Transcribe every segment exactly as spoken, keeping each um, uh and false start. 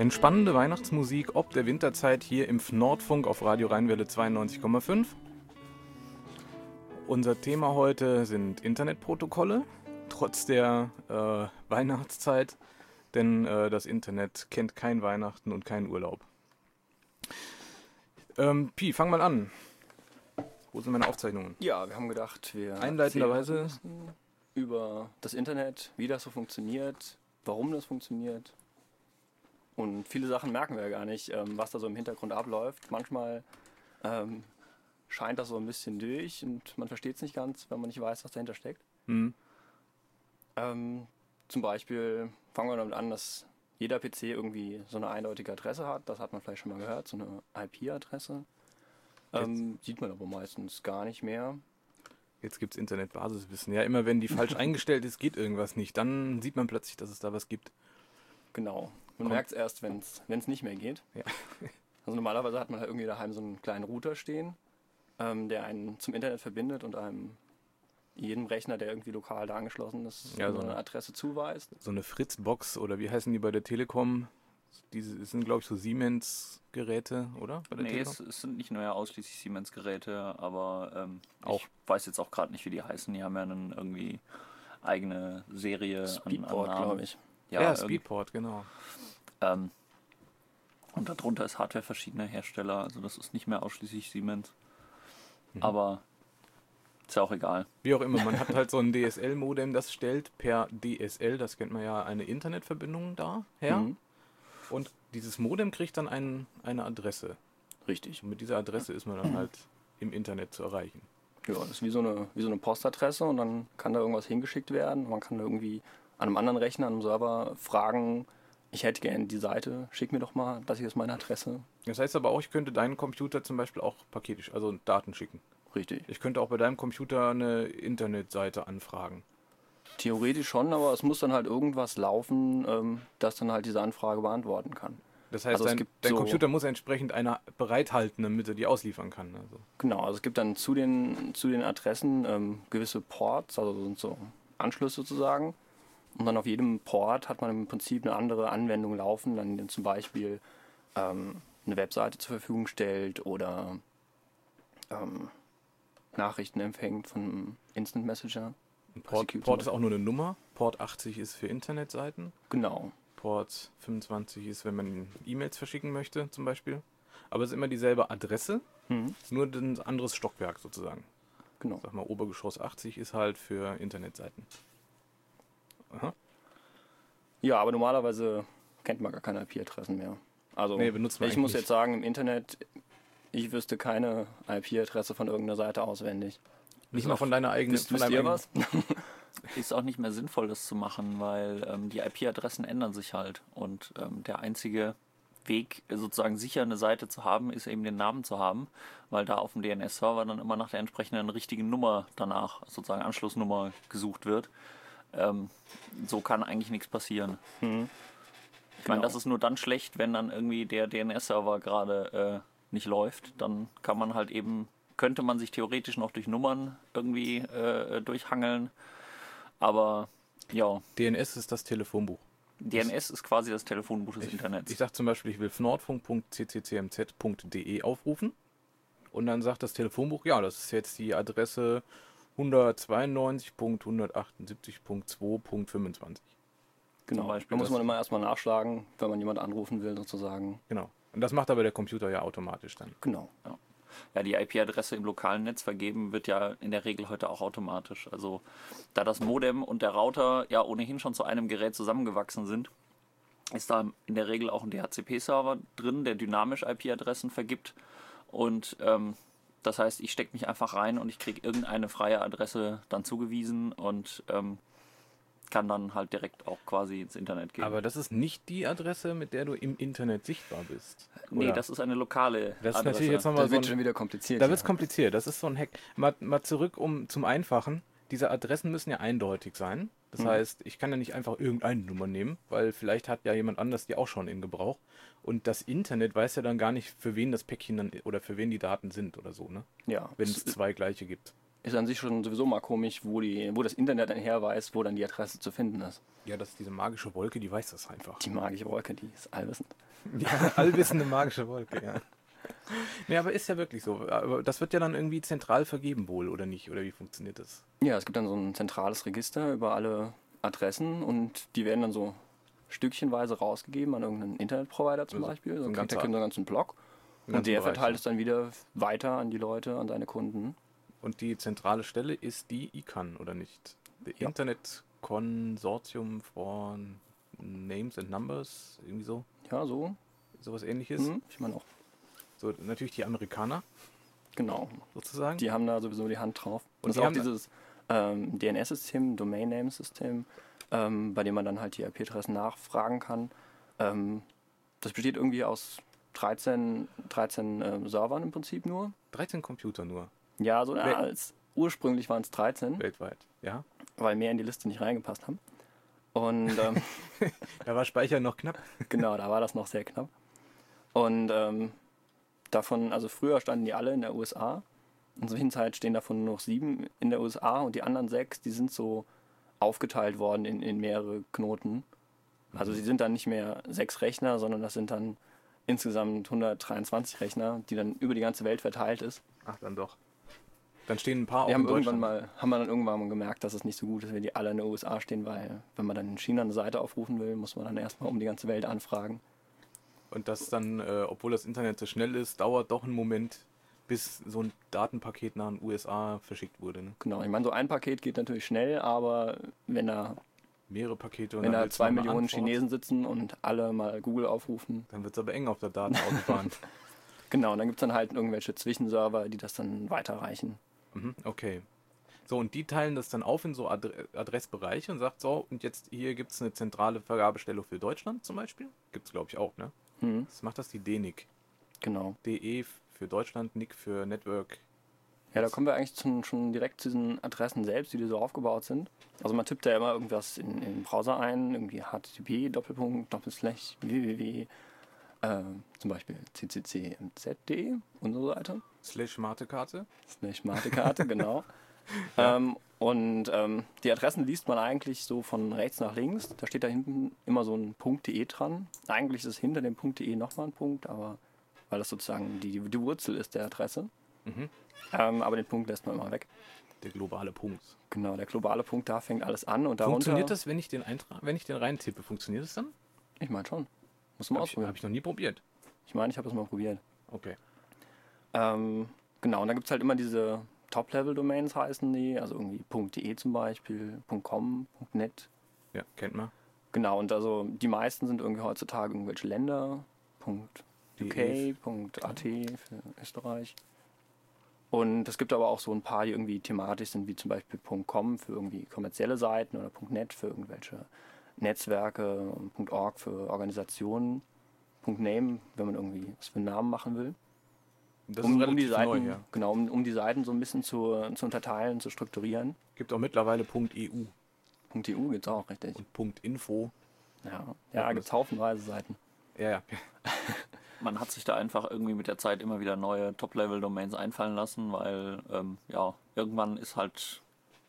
Entspannende Weihnachtsmusik ob der Winterzeit hier im Nordfunk auf Radio Rheinwelle zweiundneunzig Komma fünf. Unser Thema heute sind Internetprotokolle, trotz der äh, Weihnachtszeit, denn äh, das Internet kennt kein Weihnachten und keinen Urlaub. Ähm, Pi, fang mal an. Wo sind meine Aufzeichnungen? Ja, wir haben gedacht, wir Einleitenderweise über das Internet, wie das so funktioniert, warum das funktioniert. Und viele Sachen merken wir ja gar nicht, ähm, was da so im Hintergrund abläuft. Manchmal ähm, scheint das so ein bisschen durch und man versteht es nicht ganz, wenn man nicht weiß, was dahinter steckt. Mhm. Ähm, zum Beispiel fangen wir damit an, dass jeder P C irgendwie so eine eindeutige Adresse hat. Das hat man vielleicht schon mal gehört, so eine I P-Adresse. Ähm, sieht man aber meistens gar nicht mehr. Jetzt gibt es Internetbasiswissen. Ja, immer wenn die falsch eingestellt ist, geht irgendwas nicht. Dann sieht man plötzlich, dass es da was gibt. Genau. Man merkt es erst, wenn es nicht mehr geht. Ja. Also normalerweise hat man halt irgendwie daheim so einen kleinen Router stehen, ähm, der einen zum Internet verbindet und einem jedem Rechner, der irgendwie lokal da angeschlossen ist, ja, so eine eine Adresse zuweist. So eine Fritzbox oder wie heißen die bei der Telekom? Diese sind, glaube ich, so Siemens-Geräte, oder? Bei der nee, Telekom? es, es sind nicht nur ja ausschließlich Siemens-Geräte, aber ähm, auch. Ich weiß jetzt auch gerade nicht, wie die heißen. Die haben ja eine irgendwie eigene Serie Speedport, an, an glaube ich. Ja, ja Speedport, genau. Ähm, und darunter ist Hardware verschiedener Hersteller, also das ist nicht mehr ausschließlich Siemens. Mhm. Aber ist ja auch egal. Wie auch immer, man hat halt so ein D S L-Modem, das stellt per D S L, das kennt man ja, eine Internetverbindung da her. Mhm. Und dieses Modem kriegt dann ein, eine Adresse. Richtig. Und mit dieser Adresse ist man dann halt im Internet zu erreichen. Ja, das ist wie so eine, wie so eine Postadresse und dann kann da irgendwas hingeschickt werden. Man kann irgendwie an einem anderen Rechner, an einem Server fragen, ich hätte gerne die Seite, schick mir doch mal, das hier ist meine Adresse. Das heißt aber auch, ich könnte deinen Computer zum Beispiel auch Pakete, also Daten schicken. Richtig. Ich könnte auch bei deinem Computer eine Internetseite anfragen. Theoretisch schon, aber es muss dann halt irgendwas laufen, ähm, das dann halt diese Anfrage beantworten kann. Das heißt, also dein, dein so Computer muss entsprechend einer bereithalten, damit er die ausliefern kann. Also. Genau, also es gibt dann zu den, zu den Adressen ähm, gewisse Ports, also sind so Anschlüsse sozusagen. Und dann auf jedem Port hat man im Prinzip eine andere Anwendung laufen, dann zum Beispiel ähm, eine Webseite zur Verfügung stellt oder ähm, Nachrichten empfängt von Instant Messenger. Port, Port ist auch nur eine Nummer. Port achtzig ist für Internetseiten. Genau. Port fünfundzwanzig ist, wenn man E-Mails verschicken möchte, zum Beispiel. Aber es ist immer dieselbe Adresse, mhm. nur ein anderes Stockwerk sozusagen. Genau. Sag mal, Obergeschoss achtzig ist halt für Internetseiten. Aha. Ja, aber normalerweise kennt man gar keine I P-Adressen mehr. Also nee, benutzt man ich muss nicht. jetzt sagen, im Internet, ich wüsste keine I P-Adresse von irgendeiner Seite auswendig. Nicht mal von deiner eigenen. Wisst, wisst ihr was? Ist auch nicht mehr sinnvoll, das zu machen, weil ähm, die I P-Adressen ändern sich halt. Und ähm, der einzige Weg, sozusagen sicher eine Seite zu haben, ist eben den Namen zu haben, weil da auf dem D N S-Server dann immer nach der entsprechenden richtigen Nummer danach, sozusagen Anschlussnummer, gesucht wird. Ähm, so kann eigentlich nichts passieren. Mhm. Ich meine, das ist nur dann schlecht, wenn dann irgendwie der D N S-Server gerade äh, nicht läuft. Dann kann man halt eben, könnte man sich theoretisch noch durch Nummern irgendwie äh, durchhangeln. Aber ja. D N S ist das Telefonbuch. D N S ist quasi das Telefonbuch des ich, Internets. Ich sage zum Beispiel, ich will nordfunk punkt c c c m z punkt d e aufrufen. Und dann sagt das Telefonbuch, ja, das ist jetzt die Adresse hundertzweiundneunzig punkt hundertachtundsiebzig punkt zwei punkt fünfundzwanzig. Genau, da muss man immer erstmal nachschlagen, wenn man jemanden anrufen will sozusagen. Genau. Und das macht aber der Computer ja automatisch dann. Genau. Ja, ja, die I P-Adresse im lokalen Netz vergeben wird ja in der Regel heute auch automatisch. Also da das Modem und der Router ja ohnehin schon zu einem Gerät zusammengewachsen sind, ist da in der Regel auch ein D H C P-Server drin, der dynamisch I P-Adressen vergibt. Und ähm, das heißt, ich stecke mich einfach rein und ich kriege irgendeine freie Adresse dann zugewiesen und ähm, kann dann halt direkt auch quasi ins Internet gehen. Aber das ist nicht die Adresse, mit der du im Internet sichtbar bist. Nee, oder? Das ist eine lokale das ist Adresse. Natürlich jetzt nochmal das so wird ein, schon wieder kompliziert. Da ja. wird es kompliziert. Das ist so ein Hack. Mal, mal zurück um zum Einfachen. Diese Adressen müssen ja eindeutig sein. Das mhm. heißt, ich kann ja nicht einfach irgendeine Nummer nehmen, weil vielleicht hat ja jemand anders die auch schon in Gebrauch. Und das Internet weiß ja dann gar nicht, für wen das Päckchen dann oder für wen die Daten sind oder so, ne? Ja. Wenn es zwei gleiche gibt. ist an sich schon sowieso mal komisch, wo, die, wo das Internet dann her weiß, wo dann die Adresse zu finden ist. Ja, das ist diese magische Wolke, die weiß das einfach. Die magische Wolke, die ist allwissend. Ja, allwissende magische Wolke, ja. Nee, aber ist ja wirklich so. Aber das wird ja dann irgendwie zentral vergeben wohl, oder nicht? Oder wie funktioniert das? Ja, es gibt dann so ein zentrales Register über alle Adressen und die werden dann so stückchenweise rausgegeben an irgendeinen Internetprovider zum Also Beispiel. So so ein kriegt der ganzer- Kunde einen ganzen Blog Einen und der ganzen Bereich, verteilt ja. es dann wieder weiter an die Leute, an seine Kunden. Und die zentrale Stelle ist die I C A N, oder nicht? The Ja. Internet Consortium for Names and Numbers, irgendwie so. Ja, so. Sowas ähnliches. Mhm. Ich meine auch. So, natürlich die Amerikaner, Genau. sozusagen. Die haben da sowieso die Hand drauf. Und Und das die ist auch haben da- dieses ähm, D N S-System, Domain-Name-System, ähm, bei dem man dann halt die I P-Adressen nachfragen kann. Ähm, das besteht irgendwie aus dreizehn, dreizehn ähm, Servern im Prinzip nur. dreizehn Computer nur, Ja, so Wel- ja, als ursprünglich waren es dreizehn, weltweit. Ja. weil mehr in die Liste nicht reingepasst haben. Und ähm, Da war Speicher noch knapp. genau, da war das noch sehr knapp. Und ähm, davon, also früher standen die alle in der U S A. In der Zwischenzeit stehen davon nur noch sieben in der U S A und die anderen sechs, die sind so aufgeteilt worden in, in mehrere Knoten. Also sie sind dann nicht mehr sechs Rechner, sondern das sind dann insgesamt hundertdreiundzwanzig Rechner, die dann über die ganze Welt verteilt ist. Ach, dann doch. Dann stehen ein paar auch Wir in haben irgendwann Deutschland. mal, haben wir dann irgendwann mal gemerkt, dass es nicht so gut ist, wenn die alle in der U S A stehen, weil wenn man dann in China eine Seite aufrufen will, muss man dann erstmal um die ganze Welt anfragen. Und das dann, äh, obwohl das Internet so schnell ist, dauert doch einen Moment, bis so ein Datenpaket nach den U S A verschickt wurde. Ne? Genau, ich meine, so ein Paket geht natürlich schnell, aber wenn da, Mehrere Pakete und wenn dann da willst du zwei noch eine Millionen Antwort, Chinesen sitzen und alle mal Google aufrufen, Dann wird es aber eng auf der Datenautobahn. genau, und dann gibt es dann halt irgendwelche Zwischenserver, die das dann weiterreichen. Mhm, okay. So, und die teilen das dann auf in so Adre Adressbereiche und sagt so, und jetzt hier gibt es eine zentrale Vergabestellung für Deutschland zum Beispiel. Gibt es, glaube ich, auch, ne? Mhm, Das macht das die D N I C. genau. D E für Deutschland, N I C für Network. Ja, da kommen wir eigentlich schon, schon direkt zu diesen Adressen selbst, wie die so aufgebaut sind. Also man tippt ja immer irgendwas in, in den Browser ein, irgendwie H T T P, Doppelpunkt, Doppelslash, www, äh, zum Beispiel c c c m z punkt d e, unsere Seite. Slash Matekarte. Slash Matekarte, genau. ähm, und ähm, die Adressen liest man eigentlich so von rechts nach links. Da steht da hinten immer so ein .de dran. Eigentlich ist es hinter dem .de nochmal ein Punkt, aber weil das sozusagen die, die Wurzel ist der Adresse. Mhm. Ähm, aber den Punkt lässt man immer weg. Der globale Punkt. Genau, der globale Punkt, da fängt alles an und darunter... Funktioniert das, wenn ich den eintrage, wenn ich den reintippe? Funktioniert das dann? Ich meine schon. Muss man Habe ich, ausprobieren. hab ich noch nie probiert. Ich meine, ich habe es mal probiert. Okay. Ähm, genau, und da gibt es halt immer diese Top-Level-Domains heißen die, also irgendwie .de zum Beispiel, .com, .net. Ja, kennt man. Genau, und also die meisten sind irgendwie heutzutage irgendwelche Länder, Die .uk, .at für Österreich. Und es gibt aber auch so ein paar, die irgendwie thematisch sind, wie zum Beispiel .com für irgendwie kommerzielle Seiten oder .net für irgendwelche Netzwerke, .org für Organisationen, .name, wenn man irgendwie was für einen Namen machen will. Das um, ist um die relativ Seiten, neu, ja. genau, um, um die Seiten so ein bisschen zu, zu unterteilen, zu strukturieren. Gibt auch mittlerweile .eu .eu gibt es auch, richtig. und .info. Ja, ja gibt es haufenweise Seiten. Ja, ja. Man hat sich da einfach irgendwie mit der Zeit immer wieder neue Top-Level-Domains einfallen lassen, weil ähm, ja, irgendwann ist halt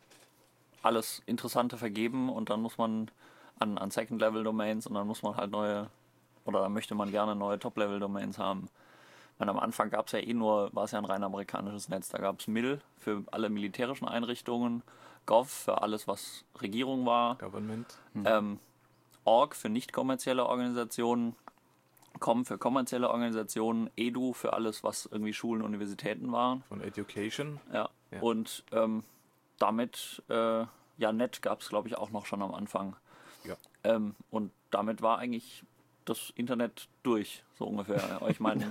alles Interessante vergeben und dann muss man an, an Second-Level-Domains und dann muss man halt neue, oder dann möchte man gerne neue Top-Level-Domains haben. Weil am Anfang gab es ja eh nur, war es ja ein rein amerikanisches Netz, da gab es M I L für alle militärischen Einrichtungen, Gov für alles, was Regierung war, Government. ähm, Org für nicht kommerzielle Organisationen, Com für kommerzielle Organisationen, Edu für alles, was irgendwie Schulen und Universitäten waren. Von Education. Ja. Ja. Und ähm, damit, äh, ja, Net gab es, glaube ich, auch noch schon am Anfang. Ja. Ähm, und damit war eigentlich das Internet durch, so ungefähr. Ich meine,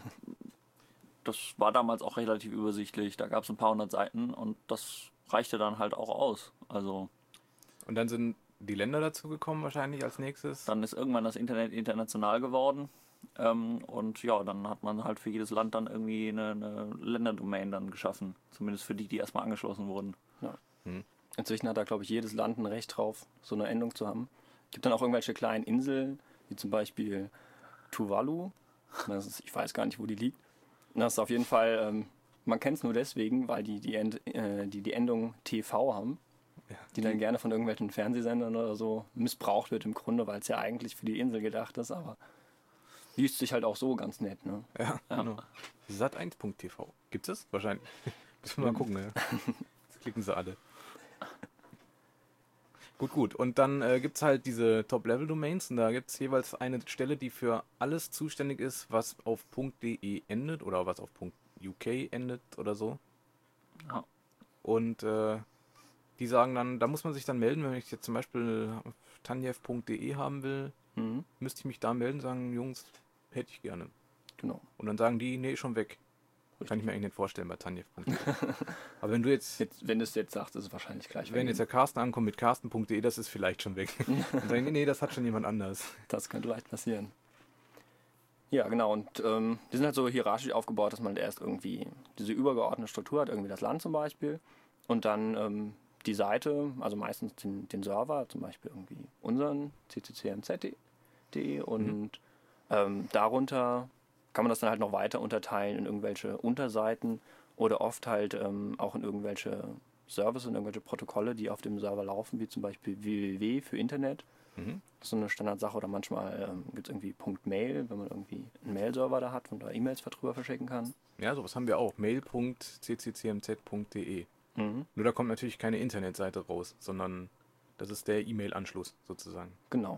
das war damals auch relativ übersichtlich. Da gab es ein paar hundert Seiten und das reichte dann halt auch aus. Also Und dann sind die Länder dazu gekommen wahrscheinlich als nächstes. dann ist irgendwann das Internet international geworden. Ähm, und ja, dann hat man halt für jedes Land dann irgendwie eine, eine Länderdomain dann geschaffen. Zumindest für die, die erstmal angeschlossen wurden. Inzwischen hat da, glaube ich, jedes Land ein Recht drauf, so eine Endung zu haben. Gibt dann auch irgendwelche kleinen Inseln, wie zum Beispiel Tuvalu. Das ist, ich weiß gar nicht, wo die liegt. Das ist auf jeden Fall ähm, Man kennt es nur deswegen, weil die die, End, äh, die die Endung T V haben, Ja, die dann gerne von irgendwelchen Fernsehsendern oder so missbraucht wird im Grunde, weil es ja eigentlich für die Insel gedacht ist, aber liest sich halt auch so ganz nett, ne? Ja, genau. Sat eins Punkt T V. Gibt's das? Wahrscheinlich. Müssen wir mal gucken, ja. Jetzt klicken sie alle. Gut, gut. Und dann äh, gibt es halt diese Top-Level-Domains und da gibt es jeweils eine Stelle, die für alles zuständig ist, was auf .de endet oder was auf .uk endet oder so. Ja. Und äh, die sagen dann, da muss man sich dann melden, wenn ich jetzt zum Beispiel tanjev Punkt de haben will, Mhm. müsste ich mich da melden, sagen, Jungs, hätte ich gerne. Genau. Und dann sagen die, nee, schon weg. Kann ich mir eigentlich nicht vorstellen bei tanjev Punkt de. Aber wenn du jetzt, Jetzt, wenn du es jetzt sagst, ist es wahrscheinlich gleich wenn weg. jetzt der Carsten ankommt mit carsten Punkt de, das ist vielleicht schon weg. Und sagen die, nee, das hat schon jemand anders. Das könnte leicht passieren. Ja, genau. Und ähm, die sind halt so hierarchisch aufgebaut, dass man erst irgendwie diese übergeordnete Struktur hat, irgendwie das Land zum Beispiel. Und dann ähm, die Seite, also meistens den, den Server, zum Beispiel irgendwie unseren c c c m z punkt de. Und Mhm. ähm, darunter kann man das dann halt noch weiter unterteilen in irgendwelche Unterseiten oder oft halt ähm, auch in irgendwelche Services und irgendwelche Protokolle, die auf dem Server laufen, wie zum Beispiel w w w für Internet. Mhm. Das ist so eine Standardsache. Oder manchmal ähm, gibt es irgendwie .mail, wenn man irgendwie einen Mail-Server da hat und da E-Mails drüber verschicken kann. Ja, sowas haben wir auch. mail Punkt c c c m z Punkt de. Mhm. Nur da kommt natürlich keine Internetseite raus, sondern das ist der E-Mail-Anschluss sozusagen. Genau.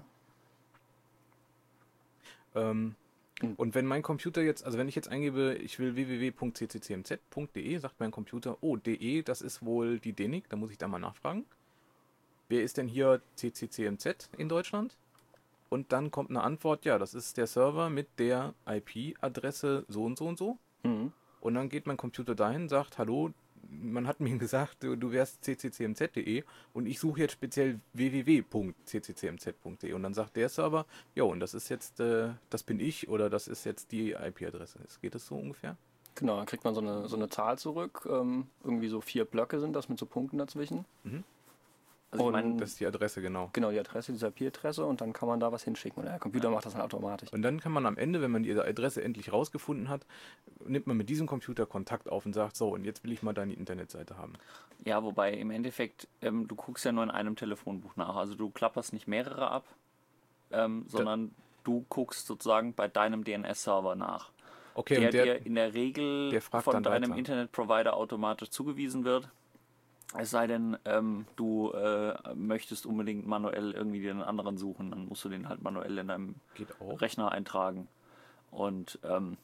Ähm, Mhm. Und wenn mein Computer jetzt, also wenn ich jetzt eingebe, ich will w w w Punkt c c c m z Punkt de, sagt mein Computer, oh, de, das ist wohl die D E N I C, da muss ich da mal nachfragen. Wer ist denn hier c c c m z in Deutschland? Und dann kommt eine Antwort, ja, das ist der Server mit der I P-Adresse so und so und so. Mhm. Und dann geht mein Computer dahin, sagt, hallo, man hat mir gesagt, du, du wärst c c c m z Punkt de und ich suche jetzt speziell w w w Punkt c c c m z Punkt de. Und dann sagt der Server, ja, und das ist jetzt, äh, das bin ich oder das ist jetzt die I P-Adresse. Geht das so ungefähr? Genau, dann kriegt man so eine, so eine Zahl zurück. Ähm, irgendwie so vier Blöcke sind das mit so Punkten dazwischen. Mhm. Also ich Und meine, Das ist die Adresse, genau. Genau, die Adresse, diese I P-Adresse und dann kann man da was hinschicken. Und der Computer macht das dann automatisch. Und dann kann man am Ende, wenn man diese Adresse endlich rausgefunden hat, nimmt man mit diesem Computer Kontakt auf und sagt, so, und jetzt will ich mal deine Internetseite haben. ja, wobei im Endeffekt, ähm, du guckst ja nur in einem Telefonbuch nach. Also du klapperst nicht mehrere ab, ähm, sondern du guckst sozusagen bei deinem D N S-Server nach. Okay, der und der, dir in der Regel der fragt von dann deinem weiter. Internetprovider automatisch zugewiesen wird. Es sei denn, ähm, du äh, möchtest unbedingt manuell irgendwie den anderen suchen, dann musst du den halt manuell in deinem geht auch. Rechner eintragen. Und ähm,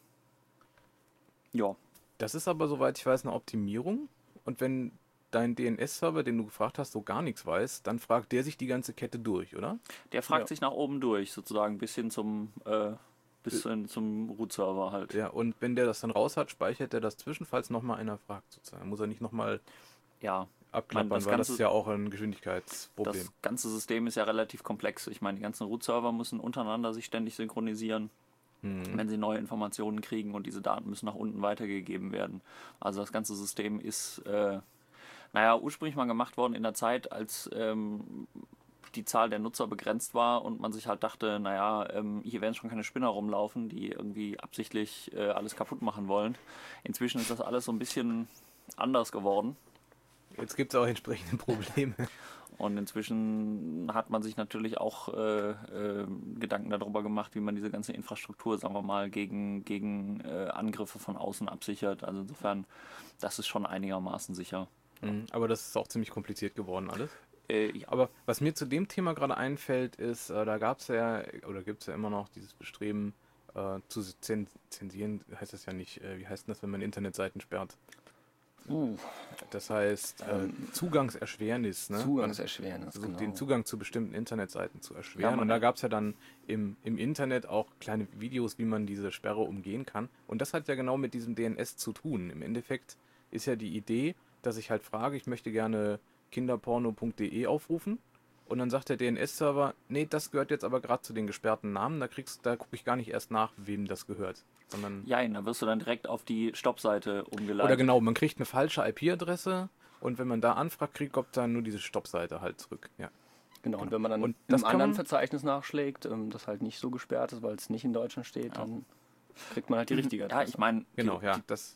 ja, Das ist aber, soweit ich weiß, eine Optimierung. Und wenn dein D N S-Server, den du gefragt hast, so gar nichts weiß, dann fragt der sich die ganze Kette durch, oder? der fragt Ja. sich nach oben durch, sozusagen bis hin zum äh, bis hin zum Root-Server halt. Ja, und wenn der das dann raus hat, speichert er das zwischen, falls nochmal einer fragt, sozusagen. Muss er nicht nochmal Ja, abklappern, das weil das Ganze- ist ja auch ein Geschwindigkeitsproblem. das ganze System ist ja relativ komplex. Ich meine, die ganzen Root-Server müssen untereinander sich ständig synchronisieren, Hm. wenn sie neue Informationen kriegen und diese Daten müssen nach unten weitergegeben werden. Also das ganze System ist, äh, naja, ursprünglich mal gemacht worden in der Zeit, als ähm, die Zahl der Nutzer begrenzt war und man sich halt dachte, naja, ähm, hier werden schon keine Spinner rumlaufen, die irgendwie absichtlich äh, alles kaputt machen wollen. Inzwischen ist das alles so ein bisschen anders geworden. Jetzt gibt es auch entsprechende Probleme. Und inzwischen hat man sich natürlich auch äh, äh, Gedanken darüber gemacht, wie man diese ganze Infrastruktur, sagen wir mal, gegen, gegen äh, Angriffe von außen absichert. Also insofern, das ist schon einigermaßen sicher. Mhm, aber das ist auch ziemlich kompliziert geworden alles. Äh, ja. Aber was mir zu dem Thema gerade einfällt, ist, äh, da gab es ja, oder gibt es ja immer noch dieses Bestreben, äh, zu zen zensieren, heißt das ja nicht, äh, wie heißt denn das, wenn man Internetseiten sperrt? Uh, Das heißt, äh, Ähm, Zugangserschwernis, ne? Zugangserschwernis, Versucht genau. den Zugang zu bestimmten Internetseiten zu erschweren. Ja, man- und da gab es ja dann im, im Internet auch kleine Videos, wie man diese Sperre umgehen kann. Und das hat ja genau mit diesem D N S zu tun. Im Endeffekt ist ja die Idee, dass ich halt frage, ich möchte gerne kinderporno Punkt de aufrufen. Und dann sagt der D N S-Server, nee, das gehört jetzt aber gerade zu den gesperrten Namen, da kriegst, da gucke ich gar nicht erst nach, wem das gehört. Sondern Jein, da wirst du dann direkt auf die Stoppseite umgeleitet. oder genau, man kriegt eine falsche I P-Adresse und wenn man da anfragt, kriegt kommt dann nur diese Stoppseite halt zurück. Ja. Genau, und wenn man dann Und in das einem kann anderen man- Verzeichnis nachschlägt, ähm, das halt nicht so gesperrt ist, weil es nicht in Deutschland steht, Ja. dann kriegt man halt die richtige Ja, Adresse. ich meine, Genau, die, ja. Das,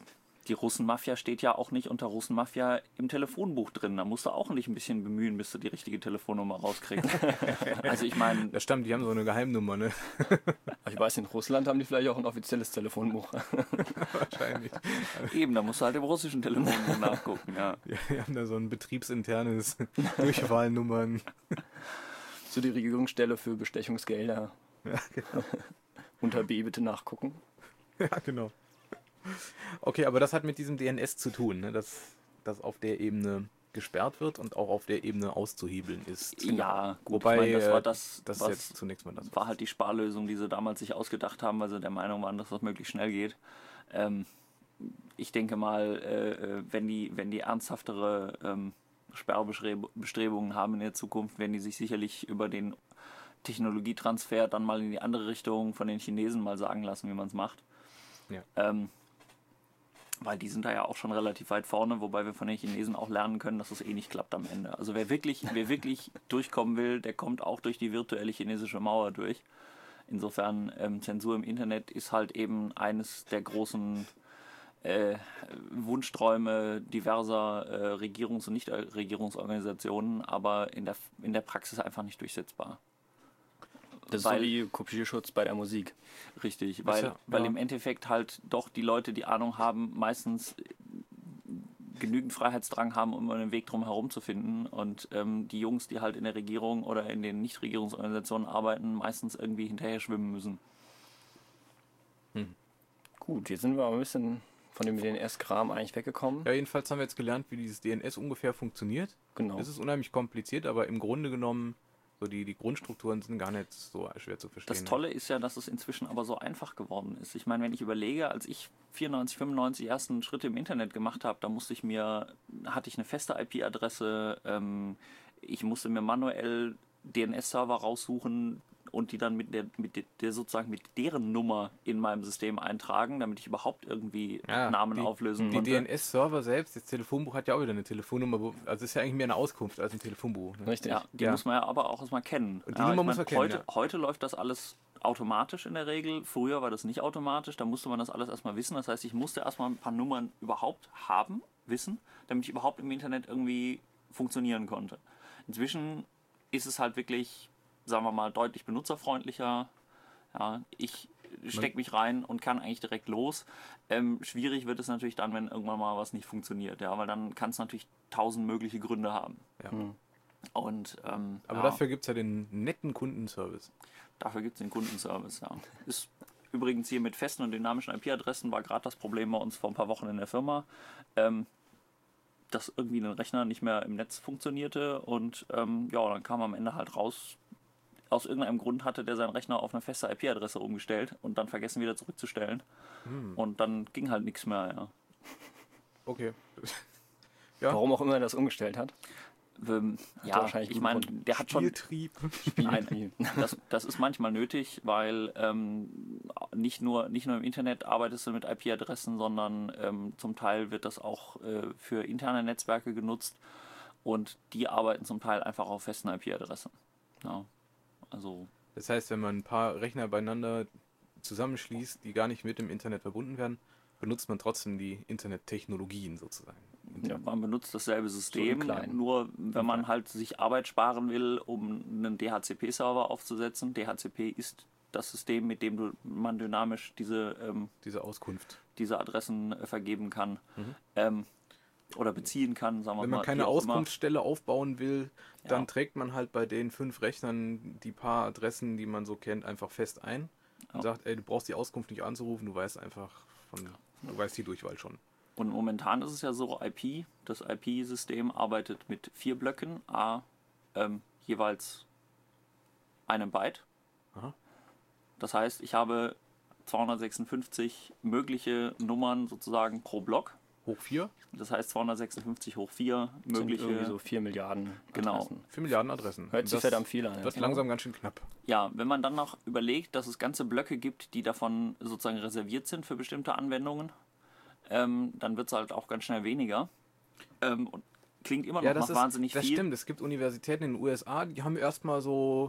Die Russenmafia steht ja auch nicht unter Russenmafia im Telefonbuch drin. Da musst du auch nicht ein bisschen bemühen, bis du die richtige Telefonnummer rauskriegst. Also ich meine... Das stimmt, die haben so eine Geheimnummer, ne? Ich weiß, in Russland haben die vielleicht auch ein offizielles Telefonbuch. Wahrscheinlich. Eben, da musst du halt im russischen Telefonbuch nachgucken, ja. Ja, die haben da so ein betriebsinternes Durchwahlnummern. So die Regierungsstelle für Bestechungsgelder. Ja, genau. Unter B bitte nachgucken. Ja, genau. Okay, aber das hat mit diesem D N S zu tun, ne? dass das auf der Ebene gesperrt wird und auch auf der Ebene auszuhebeln ist. Ja, gut, Wobei, ich meine, das war äh, das, das ist was jetzt zunächst mal das. war halt die Sparlösung, die sie damals sich ausgedacht haben, weil sie der Meinung waren, dass das möglichst schnell geht. Ähm, ich denke mal, äh, wenn die, wenn die ernsthaftere ähm, Sperrbestrebungen haben in der Zukunft, werden die sich sicherlich über den Technologietransfer dann mal in die andere Richtung von den Chinesen mal sagen lassen, wie man es macht. Ja. Ähm, weil die sind da ja auch schon relativ weit vorne, wobei wir von den Chinesen auch lernen können, dass es eh nicht klappt am Ende. Also wer wirklich, wer wirklich durchkommen will, der kommt auch durch die virtuelle chinesische Mauer durch. Insofern ähm, Zensur im Internet ist halt eben eines der großen äh, Wunschträume diverser äh, Regierungs- und Nichtregierungsorganisationen, aber in der, in der Praxis einfach nicht durchsetzbar. Das ist Weil- so wie Kopierschutz bei der Musik. Richtig, weil, ja, weil ja. im Endeffekt halt doch die Leute, die Ahnung haben, meistens genügend Freiheitsdrang haben, um einen Weg drum herum zu finden. Und ähm, die Jungs, die halt in der Regierung oder in den Nichtregierungsorganisationen arbeiten, meistens irgendwie hinterher schwimmen müssen. Gut, jetzt sind wir aber ein bisschen von dem D N S-Kram eigentlich weggekommen. Ja, jedenfalls haben wir jetzt gelernt, wie dieses D N S ungefähr funktioniert. Genau. Es ist unheimlich kompliziert, aber im Grunde genommen, so die, die Grundstrukturen sind gar nicht so schwer zu verstehen. Das Tolle ist ja, dass es inzwischen aber so einfach geworden ist. Ich meine, wenn ich überlege, als ich vierundneunzig, fünfundneunzig die ersten Schritte im Internet gemacht habe, da musste ich mir, hatte ich eine feste I P-Adresse, ähm, ich musste mir manuell D N S-Server raussuchen und die dann mit der, mit der, der sozusagen mit deren Nummer in meinem System eintragen, damit ich überhaupt irgendwie Ja, Namen die- auflösen Die konnte. D N S-Server selbst, das Telefonbuch hat ja auch wieder eine Telefonnummer, wo, also ist ja eigentlich mehr eine Auskunft als ein Telefonbuch. Ne? Richtig. Ja, die Ja. muss man ja aber auch erstmal kennen. Und die ja, Nummer ich muss mein, man kennen, heute, ja. heute läuft das alles automatisch in der Regel. Früher war das nicht automatisch, da musste man das alles erstmal wissen. Das heißt, ich musste erstmal ein paar Nummern überhaupt haben, wissen, damit ich überhaupt im Internet irgendwie funktionieren konnte. Inzwischen ist es halt wirklich, sagen wir mal, deutlich benutzerfreundlicher. Ja, ich stecke mich rein und kann eigentlich direkt los. Ähm, schwierig wird es natürlich dann, wenn irgendwann mal was nicht funktioniert, ja, weil dann kann es natürlich tausend mögliche Gründe haben. Ja. Und ähm, Aber ja, dafür gibt es ja den netten Kundenservice. dafür gibt es den Kundenservice. Ja. Ist übrigens hier mit festen und dynamischen I P-Adressen war gerade das Problem bei uns vor ein paar Wochen in der Firma, ähm, dass irgendwie ein Rechner nicht mehr im Netz funktionierte und ähm, ja, dann kam am Ende halt raus, aus irgendeinem Grund hatte der seinen Rechner auf eine feste I P-Adresse umgestellt und dann vergessen wieder zurückzustellen. Und dann ging halt nichts mehr, ja. Okay. Ja. Warum auch immer er das umgestellt hat. Ähm, er ja, wahrscheinlich ich guten meine, Grund. der hat schon... Spieltrieb. Nein, das, das ist manchmal nötig, weil ähm, nicht, nur, nicht nur im Internet arbeitest du mit I P-Adressen, sondern ähm, zum Teil wird das auch äh, für interne Netzwerke genutzt und die arbeiten zum Teil einfach auf festen I P-Adressen. Ja, also Das heißt, wenn man ein paar Rechner beieinander zusammenschließt, die gar nicht mit dem Internet verbunden werden, benutzt man trotzdem die Internettechnologien sozusagen. ja, man benutzt dasselbe System, So im Kleinen. nur wenn man halt sich Arbeit sparen will, um einen D H C P-Server aufzusetzen. D H C P ist das System, mit dem du, man dynamisch diese ähm, Diese Auskunft. diese Adressen äh, vergeben kann ähm, oder beziehen kann, sagen wir Wenn mal. man keine wie auch immer. Auskunftsstelle aufbauen will, dann Ja. trägt man halt bei den fünf Rechnern die paar Adressen, die man so kennt, einfach fest ein und Ja. sagt, ey, du brauchst die Auskunft nicht anzurufen, du weißt einfach von, du weißt die Durchwahl schon. Und momentan ist es ja so, I P, das I P-System arbeitet mit vier Blöcken, a ähm, jeweils einem Byte. Aha. Das heißt, ich habe zweihundertsechsundfünfzig mögliche Nummern sozusagen pro Block. Hoch vier, Das heißt zweihundertsechsundfünfzig hoch vier Sind mögliche. irgendwie so vier Milliarden Genau. Adressen. vier Milliarden Adressen. Hört Und sich das verdammt viel an. wird ja. langsam ganz schön knapp. Ja, wenn man dann noch überlegt, dass es ganze Blöcke gibt, die davon sozusagen reserviert sind für bestimmte Anwendungen, ähm, dann wird es halt auch ganz schnell weniger. Ähm, und klingt immer noch Ja, das nach ist, wahnsinnig das viel. stimmt. Es gibt Universitäten in den U S A, die haben erstmal so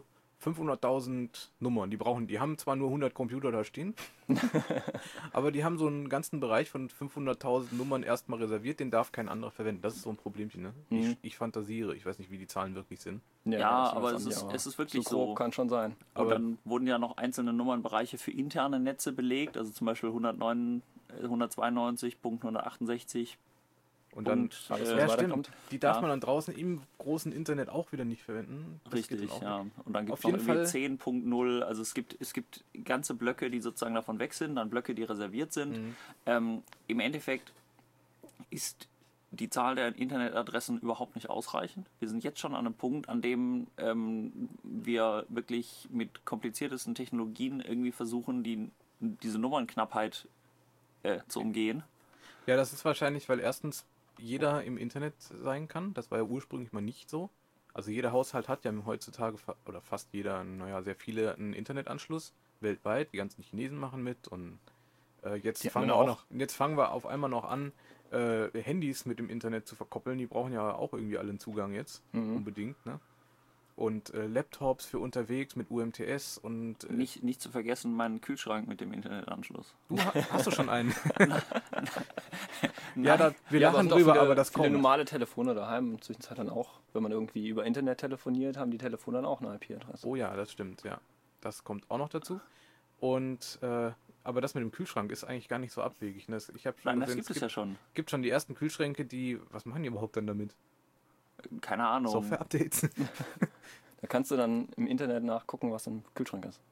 fünfhunderttausend Nummern. Die brauchen, die haben zwar nur hundert Computer da stehen, aber die haben so einen ganzen Bereich von fünfhunderttausend Nummern erstmal reserviert, den darf kein anderer verwenden. Das ist so ein Problemchen, ne? Mhm. Ich, ich fantasiere, ich weiß nicht, wie die Zahlen wirklich sind. Ja, das aber weiß es ich ist, auch. es ist wirklich so grob so. kann schon sein. Und Aber- dann wurden ja noch einzelne Nummernbereiche für interne Netze belegt, also zum Beispiel hundertneun, äh, hundertzweiundneunzig Punkt hundertachtundsechzig. Und dann, Und, alles, äh, was ja weiterkommt. stimmt, die darf Ja. man dann draußen im großen Internet auch wieder nicht verwenden. Das geht Richtig, dann auch ja. nicht. Und dann gibt Auf es noch jeden irgendwie Fall- zehn Punkt null. Also es gibt, es gibt ganze Blöcke, die sozusagen davon weg sind, dann Blöcke, die reserviert sind. Mhm. Ähm, Im Endeffekt ist die Zahl der Internetadressen überhaupt nicht ausreichend. Wir sind jetzt schon an einem Punkt, an dem ähm, wir wirklich mit kompliziertesten Technologien irgendwie versuchen, die, diese Nummernknappheit äh, zu umgehen. Ja, das ist wahrscheinlich, weil erstens jeder im Internet sein kann. Das war ja ursprünglich mal nicht so. Also jeder Haushalt hat ja heutzutage, fa- oder fast jeder, naja, sehr viele einen Internetanschluss weltweit. Die ganzen Chinesen machen mit und äh, jetzt Die fangen haben wir auch. auch noch, jetzt fangen wir auf einmal noch an, äh, Handys mit dem Internet zu verkoppeln. Die brauchen ja auch irgendwie alle einen Zugang jetzt, Mhm. unbedingt, ne? Und äh, Laptops für unterwegs mit U M T S und äh, Nicht, nicht zu vergessen, meinen Kühlschrank mit dem Internetanschluss. du ha hast du schon einen. Nein. ja, da, wir Ja, aber lachen es sind auch drüber, viele, aber das viele kommt. normale Telefone daheim zwischenzeit dann auch. Wenn man irgendwie über Internet telefoniert, haben die Telefone dann auch eine I P-Adresse. Oh ja, das stimmt, ja. Das kommt auch noch dazu. Und äh, aber das mit dem Kühlschrank ist eigentlich gar nicht so abwegig. Ne? Ich habe schon Nein, das gesehen, gibt es ja schon. gibt schon die ersten Kühlschränke, die. Was machen die überhaupt dann damit? Keine Ahnung. Software-Updates. Da kannst du dann im Internet nachgucken, was im Kühlschrank ist.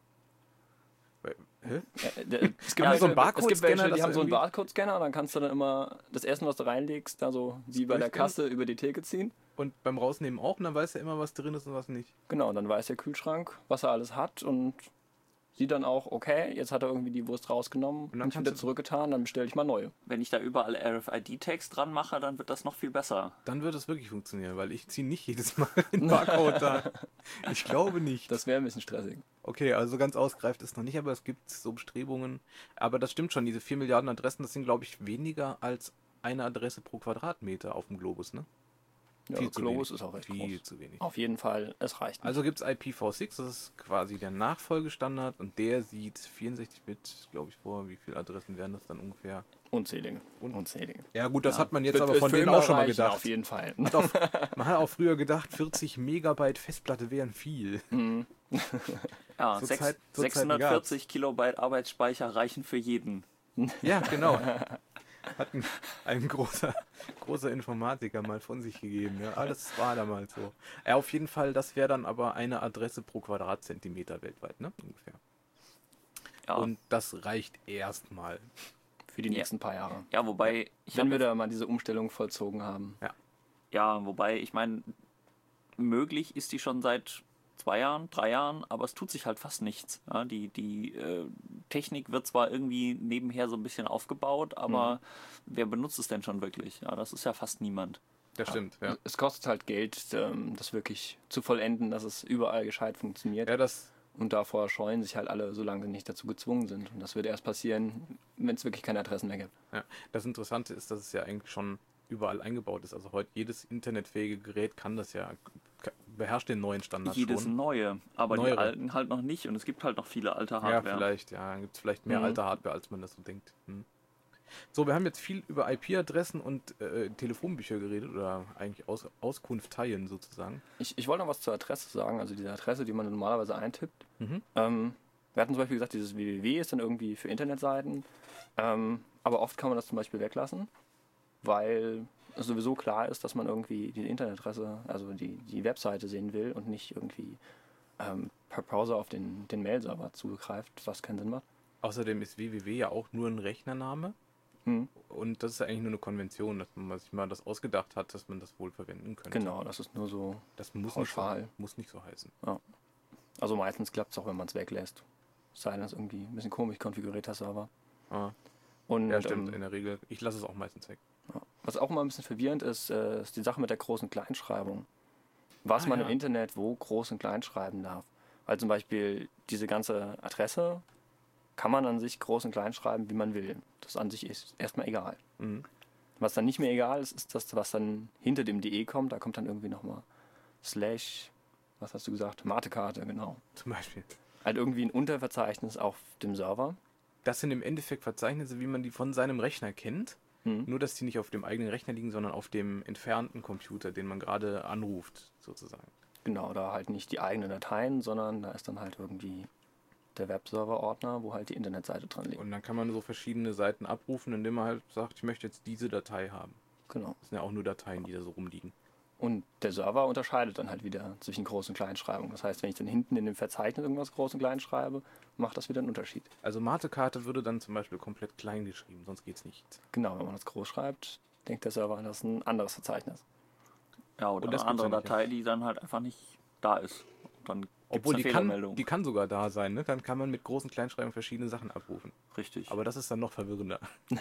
Hä? Ja, der- es Ja, welche- so ein es gibt Barcode-Scanner, welche, dass die haben du so einen irgendwie- Barcode-Scanner und dann kannst du dann immer das Essen, was du reinlegst, da so wie bei der durchscannen? Kasse über die Theke ziehen. Und beim Rausnehmen auch, und dann weiß er immer, was drin ist und was nicht. Genau, dann weiß der Kühlschrank, was er alles hat und sieht dann auch, okay, jetzt hat er irgendwie die Wurst rausgenommen dann und kannst wieder du- zurückgetan, dann bestelle ich mal neue. Wenn ich da überall R F I D-Tags dran mache, dann wird das noch viel besser. Dann wird es wirklich funktionieren, weil ich ziehe nicht jedes Mal den Barcode da. Ich glaube nicht. Das wäre ein bisschen stressig. Okay, also ganz ausgereift ist noch nicht, aber es gibt so Bestrebungen. Aber das stimmt schon, diese vier Milliarden Adressen, das sind, glaube ich, weniger als eine Adresse pro Quadratmeter auf dem Globus, ne? Ja, Viel zu Globus wenig. ist auch recht Viel groß. zu wenig. Auf jeden Fall, es reicht nicht. Also gibt es I P v sechs, das ist quasi der Nachfolgestandard und der sieht vierundsechzig Bit, glaube ich, vor. Wie viele Adressen wären das dann ungefähr? Unzählige. Und- Unzählige. Ja gut, das Ja. hat man jetzt Wird- aber wird von für denen immer auch schon mal reichen, gedacht. Auf jeden Fall. Hat auch, man hat auch früher gedacht, vierzig Megabyte Festplatte wären viel. Mhm. Ja, Zur sechs- Zeit- zur Zeit sechshundertvierzig Kilobyte Arbeitsspeicher reichen für jeden. Ja, genau. Hat ein, ein großer, großer Informatiker mal von sich gegeben. Ja, ah, das war damals so. Ja, auf jeden Fall, das wäre dann aber eine Adresse pro Quadratzentimeter weltweit, ne? Ungefähr. Ja, Und das reicht erstmal. Für die Ja. nächsten paar Jahre. ja wobei ich Wenn hab- wir da mal diese Umstellung vollzogen haben. ja, wobei ich meine, möglich ist die schon seit zwei Jahren, drei Jahren, aber es tut sich halt fast nichts. Ja, die die äh, Technik wird zwar irgendwie nebenher so ein bisschen aufgebaut, aber wer benutzt es denn schon wirklich? Ja, das ist ja fast niemand. Das stimmt, ja. Es kostet halt Geld, ähm, das wirklich zu vollenden, dass es überall gescheit funktioniert. Ja, das, Und davor scheuen sich halt alle, solange sie nicht dazu gezwungen sind. Und das wird erst passieren, wenn es wirklich keine Adressen mehr gibt. ja, das Interessante ist, dass es ja eigentlich schon überall eingebaut ist. Also heute jedes internetfähige Gerät kann das ja, beherrscht den neuen Standard Jedes schon. neue, aber Neuere. die alten halt noch nicht. Und es gibt halt noch viele alte Ja, Hardware. vielleicht, ja. Dann gibt es vielleicht mehr Mhm. alte Hardware, als man das so denkt. Hm. So, wir haben jetzt viel über I P-Adressen und äh, Telefonbücher geredet oder eigentlich Aus Auskunft teilen sozusagen. Ich, ich wollte noch was zur Adresse sagen, also diese Adresse, die man normalerweise eintippt. Mhm. Ähm, wir hatten zum Beispiel gesagt, dieses www ist dann irgendwie für Internetseiten, ähm, aber oft kann man das zum Beispiel weglassen, weil es sowieso klar ist, dass man irgendwie die Internetadresse, also die, die Webseite sehen will und nicht irgendwie ähm, per Browser auf den, den Mail-Server zugreift, was keinen Sinn macht. Außerdem ist www ja auch nur ein Rechnername Hm. und das ist ja eigentlich nur eine Konvention, dass man sich mal das ausgedacht hat, dass man das wohl verwenden könnte. Genau, das ist nur so, Das muss nicht, so, pauschal. muss nicht so heißen. also meistens klappt es auch, wenn man es weglässt. Es sei denn, es ist irgendwie ein bisschen komisch konfiguriert, der Server. Ah, Und, ja, stimmt, ähm, in der Regel. Ich lasse es auch meistens weg. Ja. Was auch immer ein bisschen verwirrend ist, äh, ist die Sache mit der Groß- und Kleinschreibung. Was Ah, man ja. im Internet wo Groß- und Klein schreiben darf. Weil zum Beispiel diese ganze Adresse kann man an sich groß und klein schreiben, wie man will. Das an sich ist erstmal egal. Mhm. Was dann nicht mehr egal ist, ist das, was dann hinter dem de kommt. Da kommt dann irgendwie nochmal Slash, was hast du gesagt? Mate-Karte, genau. Zum Beispiel. Halt irgendwie ein Unterverzeichnis auf dem Server. Das sind im Endeffekt Verzeichnisse, wie man die von seinem Rechner kennt. Hm. Nur, dass die nicht auf dem eigenen Rechner liegen, sondern auf dem entfernten Computer, den man gerade anruft, sozusagen. Genau, da halt nicht die eigenen Dateien, sondern da ist dann halt irgendwie der Webserver-Ordner, wo halt die Internetseite dran liegt. Und dann kann man so verschiedene Seiten abrufen, indem man halt sagt, ich möchte jetzt diese Datei haben. Genau. Das sind ja auch nur Dateien, die da so rumliegen. Und der Server unterscheidet dann halt wieder zwischen Groß- und Kleinschreibung. Das heißt, wenn ich dann hinten in dem Verzeichnis irgendwas Groß und Klein schreibe, macht das wieder einen Unterschied. Also Mate-Karte würde dann zum Beispiel komplett klein geschrieben, sonst geht's nicht. Genau, wenn man das groß schreibt, denkt der Server, das ist ein anderes Verzeichnis. Ja, oder Und das eine andere gibt's ja nicht, Datei, die dann halt einfach nicht da ist. Und dann gibt's Obwohl eine die kann, Fehlermeldung. die kann sogar da sein, ne? Dann kann man mit großen Kleinschreiben verschiedene Sachen abrufen. Richtig. Aber das ist dann noch verwirrender.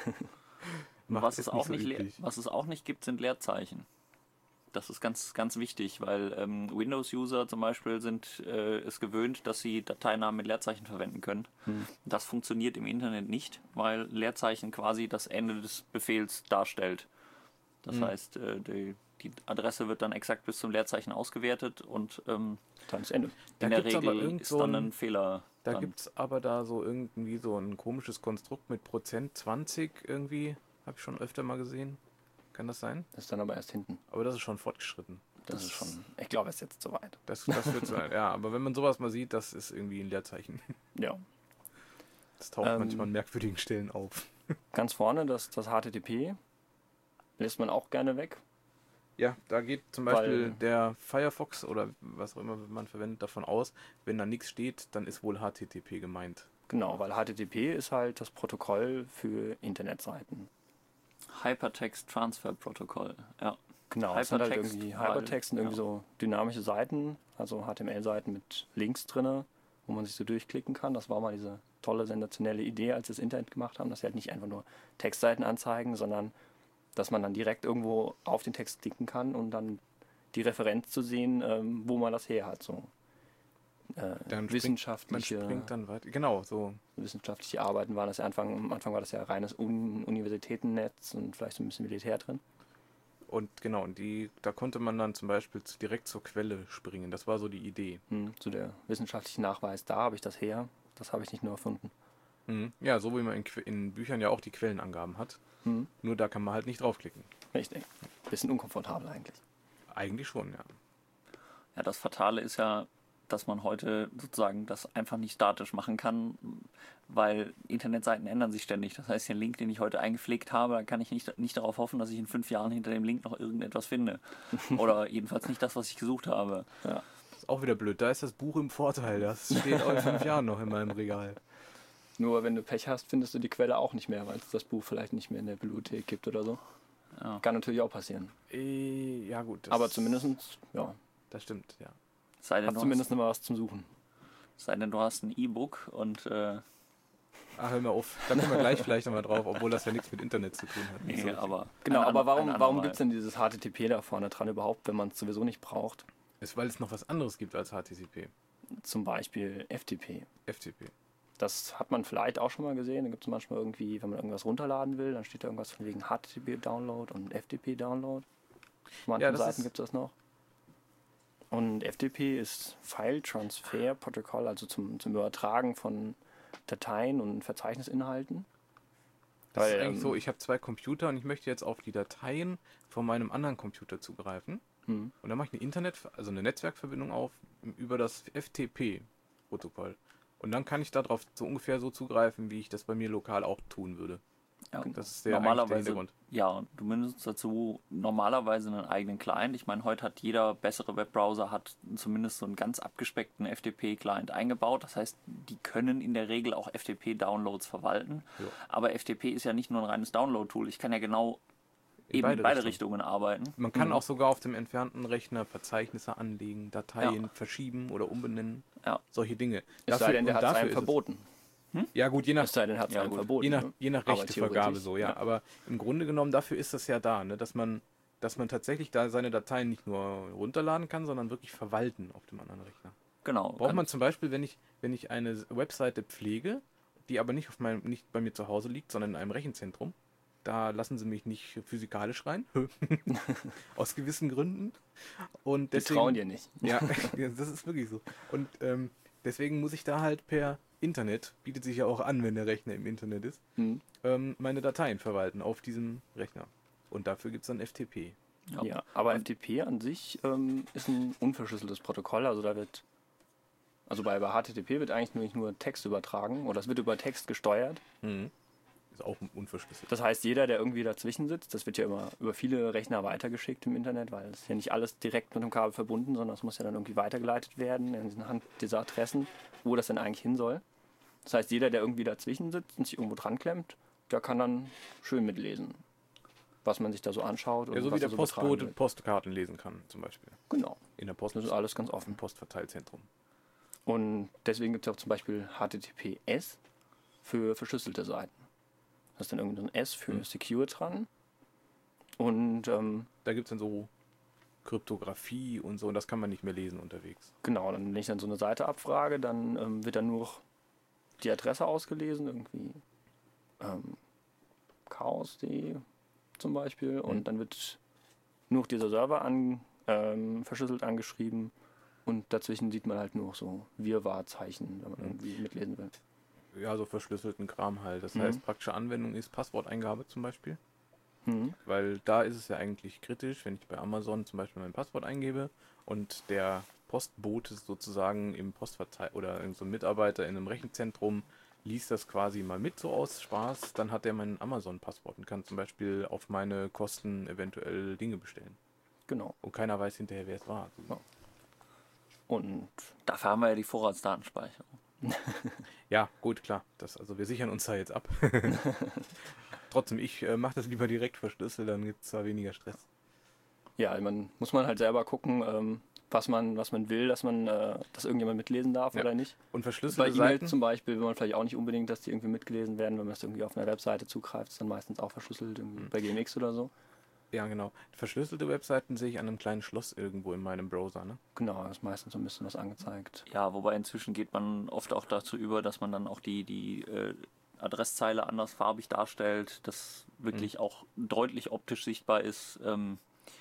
Macht was, es jetzt auch so nicht le- üblich. was es auch nicht gibt, sind Leerzeichen. Das ist ganz, ganz wichtig, weil ähm, Windows-User zum Beispiel sind äh, es gewöhnt, dass sie Dateinamen mit Leerzeichen verwenden können. Hm. Das funktioniert im Internet nicht, weil Leerzeichen quasi das Ende des Befehls darstellt. Das Hm. heißt, äh, die, die Adresse wird dann exakt bis zum Leerzeichen ausgewertet und ähm, Dann ist Ende. Da in der gibt's aber Regel irgend ist so dann ein- ein Fehler. Da dran. gibt es aber da so irgendwie so ein komisches Konstrukt mit Prozent zwanzig irgendwie. Habe ich schon öfter mal gesehen. Kann das sein? Das ist dann aber erst hinten. Aber das ist schon fortgeschritten. Das, ist schon, ich glaube, es ist jetzt soweit. Das, das wird sein. Ja, aber wenn man sowas mal sieht, das ist irgendwie ein Leerzeichen. Ja. Das taucht Ähm, manchmal an merkwürdigen Stellen auf. Ganz vorne, das, das H T T P, lässt man auch gerne weg. Ja, da geht zum Beispiel Weil- der Firefox oder was auch immer man verwendet davon aus, wenn da nichts steht, dann ist wohl H T T P gemeint. Genau, weil H T T P ist halt das Protokoll für Internetseiten. Hypertext Transfer Protocol. Ja. Genau, es sind halt Hypertext, irgendwie weil- Hypertext sind irgendwie ja. so dynamische Seiten, also H T M L-Seiten mit Links drinne, wo man sich so durchklicken kann. Das war mal diese tolle, sensationelle Idee, als sie das Internet gemacht haben, dass sie halt nicht einfach nur Textseiten anzeigen, sondern dass man dann direkt irgendwo auf den Text klicken kann und dann die Referenz zu sehen, ähm, wo man das her hat. So äh, Dann springt- Man wissenschaftliche, springt dann weiter. Genau, so. wissenschaftliche Arbeiten waren das ja Anfang, am Anfang war das ja reines Un Universitätennetz und vielleicht so ein bisschen Militär drin. Und genau, und die, da konnte man dann zum Beispiel zu, direkt zur Quelle springen. Das war so die Idee. Hm, so der wissenschaftliche Nachweis, da habe ich das her. Das habe ich nicht nur erfunden. Mhm. Ja, so wie man in, Que- in Büchern ja auch die Quellenangaben hat. Hm, Nur da kann man halt nicht draufklicken. richtig. Bisschen unkomfortabel eigentlich. Eigentlich schon, ja. Ja, das Fatale ist ja, dass man heute sozusagen das einfach nicht statisch machen kann, weil Internetseiten ändern sich ständig. Das heißt, den Link, den ich heute eingepflegt habe, da kann ich nicht, nicht darauf hoffen, dass ich in fünf Jahren hinter dem Link noch irgendetwas finde. Oder jedenfalls nicht das, was ich gesucht habe. Ja. Ist auch wieder blöd. Da ist das Buch im Vorteil. Das steht auch in fünf Jahren noch in meinem Regal. Nur wenn du Pech hast, findest du die Quelle auch nicht mehr, weil es das Buch vielleicht nicht mehr in der Bibliothek gibt oder so. Ja. Kann natürlich auch passieren. Äh, ja, gut. Das, Aber zumindest, ja, Das stimmt, ja. Sei denn, hast du zumindest noch mal was zum Suchen. hast, sei denn, du hast ein E-Book und äh, Ach, hör mal auf. Da kommen wir gleich vielleicht nochmal drauf, obwohl das ja nichts mit Internet zu tun hat. nee, So. aber Genau, ein aber ander- warum, ein warum andermal. gibt es denn dieses H T T P da vorne dran überhaupt, wenn man es sowieso nicht braucht? Ist, weil es noch was anderes gibt als H T T P. Zum Beispiel F T P. F T P. Das hat man vielleicht auch schon mal gesehen. Da gibt es manchmal irgendwie, wenn man irgendwas runterladen will, dann steht da irgendwas von wegen H T T P-Download und F T P-Download. Auf manchen Ja, das Seiten ist- gibt es das noch. Und F T P ist File Transfer Protocol, also zum, zum Übertragen von Dateien und Verzeichnisinhalten. Das Weil, ist eigentlich ähm, so, ich habe zwei Computer und ich möchte jetzt auf die Dateien von meinem anderen Computer zugreifen. Hm. Und dann mache ich eine Internet, also eine Netzwerkverbindung auf über das F T P-Protokoll. Und dann kann ich darauf so ungefähr so zugreifen, wie ich das bei mir lokal auch tun würde. Ja, Das ist der, eigentlich der normalerweise, Hintergrund. ja, du benutzt dazu normalerweise einen eigenen Client. Ich meine, heute hat jeder bessere Webbrowser hat zumindest so einen ganz abgespeckten F T P-Client eingebaut. Das heißt, die können in der Regel auch F T P-Downloads verwalten. Ja. Aber F T P ist ja nicht nur ein reines Download-Tool. Ich kann ja genau In eben beide in beide Richtungen. Richtungen arbeiten. Man kann Mhm. auch sogar auf dem entfernten Rechner Verzeichnisse anlegen, Dateien Ja. verschieben oder umbenennen. Ja. Solche Dinge. Es sei denn, der und hat es dafür einem ist verboten. Es, ja gut, je nach, Es sei denn, er hat es Ja, einem gut. verboten. je nach, ne? je nach Aber Rechtevergabe theoretisch, so, ja. ja. Aber im Grunde genommen, dafür ist das ja da, ne? dass man dass man tatsächlich da seine Dateien nicht nur runterladen kann, sondern wirklich verwalten auf dem anderen Rechner. Genau. Braucht kann- man zum Beispiel, wenn ich, wenn ich eine Webseite pflege, die aber nicht, auf meinem, nicht bei mir zu Hause liegt, sondern in einem Rechenzentrum, Da lassen sie mich nicht physikalisch rein. Aus gewissen Gründen. Und Die deswegen, trauen dir nicht. Ja, das ist wirklich so. Und ähm, deswegen muss ich da halt per Internet, bietet sich ja auch an, wenn der Rechner im Internet ist, Hm. ähm, meine Dateien verwalten auf diesem Rechner. Und dafür gibt es dann F T P. Ja. Ja, aber F T P an sich ähm, ist ein unverschlüsseltes Protokoll. Also da wird, also bei, bei H T T P wird eigentlich nur, nicht nur Text übertragen oder es wird über Text gesteuert. Mhm. Ist auch unverschlüsselt. Das heißt, jeder, der irgendwie dazwischen sitzt, das wird ja immer über viele Rechner weitergeschickt im Internet, weil es ja nicht alles direkt mit dem Kabel verbunden, sondern es muss ja dann irgendwie weitergeleitet werden anhand dieser Adressen, wo das denn eigentlich hin soll. Das heißt, jeder, der irgendwie dazwischen sitzt und sich irgendwo dran klemmt, der kann dann schön mitlesen, was man sich da so anschaut. Und Ja, so was wie der da so übertragen Postbote wird. Postkarten lesen kann, zum Beispiel. Genau, In der Post, das ist alles ganz offen. im Postverteilzentrum. Und deswegen gibt es auch zum Beispiel H T T P S für verschlüsselte Seiten. Da ist dann irgendwie so ein S für Mhm. Secure dran. Und ähm, Da gibt es dann so Kryptographie und so, und das kann man nicht mehr lesen unterwegs. genau, dann, wenn ich dann so eine Seite abfrage, dann ähm, wird dann nur die Adresse ausgelesen, irgendwie ähm, chaos punkt de zum Beispiel. Und Mhm. dann wird nur dieser Server an, ähm, verschlüsselt angeschrieben. Und dazwischen sieht man halt nur so Wirrwarr-Zeichen, wenn man Mhm. irgendwie mitlesen will. Ja, so verschlüsselten Kram halt. Das Mhm. heißt, praktische Anwendung ist Passworteingabe zum Beispiel. Mhm. Weil da ist es ja eigentlich kritisch, wenn ich bei Amazon zum Beispiel mein Passwort eingebe und der Postbote sozusagen im Postverteil oder irgend so ein Mitarbeiter in einem Rechenzentrum liest das quasi mal mit, so aus Spaß, dann hat er mein Amazon-Passwort und kann zum Beispiel auf meine Kosten eventuell Dinge bestellen. Genau. Und keiner weiß hinterher, wer es war. Ja. Und Dafür haben wir ja die Vorratsdatenspeicherung. Ja, gut, klar. Das, also wir sichern uns da jetzt ab. Trotzdem, ich äh, mache das lieber direkt verschlüsselt, dann gibt es da weniger Stress. ja, man muss man halt selber gucken, ähm, was man, was man will, dass man, äh, dass irgendjemand mitlesen darf Ja. oder nicht. Und Bei verschlüsselte E-Mails Seiten, zum Beispiel will man vielleicht auch nicht unbedingt, dass die irgendwie mitgelesen werden, wenn man das irgendwie auf einer Webseite zugreift, ist dann meistens auch verschlüsselt, irgendwie Mhm. bei G M X oder so. ja genau, verschlüsselte Webseiten sehe ich an einem kleinen Schloss irgendwo in meinem Browser, ne? Genau, da ist meistens so ein bisschen was angezeigt. Ja, wobei inzwischen geht man oft auch dazu über, dass man dann auch die, die äh, Adresszeile anders farbig darstellt, das wirklich auch deutlich optisch sichtbar ist. Ähm,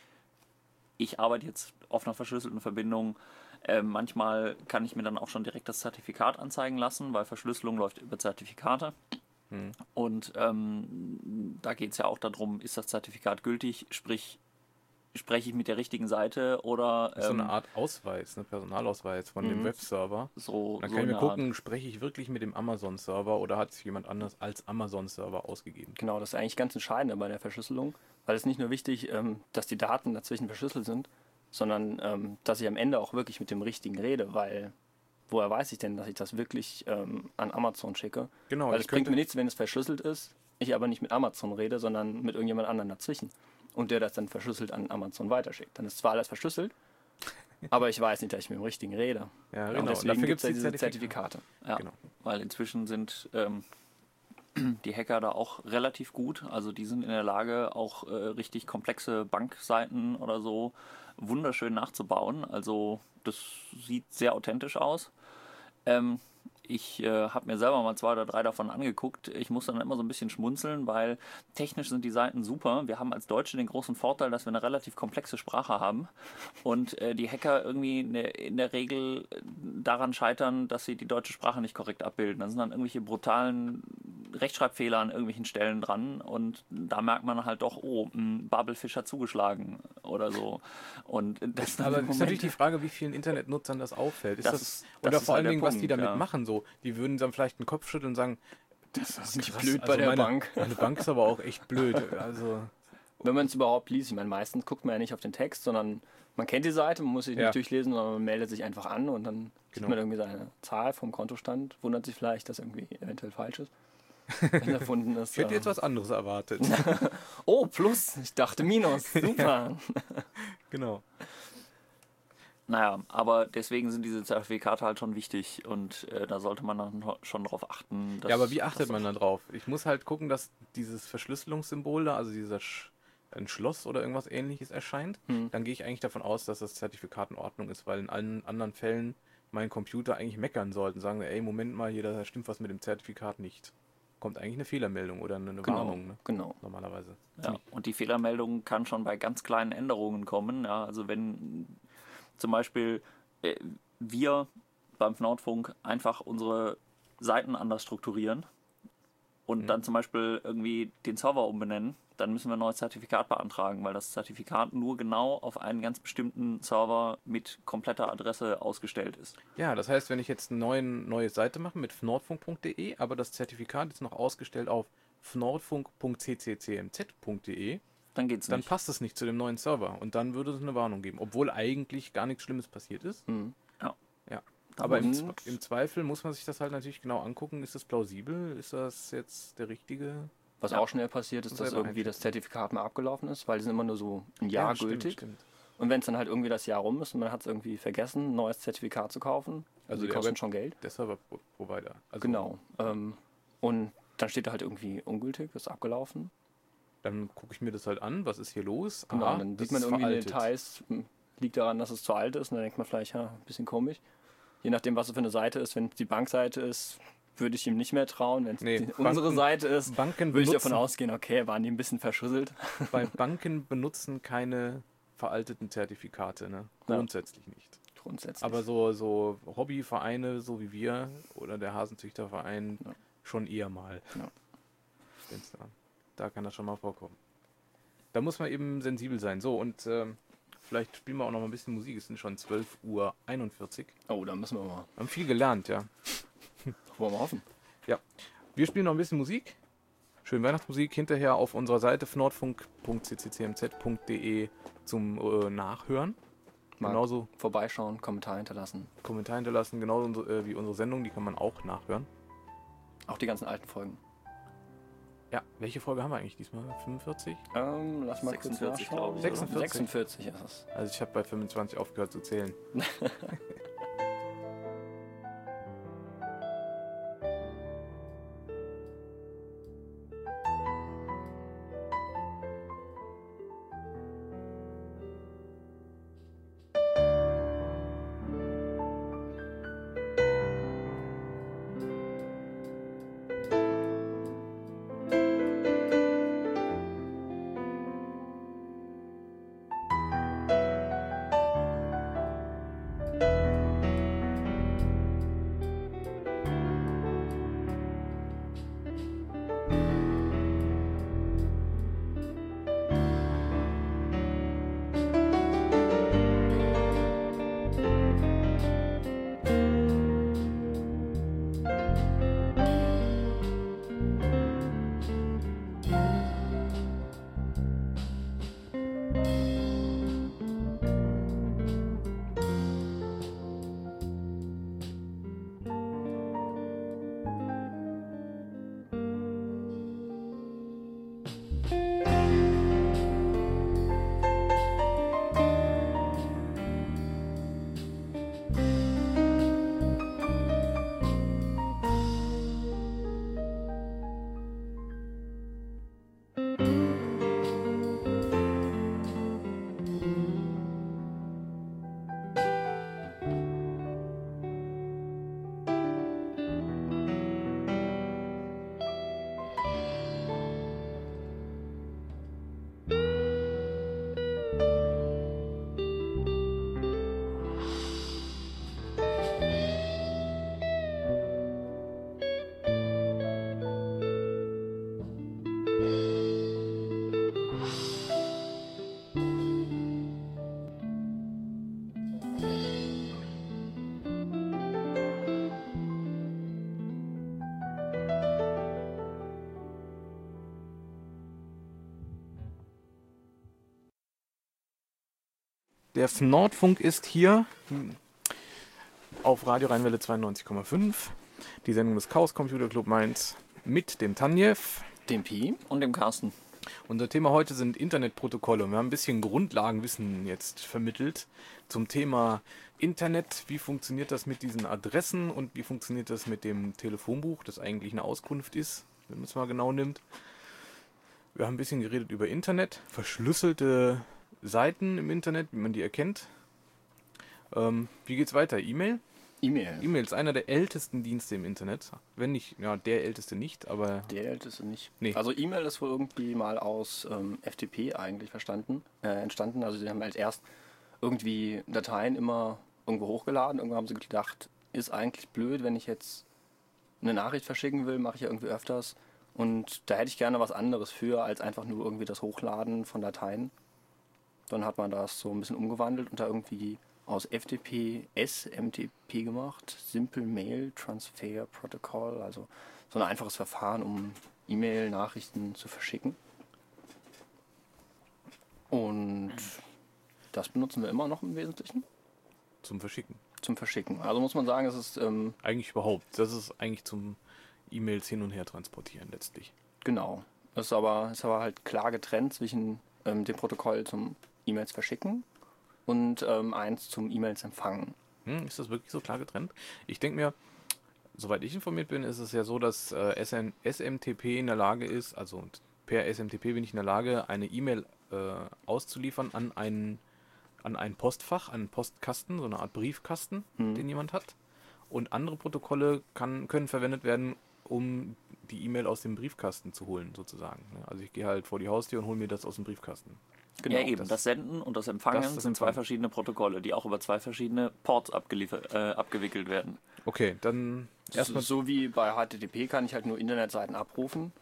ich arbeite jetzt auf einer verschlüsselten Verbindung. Ähm, manchmal kann ich mir dann auch schon direkt das Zertifikat anzeigen lassen, weil Verschlüsselung läuft über Zertifikate. Hm. Und ähm, da geht es ja auch darum, ist das Zertifikat gültig, sprich, spreche ich mit der richtigen Seite oder Das ist so ähm, eine Art Ausweis, ne, Personalausweis von dem Mhm. Webserver. so, Dann so kann ich mir eine Art. gucken, spreche ich wirklich mit dem Amazon-Server oder hat es jemand anders als Amazon-Server ausgegeben? Genau, das ist eigentlich ganz entscheidend bei der Verschlüsselung, weil es nicht nur wichtig, ähm, dass die Daten dazwischen verschlüsselt sind, sondern ähm, dass ich am Ende auch wirklich mit dem Richtigen rede, weil woher weiß ich denn, dass ich das wirklich ähm, an Amazon schicke? Genau, Weil ich es bringt könnte- mir nichts, wenn es verschlüsselt ist, ich aber nicht mit Amazon rede, sondern mit irgendjemand anderem dazwischen. Und der das dann verschlüsselt an Amazon weiterschickt. Dann ist zwar alles verschlüsselt, aber ich weiß nicht, dass ich mit dem Richtigen rede. Ja, Und genau. Und deswegen dafür gibt gibt es es ja die diese Zertifikate. Zertifikate. Ja, Genau. weil inzwischen sind ähm, die Hacker da auch relativ gut. Also die sind in der Lage, auch äh, richtig komplexe Bankseiten oder so wunderschön nachzubauen. Also das sieht sehr authentisch aus. Ähm, ich äh, habe mir selber mal zwei oder drei davon angeguckt. Ich muss dann immer so ein bisschen schmunzeln, weil technisch sind die Seiten super. Wir haben als Deutsche den großen Vorteil, dass wir eine relativ komplexe Sprache haben und äh, die Hacker irgendwie in der, in der Regel daran scheitern, dass sie die deutsche Sprache nicht korrekt abbilden. Dann sind dann irgendwelche brutalen Rechtschreibfehler an irgendwelchen Stellen dran und da merkt man halt doch, oh, ein Babelfisch hat zugeschlagen oder so. Und das sind Aber dann es ist natürlich die Momente- Frage, wie vielen Internetnutzern das auffällt. Ist Das das, ist- oder das ist vor halt allen der Dingen, was die Punkt, damit ja. machen. So, die würden dann vielleicht einen Kopf schütteln und sagen, das ist nicht krass. blöd bei der meine, Bank. Meine Bank ist aber auch echt blöd. Also, Wenn man es überhaupt liest, ich meine, meistens guckt man ja nicht auf den Text, sondern man kennt die Seite, man muss sie Ja. nicht durchlesen, sondern man meldet sich einfach an und dann sieht Genau. man irgendwie seine Zahl vom Kontostand, wundert sich vielleicht, dass irgendwie eventuell falsch ist. Wenn erfunden ist. ich hätte äh, jetzt was anderes erwartet. Oh, plus, ich dachte Minus, super. Genau. Naja, aber deswegen sind diese Zertifikate halt schon wichtig und äh, da sollte man dann schon drauf achten. Dass, Ja, aber wie achtet dass man da drauf? Ich muss halt gucken, dass dieses Verschlüsselungssymbol da, also dieser Sch ein Schloss oder irgendwas ähnliches erscheint. Hm. Dann gehe ich eigentlich davon aus, dass das Zertifikat in Ordnung ist, weil in allen anderen Fällen mein Computer eigentlich meckern sollte und sagen, ey, Moment mal, hier, da stimmt was mit dem Zertifikat nicht. kommt eigentlich eine Fehlermeldung oder eine, eine Genau, Warnung, ne? genau. Normalerweise. Ja, und die Fehlermeldung kann schon bei ganz kleinen Änderungen kommen. Ja, also wenn zum Beispiel äh, wir beim Nordfunk einfach unsere Seiten anders strukturieren und Mhm. dann zum Beispiel irgendwie den Server umbenennen, dann müssen wir ein neues Zertifikat beantragen, weil das Zertifikat nur genau auf einen ganz bestimmten Server mit kompletter Adresse ausgestellt ist. Ja, das heißt, wenn ich jetzt eine neuen, neue Seite mache mit fnordfunk punkt de, aber das Zertifikat ist noch ausgestellt auf fnordfunk punkt c c c m z punkt de, Dann geht's dann nicht. passt es nicht zu dem neuen Server und dann würde es eine Warnung geben, obwohl eigentlich gar nichts Schlimmes passiert ist. Mhm. Ja. Ja. Aber im, Und- Z- im Zweifel muss man sich das halt natürlich genau angucken. Ist das plausibel? Ist das jetzt der richtige? Was Ja. auch schnell passiert, ist, dass Selber irgendwie das Zertifikat mal abgelaufen ist, weil die sind immer nur so ein Jahr stimmt, gültig. stimmt. Und wenn es dann halt irgendwie das Jahr rum ist und man hat es irgendwie vergessen, ein neues Zertifikat zu kaufen, also, Also die der kosten Web- schon Geld. Der Server-Provider. Also Genau. Ähm, und dann steht da halt irgendwie ungültig, ist abgelaufen. Dann gucke ich mir das halt an. Was ist hier los? Genau, Ah, und dann das sieht man ist irgendwie in den veraltet. Details, hm, liegt daran, dass es zu alt ist. Und dann denkt man vielleicht, ja, ein bisschen komisch. Je nachdem, was es für eine Seite ist. Wenn es die Bankseite ist, würde ich ihm nicht mehr trauen. Wenn es Nee, die, Banken- unsere Seite ist, Banken würde ich davon benutzen- ausgehen, okay, waren die ein bisschen verschusselt. Bei Banken benutzen keine veralteten Zertifikate, ne? Ja. Grundsätzlich nicht. Grundsätzlich. Aber so, so Hobbyvereine, so wie wir oder der Hasenzüchterverein, Ja. schon eher mal. Ja. Wenn's Da, da kann das schon mal vorkommen. Da muss man eben sensibel sein. So, und ähm, vielleicht spielen wir auch noch mal ein bisschen Musik. Es sind schon zwölf Uhr einundvierzig. Oh, da müssen wir mal. Wir haben viel gelernt, ja. Wollen wir hoffen. Wir spielen noch ein bisschen Musik. Schön Weihnachtsmusik hinterher auf unserer Seite fnordfunk punkt c c c m z punkt de zum äh, Nachhören. Mal Genauso vorbeischauen, Kommentar hinterlassen. Kommentar hinterlassen, genauso äh, wie unsere Sendung, die kann man auch nachhören. Auch die ganzen alten Folgen. Ja, welche Folge haben wir eigentlich diesmal? fünfundvierzig? Ähm, lass mal sechsundvierzig, kurz nachschauen. glaube ich, oder? sechsundvierzig ist es. Also ich habe bei fünfundzwanzig aufgehört zu zählen. Der Nordfunk ist hier auf Radio Rheinwelle zweiundneunzig Komma fünf. Die Sendung des Chaos Computer Club Mainz mit dem Tanjev. Dem Pi. Und dem Carsten. Unser Thema heute sind Internetprotokolle. Wir haben ein bisschen Grundlagenwissen jetzt vermittelt zum Thema Internet. Wie funktioniert das mit diesen Adressen und wie funktioniert das mit dem Telefonbuch, das eigentlich eine Auskunft ist, wenn man es mal genau nimmt. Wir haben ein bisschen geredet über Internet, verschlüsselte Seiten im Internet, wie man die erkennt. Ähm, wie geht's weiter? E-Mail? E-Mail. E-Mail ist einer der ältesten Dienste im Internet. Wenn nicht, ja, der älteste nicht, aber Der älteste nicht. Nee. Also E-Mail ist wohl irgendwie mal aus ähm, F T P eigentlich verstanden, äh, entstanden. Also sie haben als erst irgendwie Dateien immer irgendwo hochgeladen. Irgendwann haben sie gedacht, ist eigentlich blöd, wenn ich jetzt eine Nachricht verschicken will, mache ich ja irgendwie öfters. Und da hätte ich gerne was anderes für, als einfach nur irgendwie das Hochladen von Dateien. Dann hat man das so ein bisschen umgewandelt und da irgendwie aus F T P S M T P gemacht. Simple Mail Transfer Protocol. Also so ein einfaches Verfahren, um E-Mail-Nachrichten zu verschicken. Und das benutzen wir immer noch im Wesentlichen zum Verschicken. zum Verschicken. Also muss man sagen, es ist ähm, Eigentlich überhaupt. Das ist eigentlich zum E-Mails hin und her transportieren letztlich. genau. Es ist aber, ist aber halt klar getrennt zwischen ähm, dem Protokoll zum E-Mails verschicken und ähm, eins zum E-Mails empfangen. Hm, ist das wirklich so klar getrennt? Ich denke mir, soweit ich informiert bin, ist es ja so, dass äh, S N S M T P in der Lage ist, also per S M T P bin ich in der Lage, eine E-Mail äh, auszuliefern an einen, an ein Postfach, einen Postkasten, so eine Art Briefkasten, Mhm. den jemand hat. Und andere Protokolle kann, können verwendet werden, um die E-Mail aus dem Briefkasten zu holen, sozusagen. ne? Also ich gehe halt vor die Haustür und hole mir das aus dem Briefkasten. Genau. ja, eben. das- Das, Senden und das Empfangen das- das sind zwei Empfangen. verschiedene Protokolle, die auch über zwei verschiedene Ports abgeliefert, äh, abgewickelt werden. Okay, dann erstmal. So wie bei H T T P kann ich halt nur Internetseiten abrufen.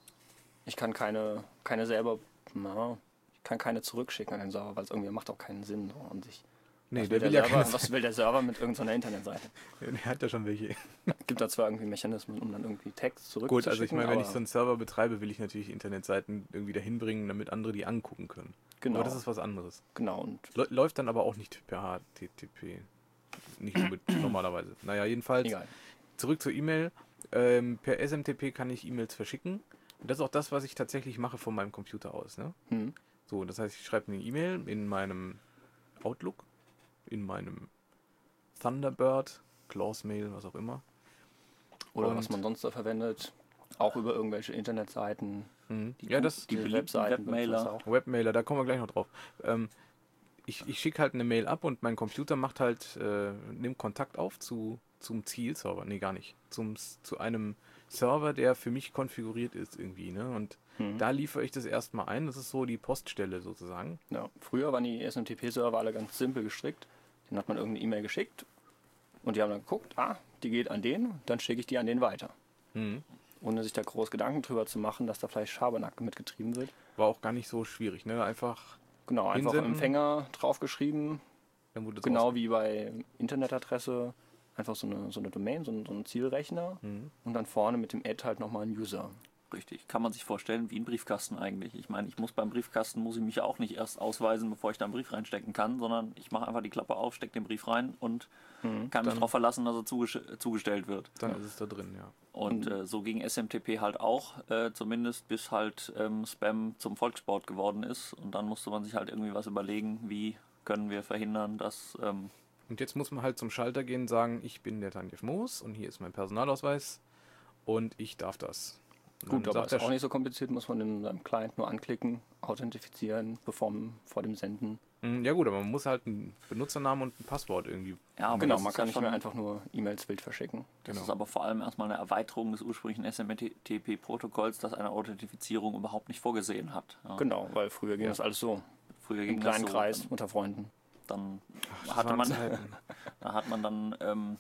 Ich kann keine, keine selber, na, ich kann keine zurückschicken an den Server, weil es irgendwie macht auch keinen Sinn so an sich. Nee, was, der will will der ja Server, keine. was will der Server mit irgendeiner Internetseite? Der hat ja schon welche. Gibt da zwar irgendwie Mechanismen, um dann irgendwie Text zurückzuschicken. Gut, also ich meine, wenn ich aber- so einen Server betreibe, will ich natürlich Internetseiten irgendwie dahin bringen, damit andere die angucken können. Genau, Aber das ist was anderes. genau. Und Lä- Läuft dann aber auch nicht per H T T P. Nicht unbedingt normalerweise. Naja, jedenfalls egal. zurück zur E-Mail. Ähm, per S M T P kann ich E-Mails verschicken. Und das ist auch das, was ich tatsächlich mache von meinem Computer aus. Ne? Hm. So, das heißt, ich schreibe eine E-Mail in meinem Outlook, in meinem Thunderbird, Claws-Mail, was auch immer. Oder Und- was man sonst da verwendet. Auch über irgendwelche Internetseiten. Mhm. Die Ja, Ku- das die diese beliebten Webseiten Webmailer. benutzt das auch. Webmailer, da kommen wir gleich noch drauf. Ähm, ich ich schicke halt eine Mail ab und mein Computer macht halt, äh, nimmt Kontakt auf zu, zum Zielserver. Nee, gar nicht. Zum, zu einem Server, der für mich konfiguriert ist irgendwie. Ne? Und Hm. da liefere ich das erstmal ein. Das ist so die Poststelle sozusagen. Ja. Früher waren die S M T P-Server alle ganz simpel gestrickt. Den hat man irgendeine E-Mail geschickt und die haben dann geguckt, ah, die geht an den, dann schicke ich die an den weiter. Mhm. Ohne sich da groß Gedanken drüber zu machen, dass da vielleicht Schabernack mitgetrieben wird. War auch gar nicht so schwierig. Ne? Einfach, Genau, einfach Hinsenden. Empfänger draufgeschrieben, dann wurde es genau aus- wie bei Internetadresse, einfach so eine, so eine Domain, so ein, so ein Zielrechner Mhm. und dann vorne mit dem Add halt nochmal ein User. Richtig, kann man sich vorstellen wie ein Briefkasten eigentlich. Ich meine, ich muss beim Briefkasten, muss ich mich ja auch nicht erst ausweisen, bevor ich da einen Brief reinstecken kann, sondern ich mache einfach die Klappe auf, stecke den Brief rein und Mhm. kann mich Dann- darauf verlassen, dass er zuges- zugestellt wird. Dann ist es da drin, ja. Und äh, so ging S M T P halt auch, äh, zumindest bis halt ähm, Spam zum Volkssport geworden ist. Und dann musste man sich halt irgendwie was überlegen, wie können wir verhindern, dass... Ähm, Und jetzt muss man halt zum Schalter gehen und sagen, ich bin der Tanjev Moos und hier ist mein Personalausweis und ich darf das. Und Gut, dann aber sagt ist der auch nicht so kompliziert, muss man in seinem Client nur anklicken, authentifizieren, bevor vor dem Senden. Mm, ja gut, aber man muss halt einen Benutzernamen und ein Passwort irgendwie. ja, aber genau, das man ist kann ja nicht schon, mehr einfach nur E-Mails wild verschicken. Das Genau. ist aber vor allem erstmal eine Erweiterung des ursprünglichen S M T P-Protokolls, das eine Authentifizierung überhaupt nicht vorgesehen hat. Ja. Genau, weil früher ging Ja. das alles so. Früher Im ging das kleinen so, Kreis, unter Freunden. Dann, Das dann hatte waren man, Zeiten. da hat man dann ähm,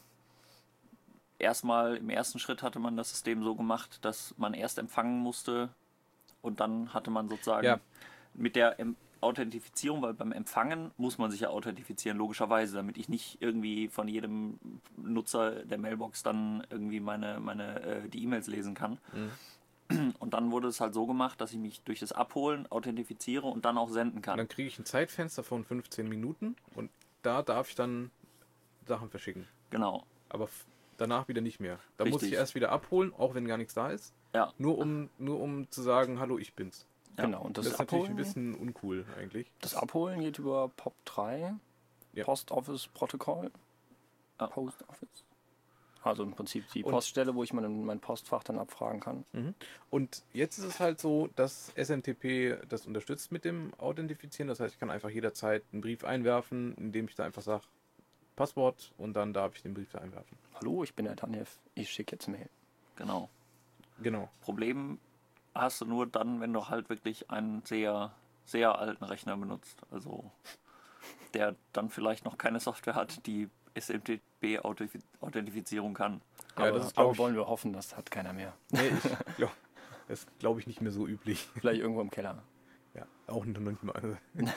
erstmal im ersten Schritt hatte man das System so gemacht, dass man erst empfangen musste und dann hatte man sozusagen Ja. mit der em Authentifizierung, weil beim Empfangen muss man sich ja authentifizieren, logischerweise, damit ich nicht irgendwie von jedem Nutzer der Mailbox dann irgendwie meine, meine äh, die E-Mails lesen kann. Mhm. Und dann wurde es halt so gemacht, dass ich mich durch das Abholen authentifiziere und dann auch senden kann. Dann kriege ich ein Zeitfenster von fünfzehn Minuten und da darf ich dann Sachen verschicken. Genau. Aber f- danach wieder nicht mehr. Da muss Richtig. ich erst wieder abholen, auch wenn gar nichts da ist. Ja. Nur um, nur um zu sagen, hallo, ich bin's. Ja. Genau, und das, Das, ist natürlich ein Abholen, bisschen uncool eigentlich. das Abholen geht über P O P drei, Ja. Post Office Protokoll. Ja. Post Office. Also im Prinzip die Und- Poststelle, wo ich mein, mein Postfach dann abfragen kann. Mhm. Und jetzt ist es halt so, dass S M T P das unterstützt mit dem Authentifizieren. Das heißt, ich kann einfach jederzeit einen Brief einwerfen, indem ich da einfach sage, Passwort und dann darf ich den Brief da einwerfen. Hallo, ich bin der Tanjev, ich schicke jetzt Mail. Genau. Genau. Problem hast du nur dann, wenn du halt wirklich einen sehr, sehr alten Rechner benutzt. Also der dann vielleicht noch keine Software hat, die S M T P-Authentifizierung kann. Ja, aber das ist, aber ich, wollen wir hoffen, das hat keiner mehr. nee, ich, ja, das ist, glaube ich, nicht mehr so üblich. Vielleicht irgendwo im Keller. Ja, auch noch nicht mal.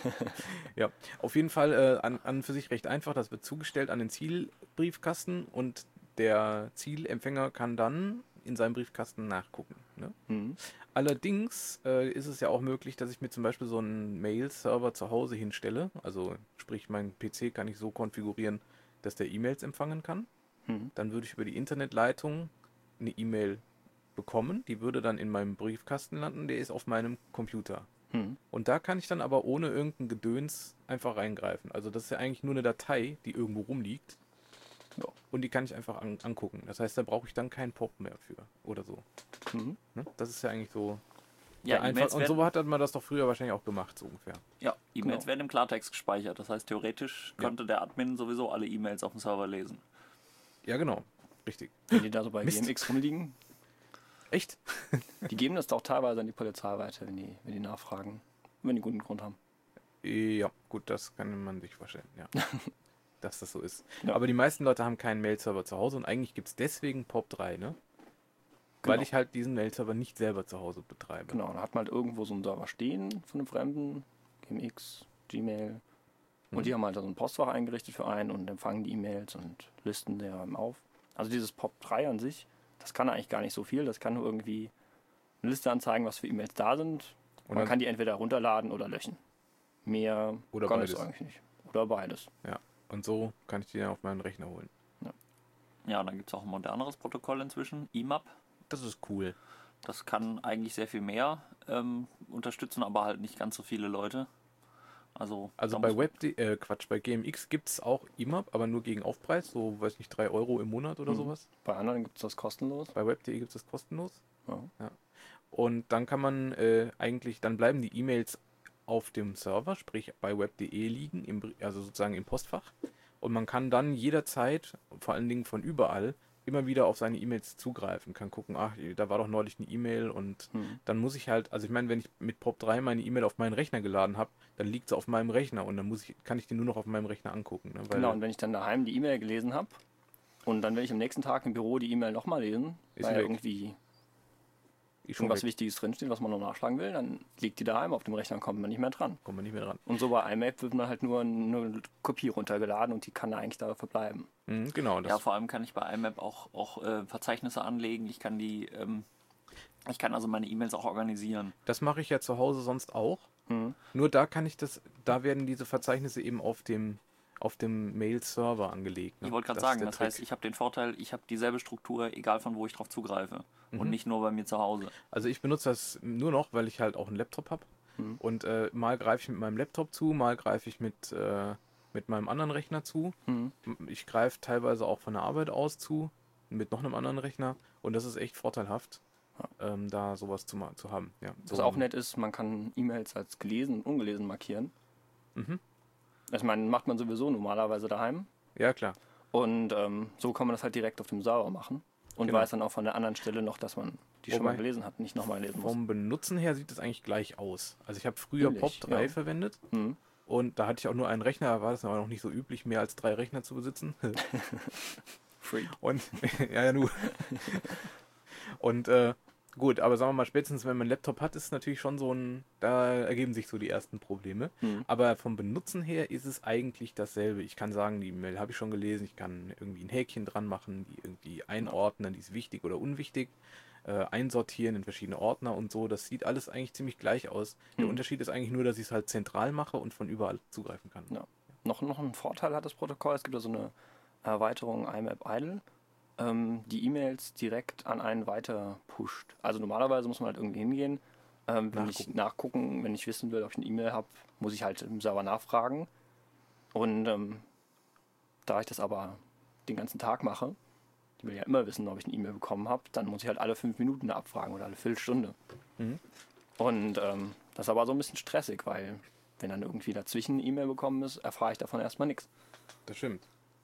Ja, auf jeden Fall äh, an, an und für sich recht einfach. Das wird zugestellt an den Zielbriefkasten und der Zielempfänger kann dann in seinem Briefkasten nachgucken. Ne? Mhm. Allerdings äh, ist es ja auch möglich, dass ich mir zum Beispiel so einen Mail-Server zu Hause hinstelle. Also sprich, mein P C kann ich so konfigurieren, dass der E-Mails empfangen kann. Mhm. Dann würde ich über die Internetleitung eine E-Mail bekommen. Die würde dann in meinem Briefkasten landen. Der ist auf meinem Computer. Mhm. Und da kann ich dann aber ohne irgendein Gedöns einfach reingreifen. Also das ist ja eigentlich nur eine Datei, die irgendwo rumliegt. Ja. Und die kann ich einfach an, angucken. Das heißt, da brauche ich dann keinen Pop mehr für oder so. Mhm. Ne? Das ist ja eigentlich so Ja, der einfach. E-Mails Und werden, so hat man das doch früher wahrscheinlich auch gemacht, so ungefähr. ja, E-Mails Genau. werden im Klartext gespeichert. Das heißt, theoretisch Ja. könnte der Admin sowieso alle E-Mails auf dem Server lesen. Ja, genau. Richtig. Wenn die da so bei Mist. G M X rumliegen, Echt? die geben das doch teilweise an die Polizei weiter, wenn die, wenn die nachfragen. Wenn die guten Grund haben. Ja, gut, das kann man sich vorstellen, ja. Dass das so ist. Ja. Aber die meisten Leute haben keinen Mail-Server zu Hause und eigentlich gibt es deswegen Pop drei, ne? Weil Genau. ich halt diesen Mail-Server nicht selber zu Hause betreibe. Genau, da hat man halt irgendwo so einen Server stehen von einem Fremden, G M X, Gmail. Und Mhm. die haben halt so ein Postfach eingerichtet für einen und empfangen die E-Mails und listen der auf. Also dieses Pop drei an sich, das kann eigentlich gar nicht so viel. Das kann nur irgendwie eine Liste anzeigen, was für E-Mails da sind. Und Man dann- kann die entweder runterladen oder löschen. Mehr Oder kann es beides. eigentlich nicht. Oder beides. Ja. Und so kann ich die dann auf meinen Rechner holen. Ja, und dann gibt es auch ein moderneres Protokoll inzwischen, I M A P. Das ist cool. Das kann eigentlich sehr viel mehr ähm, unterstützen, aber halt nicht ganz so viele Leute. Also, Also da bei muss- Web, äh, Quatsch, bei G M X gibt es auch I M A P, aber nur gegen Aufpreis, so, weiß nicht, drei Euro im Monat oder Mhm. sowas. Bei anderen gibt es das kostenlos. Bei web punkt de gibt es das kostenlos. Ja. Und dann kann man äh, eigentlich, dann bleiben die E-Mails auf dem Server, sprich bei web punkt de liegen, im, Br- also sozusagen im Postfach. Und man kann dann jederzeit, vor allen Dingen von überall, immer wieder auf seine E-Mails zugreifen. Kann gucken, ach, da war doch neulich eine E-Mail und Mhm. dann muss ich halt, also ich meine, wenn ich mit Pop drei meine E-Mail auf meinen Rechner geladen habe, dann liegt sie auf meinem Rechner und dann muss ich, kann ich die nur noch auf meinem Rechner angucken. Ne? Weil, Genau, und wenn ich dann daheim die E-Mail gelesen habe und dann will ich am nächsten Tag im Büro die E-Mail nochmal lesen, Ist weil sie weg. irgendwie ich schon irgendwas weg, Wichtiges drinsteht, was man noch nachschlagen will, dann liegt die daheim auf dem Rechner und kommt man nicht mehr dran. kommt man nicht mehr dran. Und so bei I M A P wird man halt nur eine Kopie runtergeladen und die kann da eigentlich da verbleiben. Mhm, genau, das ja, vor allem kann ich bei I M A P auch, auch äh, Verzeichnisse anlegen. Ich kann die, ähm, ich kann also meine E-Mails auch organisieren. Das mache ich ja zu Hause sonst auch. Mhm. Nur da kann ich das, da werden diese Verzeichnisse eben auf dem, auf dem Mail-Server angelegt. Ne? Ich wollte gerade Das ist sagen, der das Trick. heißt, ich habe den Vorteil, ich habe dieselbe Struktur, egal von wo ich drauf zugreife. Mhm. Und nicht nur bei mir zu Hause. Also ich benutze das nur noch, weil ich halt auch einen Laptop habe. Mhm. Und äh, mal greife ich mit meinem Laptop zu, mal greife ich mit, äh, mit meinem anderen Rechner zu. Mhm. Ich greife teilweise auch von der Arbeit aus zu, mit noch einem anderen Rechner. Und das ist echt vorteilhaft, ähm, da sowas zu, ma- zu haben. Ja, Was so auch ein- nett ist, man kann E-Mails als gelesen und ungelesen markieren. Mhm. Ich meine, macht man sowieso normalerweise daheim. Ja, klar. Und ähm, so kann man das halt direkt auf dem Server machen. Und Genau. weiß dann auch von der anderen Stelle noch, dass man die schon Wobei- mal gelesen hat, nicht nochmal lesen muss. Vom Benutzen her sieht es eigentlich gleich aus. Also ich habe früher Ähnlich, Pop drei ja. verwendet. Mhm. Und da hatte ich auch nur einen Rechner, da war das aber noch nicht so üblich, mehr als drei Rechner zu besitzen. Freak. Und, ja, ja, nu. Und, äh, gut, aber sagen wir mal, spätestens wenn man einen Laptop hat, ist es natürlich schon so ein, da ergeben sich so die ersten Probleme. Mhm. Aber vom Benutzen her ist es eigentlich dasselbe. Ich kann sagen, die E-Mail habe ich schon gelesen, ich kann irgendwie ein Häkchen dran machen, die irgendwie einordnen, die ist wichtig oder unwichtig, äh, einsortieren in verschiedene Ordner und so. Das sieht alles eigentlich ziemlich gleich aus. Der Mhm. Unterschied ist eigentlich nur, dass ich es halt zentral mache und von überall zugreifen kann. Ja. Noch, noch ein Vorteil hat das Protokoll, es gibt da so eine Erweiterung I M A P Idle, ähm, die E-Mails direkt an einen weiter pusht. Also normalerweise muss man halt irgendwie hingehen, ähm, wenn ich Nachgucken. nachgucken, wenn ich wissen will, ob ich eine E-Mail habe, muss ich halt im Server nachfragen. Und ähm, da ich das aber den ganzen Tag mache, ich will ja immer wissen, ob ich eine E-Mail bekommen habe, dann muss ich halt alle fünf Minuten da abfragen oder alle Viertelstunde. Mhm. Und ähm, das ist aber so ein bisschen stressig, weil wenn dann irgendwie dazwischen eine E-Mail bekommen ist, erfahre ich davon erstmal nichts. Das stimmt.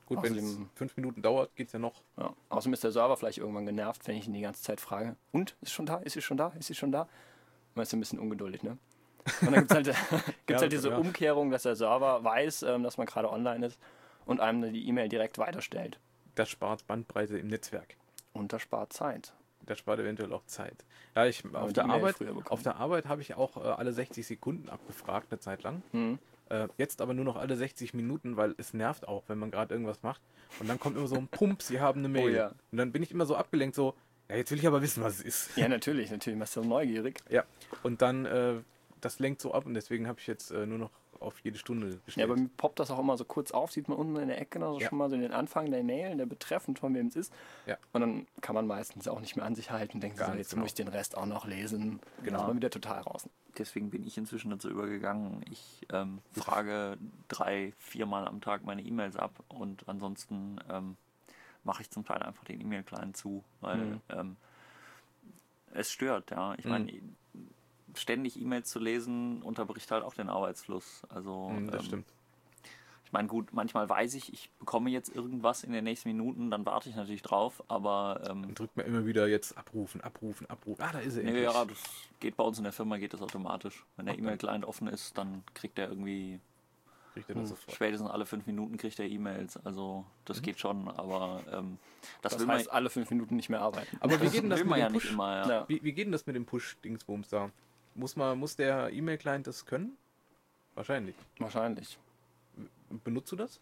Gut, wenn es Außerdem- fünf Minuten dauert, geht's ja noch. Ja. Außerdem ist der Server vielleicht irgendwann genervt, wenn ich ihn die ganze Zeit frage. Und? Ist schon da? Ist sie schon da? Ist sie schon da? Man ist ein bisschen ungeduldig, ne? Und dann gibt es halt, gibt's Ja, halt diese ja. Umkehrung, dass der Server weiß, ähm, dass man gerade online ist und einem dann die E-Mail direkt weiterstellt. Das spart Bandbreite im Netzwerk. Und das spart Zeit. Das spart eventuell auch Zeit. Ja, ich, auf, die der E-Mail Arbeit, früher bekommen. auf der Arbeit habe ich auch äh, alle sechzig Sekunden abgefragt, eine Zeit lang. Mhm. Äh, jetzt aber nur noch alle sechzig Minuten, weil es nervt auch, wenn man gerade irgendwas macht. Und dann kommt immer so ein Pump, Sie haben eine Mail. Oh ja. Und dann bin ich immer so abgelenkt, so, ja, jetzt will ich aber wissen, was es ist. Ja, natürlich, natürlich. Man ist so neugierig. Ja. Und dann, äh, das lenkt so ab und deswegen habe ich jetzt äh, nur noch auf jede Stunde Ja, gestellt. aber mir poppt das auch immer so kurz auf, sieht man unten in der Ecke, also Ja. schon mal so den Anfang der Mail, der Betreff und von wem es ist. Ja. Und dann kann man meistens auch nicht mehr an sich halten und denkt Gar so, nicht, jetzt genau. muss ich den Rest auch noch lesen. Genau. Dann ist man wieder total raus. Deswegen bin ich inzwischen dazu übergegangen. Ich ähm, frage drei, viermal am Tag meine E-Mails ab und ansonsten ähm, mache ich zum Teil einfach den E-Mail-Client zu, weil Mhm. ähm, es stört, ja. Ich Mhm. meine, ständig E-Mails zu lesen unterbricht halt auch den Arbeitsfluss. Also Hm, das ähm, stimmt. ich meine, gut, manchmal weiß ich, ich bekomme jetzt irgendwas in den nächsten Minuten, dann warte ich natürlich drauf, aber ähm, Dann drückt man immer wieder jetzt abrufen, abrufen, abrufen. Ah, da ist er nee, endlich. ja, das geht bei uns in der Firma geht das automatisch. Wenn der Okay. E-Mail-Client offen ist, dann kriegt er irgendwie Kriegt er das sofort. spätestens alle fünf Minuten kriegt er E-Mails. Also das geht schon, aber ähm, das, Das will heißt, man, alle fünf Minuten nicht mehr arbeiten. Aber wie geht denn das will mit man dem ja nicht Push? immer. Ja. Ja. Wie, wie geht denn das mit dem Push-Dingsbums da? Muss, man, muss der E-Mail-Client das können? Wahrscheinlich. Wahrscheinlich. Benutzt du das?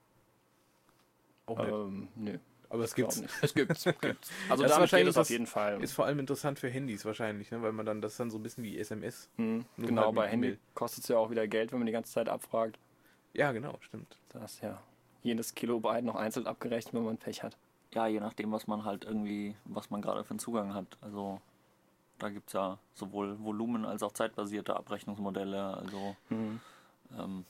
Auch nicht. Ähm, nö. Aber es Glaub gibt's. nicht. Es gibt's. gibt's. Also Das ist damit geht wahrscheinlich es auf das- jeden Fall. Ist vor allem interessant für Handys wahrscheinlich, ne? Weil man dann das dann so ein bisschen wie S M S. Hm, Nur genau, halt bei mit Handy E-Mail. kostet es ja auch wieder Geld, wenn man die ganze Zeit abfragt. Ja, genau, stimmt. Da ist ja jedes Kilobyte noch einzeln abgerechnet, wenn man Pech hat. ja, je nachdem, was man halt irgendwie, was man gerade für einen Zugang hat. Also da gibt es ja sowohl Volumen- als auch zeitbasierte Abrechnungsmodelle. Also Hm. ähm,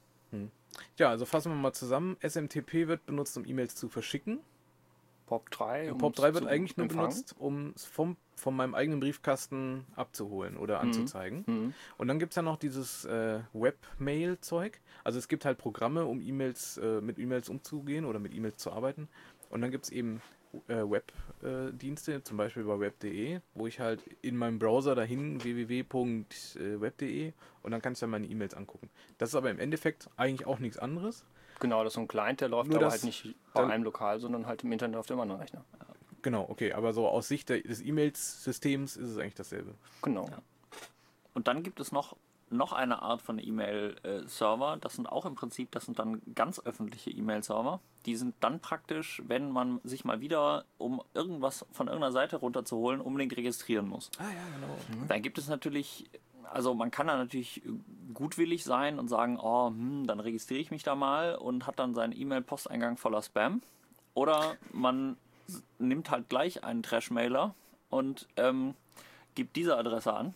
Ja, also fassen wir mal zusammen. S M T P wird benutzt, um E-Mails zu verschicken. Pop drei. Pop drei wird zu eigentlich nur empfangen. benutzt, um es vom, von meinem eigenen Briefkasten abzuholen oder anzuzeigen. Mhm. Und dann gibt es ja noch dieses äh, Webmail-Zeug. Also es gibt halt Programme, um E-Mails äh, mit E-Mails umzugehen oder mit E-Mails zu arbeiten. Und dann gibt es eben äh, Webdienste, äh, zum Beispiel bei web punkt de, wo ich halt in meinem Browser dahin w w w punkt web punkt de und dann kann ich dann meine E-Mails angucken. Das ist aber im Endeffekt eigentlich auch nichts anderes. Genau, das ist so ein Client, der läuft Nur aber das- halt nicht bei dann- einem Lokal, sondern halt im Internet auf dem anderen Rechner. Genau, okay, aber so aus Sicht der, des E-Mails-Systems ist es eigentlich dasselbe. Genau. Ja. Und dann gibt es noch, noch eine Art von E-Mail-Server. Das sind auch im Prinzip, das sind dann ganz öffentliche E-Mail-Server. Die sind dann praktisch, wenn man sich mal wieder, um irgendwas von irgendeiner Seite runterzuholen, unbedingt registrieren muss. Ah ja, genau. Da gibt es natürlich, also man kann da natürlich gutwillig sein und sagen, oh, hm, dann registriere ich mich da mal und hat dann seinen E-Mail-Posteingang voller Spam. Oder man s- nimmt halt gleich einen Trash-Mailer und ähm, gibt diese Adresse an.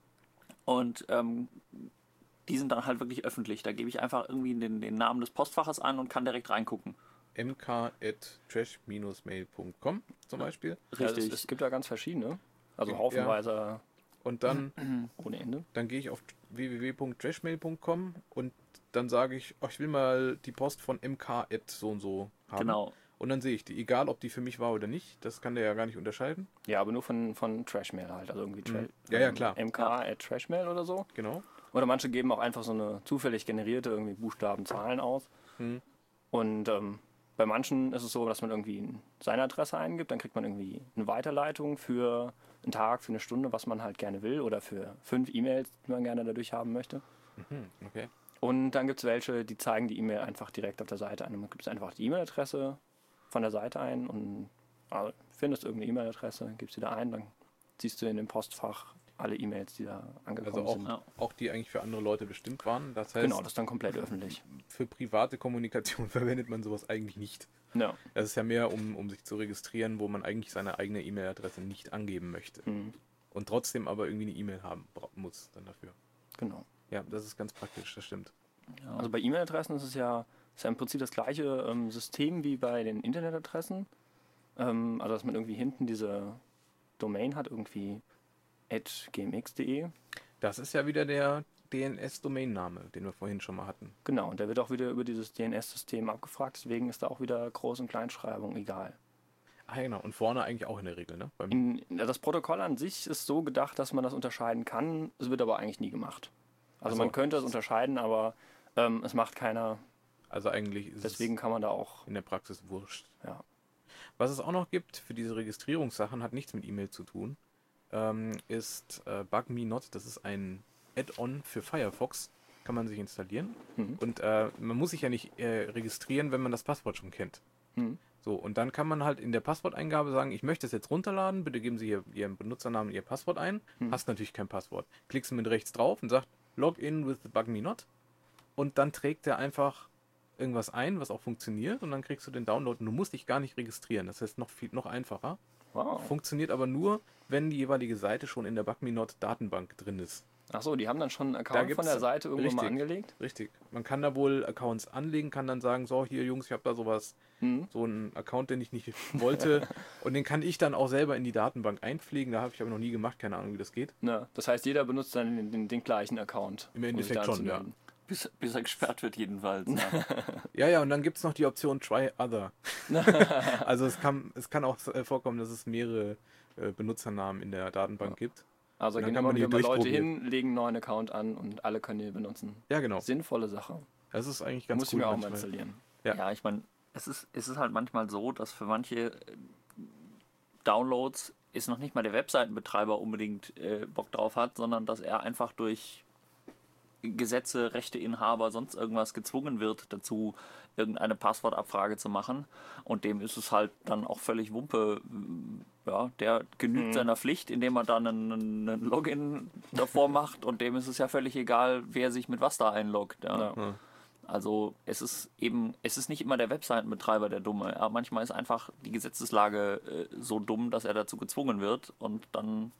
Und ähm, die sind dann halt wirklich öffentlich. Da gebe ich einfach irgendwie den, den Namen des Postfaches an und kann direkt reingucken. m k at trash dash mail punkt com zum Beispiel. Ja, es, Richtig. es gibt ja ganz verschiedene. Also Ja. haufenweise Und dann, ohne Ende. dann gehe ich auf w w w punkt trash mail punkt com und dann sage ich, oh, ich will mal die Post von m k at so und so haben. Genau. Und dann sehe ich die, egal ob die für mich war oder nicht, das kann der ja gar nicht unterscheiden. Ja, aber nur von, von Trashmail halt. Also irgendwie Tra Mhm. Ja, ja, klar. M K at Trashmail oder so. Genau. Oder manche geben auch einfach so eine zufällig generierte irgendwie Buchstaben, Zahlen aus. Hm. Und ähm, bei manchen ist es so, dass man irgendwie seine Adresse eingibt, dann kriegt man irgendwie eine Weiterleitung für einen Tag, für eine Stunde, was man halt gerne will, oder für fünf E-Mails, die man gerne dadurch haben möchte. Mhm, okay. Und dann gibt es welche, die zeigen die E-Mail einfach direkt auf der Seite an. Man gibt einfach die E-Mail-Adresse von der Seite ein und also, findest irgendeine E-Mail-Adresse, gibst sie da ein, dann siehst du in dem Postfach alle E-Mails, die da angekommen Also auch, sind. Ja. auch die eigentlich für andere Leute bestimmt waren. Das heißt, Genau, das ist dann komplett öffentlich. für private Kommunikation verwendet man sowas eigentlich nicht. Ja. Das ist ja mehr, um, um sich zu registrieren, wo man eigentlich seine eigene E-Mail-Adresse nicht angeben möchte. Mhm. Und trotzdem aber irgendwie eine E-Mail haben bra- muss dann dafür. Genau. Ja, das ist ganz praktisch, das stimmt. Ja. Also bei E-Mail-Adressen ist es ja, ist ja im Prinzip das gleiche ähm, System wie bei den Internetadressen. Ähm, also dass man irgendwie hinten diese Domain hat, irgendwie at gmx punkt de. Das ist ja wieder der D N S-Domainname, den wir vorhin schon mal hatten. Genau, und der wird auch wieder über dieses D N S-System abgefragt, deswegen ist da auch wieder Groß- und Kleinschreibung egal. Ah, genau. Und vorne eigentlich auch in der Regel, ne? Beim In, das Protokoll an sich ist so gedacht, dass man das unterscheiden kann, es wird aber eigentlich nie gemacht. Also Ach so. man könnte es unterscheiden, aber ähm, es macht keiner, Also eigentlich ist deswegen es kann man da auch, in der Praxis wurscht. ja. Was es auch noch gibt für diese Registrierungssachen, hat nichts mit E-Mail zu tun, ähm, ist äh, BugMeNot. Das ist ein Add-on für Firefox. Kann man sich installieren. Mhm. Und äh, man muss sich ja nicht äh, registrieren, wenn man das Passwort schon kennt. Mhm. So, und dann kann man halt in der Passworteingabe sagen, ich möchte es jetzt runterladen, bitte geben Sie hier Ihren Benutzernamen und Ihr Passwort ein. Hm. Hast natürlich kein Passwort. Klickst du mit rechts drauf und sagst, Login with BugMeNot. Und dann trägt er einfach irgendwas ein, was auch funktioniert, und dann kriegst du den Download und du musst dich gar nicht registrieren. Das heißt, noch viel, noch einfacher. Wow. Funktioniert aber nur, wenn die jeweilige Seite schon in der BugMeNot-Datenbank drin ist. Achso, die haben dann schon einen Da Account von gibt's- der Seite irgendwann mal richtig. angelegt? Richtig. Man kann da wohl Accounts anlegen, kann dann sagen, so, hier Jungs, ich habe da sowas, Mhm. so einen Account, den ich nicht wollte, und den kann ich dann auch selber in die Datenbank einpflegen. Da habe ich aber noch nie gemacht, keine Ahnung, wie das geht. Na, das heißt, jeder benutzt dann den, den, den gleichen Account. Im um sich Endeffekt da schon, anzumelden. Bis, bis er gesperrt wird jedenfalls. Ja. Ja, ja, und dann gibt es noch die Option Try Other. Also es kann, es kann auch äh, vorkommen, dass es mehrere äh, Benutzernamen in der Datenbank gibt. Also Und dann gehen kann immer man wieder die mal Leute durchprobieren. hin, legen einen neuen Account an und alle können den benutzen. Ja, genau. Sinnvolle Sache. Das ist eigentlich ganz Muss ich cool mir auch mal manchmal. installieren. Ja. Ja, ich meine, es ist, es ist halt manchmal so, dass für manche äh, Downloads ist noch nicht mal der Webseitenbetreiber unbedingt äh, Bock drauf hat, sondern dass er einfach durch Gesetze, Rechteinhaber, sonst irgendwas gezwungen wird dazu, irgendeine Passwortabfrage zu machen. Und dem ist es halt dann auch völlig Wumpe. Ja, der genügt Mhm. seiner Pflicht, indem er dann einen, einen Login davor macht, und dem ist es ja völlig egal, wer sich mit was da einloggt. Ja. Ja. Ja. Also es ist eben, es ist nicht immer der Webseitenbetreiber der Dumme. Ja, manchmal ist einfach die Gesetzeslage äh, so dumm, dass er dazu gezwungen wird, und dann,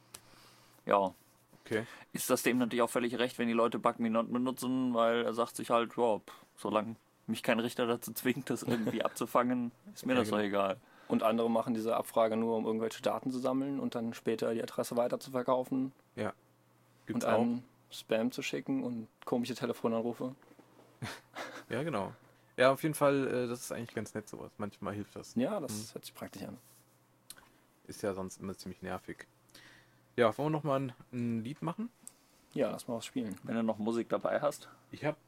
ja, Okay. ist das dem natürlich auch völlig recht, wenn die Leute BugMeNot benutzen, weil er sagt sich halt, ja, pff, solange mich kein Richter dazu zwingt, das irgendwie abzufangen, ist mir Ja, das doch genau. egal. Und andere machen diese Abfrage nur, um irgendwelche Daten zu sammeln und dann später die Adresse weiter zu verkaufen Ja. Gibt's und auch. einen Spam zu schicken und komische Telefonanrufe. Ja, genau. Ja, auf jeden Fall, äh, das ist eigentlich ganz nett sowas. Manchmal hilft das. Ja, das Mhm. hört sich praktisch an. Ist ja sonst immer ziemlich nervig. Ja, wollen wir nochmal ein, ein Lied machen? Ja, lass mal was spielen. Wenn du noch Musik dabei hast. Ich habe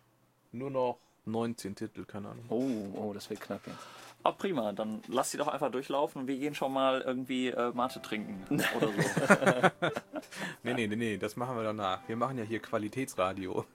nur noch neunzehn Titel, keine Ahnung. Oh, oh, das wird knapp jetzt. Ah, prima, dann lass sie doch einfach durchlaufen und wir gehen schon mal irgendwie äh, Mate trinken oder so. Nee, nee, nee, nee, das machen wir danach. Wir machen ja hier Qualitätsradio.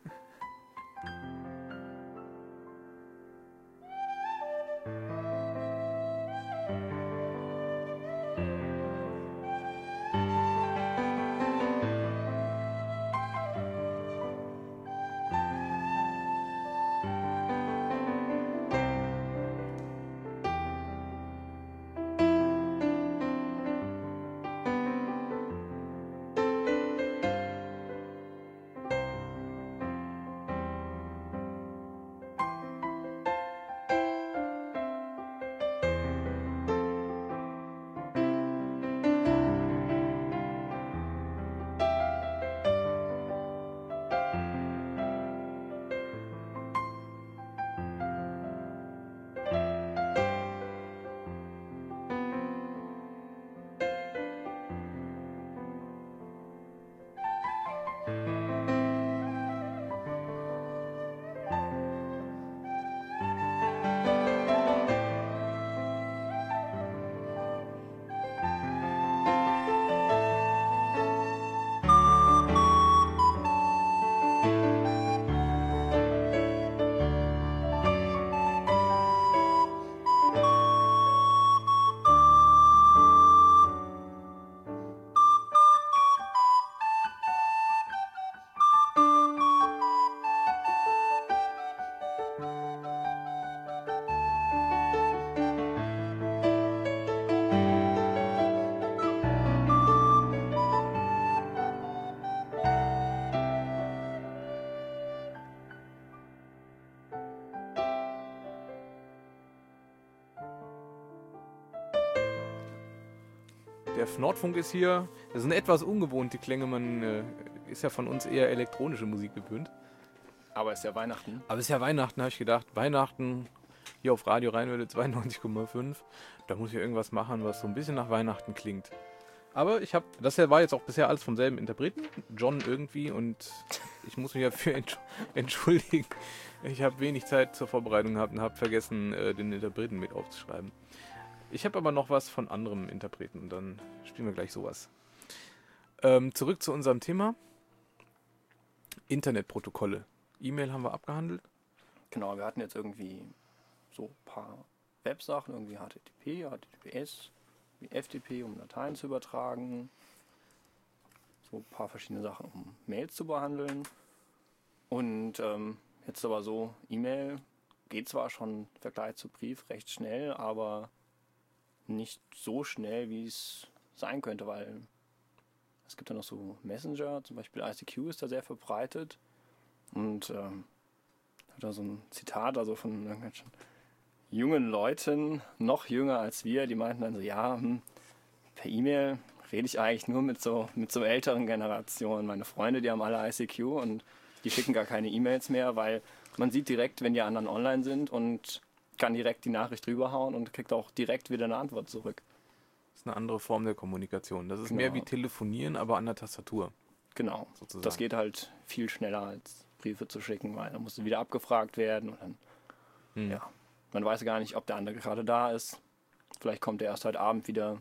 Der Nordfunk ist hier. Das sind etwas ungewohnte Klänge. Man äh, ist ja von uns eher elektronische Musik gewöhnt. Aber es ist ja Weihnachten. Aber es ist ja Weihnachten, habe ich gedacht. Weihnachten, hier auf Radio Rheinwelle zweiundneunzig Komma fünf. Da muss ich irgendwas machen, was so ein bisschen nach Weihnachten klingt. Aber ich habe, das hier war jetzt auch bisher alles vom selben Interpreten, John irgendwie, und ich muss mich dafür entsch entschuldigen. Ich habe wenig Zeit zur Vorbereitung gehabt und habe vergessen, äh, den Interpreten mit aufzuschreiben. Ich habe aber noch was von anderem Interpreten und dann spielen wir gleich sowas. Ähm, zurück zu unserem Thema. Internetprotokolle. E-Mail haben wir abgehandelt. Genau, wir hatten jetzt irgendwie so ein paar Websachen, irgendwie H T T P, H T T P S, wie F T P, um Dateien zu übertragen. So ein paar verschiedene Sachen, um Mails zu behandeln. Und ähm, jetzt aber so, E-Mail geht zwar schon im Vergleich zu Brief recht schnell, aber nicht so schnell, wie es sein könnte, weil es gibt ja noch so Messenger, zum Beispiel I C Q ist da sehr verbreitet. Und ähm, hat da so ein Zitat also von irgendwelchen jungen Leuten, noch jünger als wir, die meinten dann so, ja, hm, per E-Mail rede ich eigentlich nur mit so, mit so älteren Generationen. Meine Freunde, die haben alle I C Q und die schicken gar keine E-Mails mehr, weil man sieht direkt, wenn die anderen online sind und kann direkt die Nachricht rüberhauen und kriegt auch direkt wieder eine Antwort zurück. Das ist eine andere Form der Kommunikation. Das ist Genau. mehr wie Telefonieren, aber an der Tastatur. Genau, sozusagen. Das geht halt viel schneller als Briefe zu schicken, weil dann musst du wieder abgefragt werden und dann, Hm. ja, man weiß gar nicht, ob der andere gerade da ist. Vielleicht kommt er erst heute Abend wieder.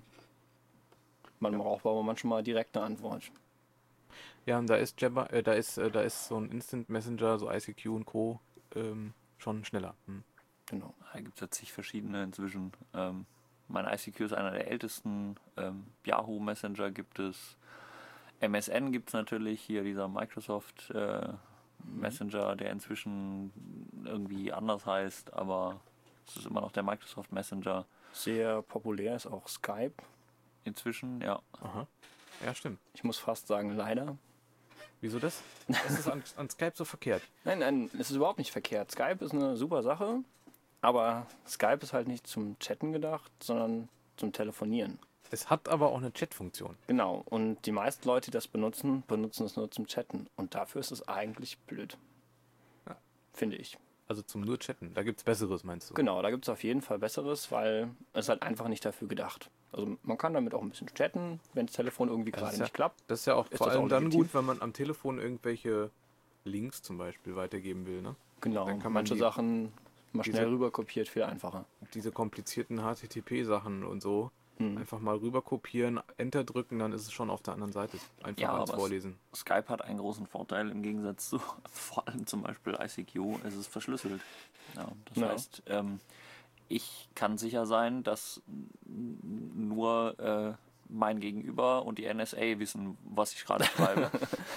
Man Ja. braucht aber manchmal direkt eine Antwort. Ja, und da ist Jabber, äh, da ist, äh, da ist so ein Instant Messenger, so I C Q und Co. Ähm, schon schneller. Hm. Genau. Da gibt es ja zig verschiedene inzwischen. Ähm, mein I C Q ist einer der ältesten. Ähm, Yahoo Messenger gibt es. M S N gibt es natürlich. Hier dieser Microsoft äh, Messenger, der inzwischen irgendwie anders heißt, aber es ist immer noch der Microsoft Messenger. Sehr populär ist auch Skype. Inzwischen, ja. Aha. Ja, stimmt. Ich muss fast sagen, leider. Wieso das? Das ist an, an Skype so verkehrt. Nein, nein, es ist überhaupt nicht verkehrt. Skype ist eine super Sache, aber Skype ist halt nicht zum Chatten gedacht, sondern zum Telefonieren. Es hat aber auch eine Chat-Funktion. Genau, und die meisten Leute, die das benutzen, benutzen es nur zum Chatten. Und dafür ist es eigentlich blöd. Ja. Finde ich. Also zum nur Chatten. Da gibt es Besseres, meinst du? Genau, da gibt es auf jeden Fall Besseres, weil es halt einfach nicht dafür gedacht. Also man kann damit auch ein bisschen chatten, wenn das Telefon irgendwie Das gerade ist ja- nicht klappt. Das ist ja auch Ist vor das allem auch dann legitim? gut, wenn man am Telefon irgendwelche Links zum Beispiel weitergeben will. Ne? Genau, Dann kann man manche die- Sachen mal diese- schnell rüber kopiert, viel einfacher. Diese komplizierten H T T P-Sachen und so. Hm. Einfach mal rüber kopieren, Enter drücken, dann ist es schon auf der anderen Seite. Einfach Ja, als aber es- Vorlesen. Skype hat einen großen Vorteil im Gegensatz zu vor allem zum Beispiel I C Q. Es ist verschlüsselt. Ja, das Ja. heißt, ähm, ich kann sicher sein, dass n- nur äh, mein Gegenüber und die N S A wissen, was ich gerade schreibe.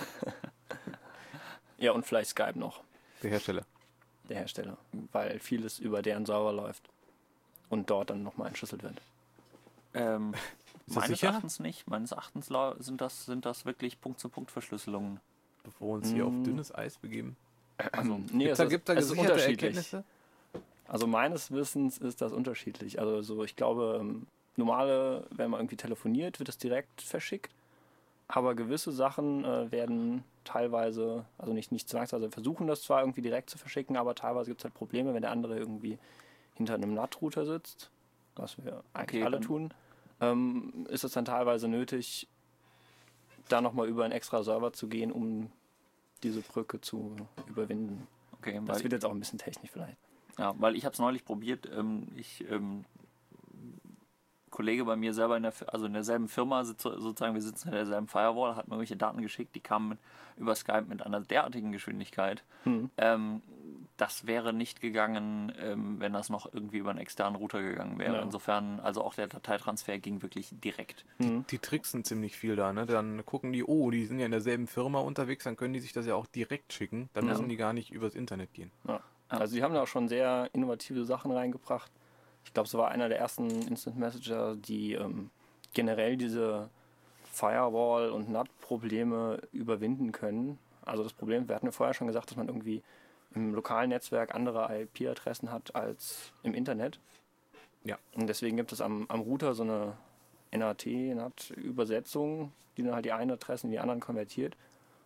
Ja, und vielleicht Skype noch, Der Hersteller. der Hersteller, weil vieles über deren Server läuft und dort dann nochmal entschlüsselt wird. ähm, Ist das meines sicher? Erachtens nicht. Meines Erachtens lau- sind das, sind das wirklich Punkt-zu-Punkt-Verschlüsselungen. Bevor wir uns hier auf Mm. dünnes Eis begeben. Also, Nee, Gibt's da, gibt's da es ist gesicherte unterschiedlich. Erkenntnisse? Also meines Wissens ist das unterschiedlich. Also so, ich glaube, ähm, normale, wenn man irgendwie telefoniert, wird das direkt verschickt. Aber gewisse Sachen äh, werden teilweise, also nicht, nicht zwangsweise, versuchen das zwar irgendwie direkt zu verschicken, aber teilweise gibt es halt Probleme, wenn der andere irgendwie hinter einem N A T-Router sitzt, was wir eigentlich Okay, alle dann- tun, ähm, ist es dann teilweise nötig, da nochmal über einen extra Server zu gehen, um diese Brücke zu überwinden. okay, Das weil, wird jetzt auch ein bisschen technisch vielleicht. ja, weil ich habe es neulich probiert. Ähm, ich ähm, Kollege bei mir selber in der, Fi- also in derselben Firma, sitzt, sozusagen, wir sitzen in derselben Firewall, hat mir irgendwelche Daten geschickt, die kamen mit, über Skype mit einer derartigen Geschwindigkeit. Hm. Ähm, das wäre nicht gegangen, ähm, wenn das noch irgendwie über einen externen Router gegangen wäre. Ja. Insofern, also auch der Dateitransfer ging wirklich direkt. Hm. Die tricksen ziemlich viel da, ne? Dann gucken die, oh, die sind ja in derselben Firma unterwegs, dann können die sich das ja auch direkt schicken. Dann Ja. müssen die gar nicht übers Internet gehen. Ja. Also die haben da auch schon sehr innovative Sachen reingebracht. Ich glaube, es war einer der ersten Instant Messenger, die ähm, generell diese Firewall- und N A T-Probleme überwinden können. Also das Problem, wir hatten ja vorher schon gesagt, dass man irgendwie im lokalen Netzwerk andere I P-Adressen hat als im Internet. Ja. Und deswegen gibt es am, am Router so eine N A T, N A T-Übersetzung, die dann halt die einen Adressen in die anderen konvertiert.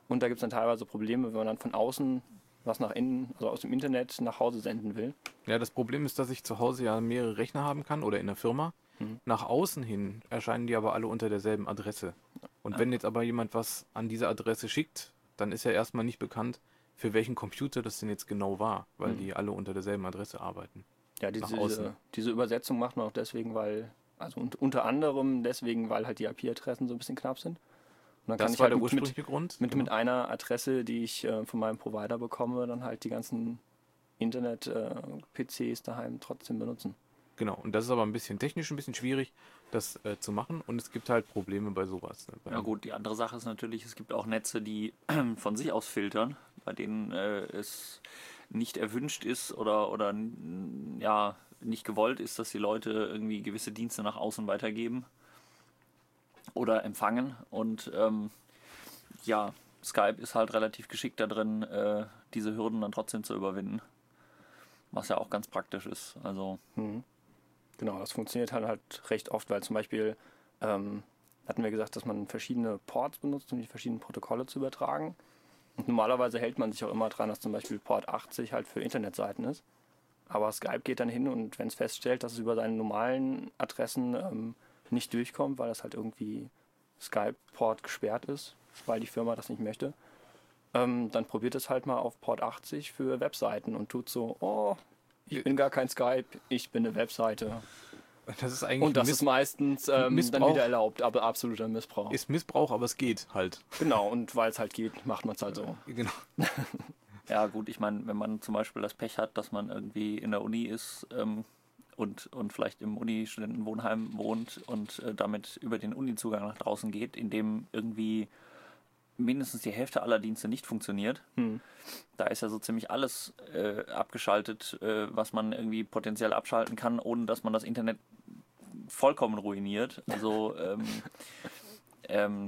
Und da gibt es dann teilweise Probleme, wenn man dann von außen was nach innen, also aus dem Internet nach Hause senden will. Ja, das Problem ist, dass ich zu Hause ja mehrere Rechner haben kann oder in der Firma. Mhm. Nach außen hin erscheinen die aber alle unter derselben Adresse. Und wenn jetzt aber jemand was an diese Adresse schickt, dann ist ja erstmal nicht bekannt, für welchen Computer das denn jetzt genau war, weil Mhm. die alle unter derselben Adresse arbeiten. Ja, Nach diese, außen. diese, diese Übersetzung macht man auch deswegen, weil, also und, unter anderem deswegen, weil halt die I P-Adressen so ein bisschen knapp sind. Und dann kann Das ich war halt der mit, ursprüngliche Grund. mit, genau. mit einer Adresse, die ich äh, von meinem Provider bekomme, dann halt die ganzen Internet-P Cs daheim trotzdem benutzen. Genau, und das ist aber ein bisschen technisch ein bisschen schwierig, das äh, zu machen. Und es gibt halt Probleme bei sowas. Ne? Bei Ja gut, die andere Sache ist natürlich, es gibt auch Netze, die von sich aus filtern, bei denen äh, es nicht erwünscht ist oder, oder n- ja, nicht gewollt ist, dass die Leute irgendwie gewisse Dienste nach außen weitergeben oder empfangen. Und ähm, ja, Skype ist halt relativ geschickt da drin, äh, diese Hürden dann trotzdem zu überwinden. Was ja auch ganz praktisch ist. Also, Mhm. Genau, das funktioniert halt, halt recht oft, weil zum Beispiel ähm, hatten wir gesagt, dass man verschiedene Ports benutzt, um die verschiedenen Protokolle zu übertragen. Und normalerweise hält man sich auch immer dran, dass zum Beispiel Port achtzig halt für Internetseiten ist. Aber Skype geht dann hin und wenn es feststellt, dass es über seine normalen Adressen ähm, nicht durchkommt, weil das halt irgendwie Skype-Port gesperrt ist, weil die Firma das nicht möchte, ähm, dann probiert es halt mal auf Port achtzig für Webseiten und tut so, oh, ich bin gar kein Skype, ich bin eine Webseite. Das ist eigentlich Und das Miss ist meistens ähm, dann Missbrauch. wieder erlaubt, aber absoluter Missbrauch. ist Missbrauch, aber es geht halt. Genau, und weil es halt geht, macht man es halt so. Genau. ja gut, ich meine, wenn man zum Beispiel das Pech hat, dass man irgendwie in der Uni ist ähm, und, und vielleicht im Uni-Studentenwohnheim wohnt und äh, damit über den Uni-Zugang nach draußen geht, in dem irgendwie mindestens die Hälfte aller Dienste nicht funktioniert. Hm. Da ist ja so ziemlich alles äh, abgeschaltet, äh, was man irgendwie potenziell abschalten kann, ohne dass man das Internet vollkommen ruiniert. Also ähm, ähm,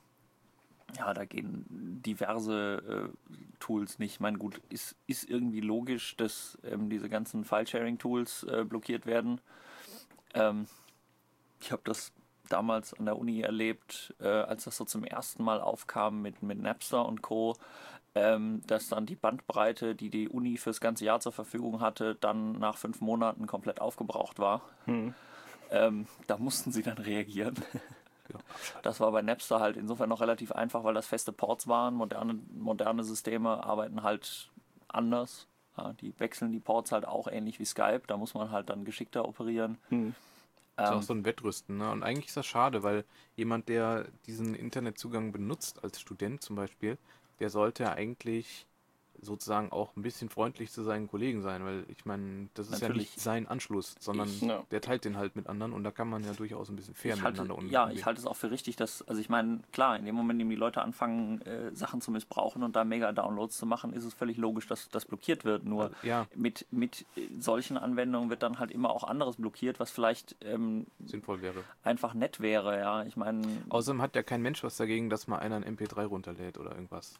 ja, da gehen diverse äh, Tools nicht. Ich meine, gut, ist, ist irgendwie logisch, dass ähm, diese ganzen File-Sharing-Tools äh, blockiert werden. Ähm, ich habe das damals an der Uni erlebt, äh, als das so zum ersten Mal aufkam mit, mit Napster und Co., ähm, dass dann die Bandbreite, die die Uni fürs ganze Jahr zur Verfügung hatte, dann nach fünf Monaten komplett aufgebraucht war. Hm. Ähm, da mussten sie dann reagieren. Ja, Das war bei Napster halt insofern noch relativ einfach, weil das feste Ports waren. Moderne, moderne Systeme arbeiten halt anders. Ja, die wechseln die Ports halt auch ähnlich wie Skype. Da muss man halt dann geschickter operieren. Hm. Das ist Ähm, auch so ein Wettrüsten. Ne? Und eigentlich ist das schade, weil jemand, der diesen Internetzugang benutzt, als Student zum Beispiel, der sollte ja eigentlich sozusagen auch ein bisschen freundlich zu seinen Kollegen sein, weil ich meine, das ist ja Natürlich. nicht sein Anschluss, sondern Ich- Ja. der teilt den halt mit anderen und da kann man ja durchaus ein bisschen fair ich halte, miteinander umgehen. ja, ich halte es auch für richtig, dass, also ich meine, klar, in dem Moment, in dem die Leute anfangen, äh, Sachen zu missbrauchen und da Mega-Downloads zu machen, ist es völlig logisch, dass das blockiert wird. Nur Also, ja, mit, mit äh, solchen Anwendungen wird dann halt immer auch anderes blockiert, was vielleicht ähm, sinnvoll wäre. einfach nett wäre, ja. Ich meine, Außerdem hat ja kein Mensch was dagegen, dass mal einer ein M P drei runterlädt oder irgendwas.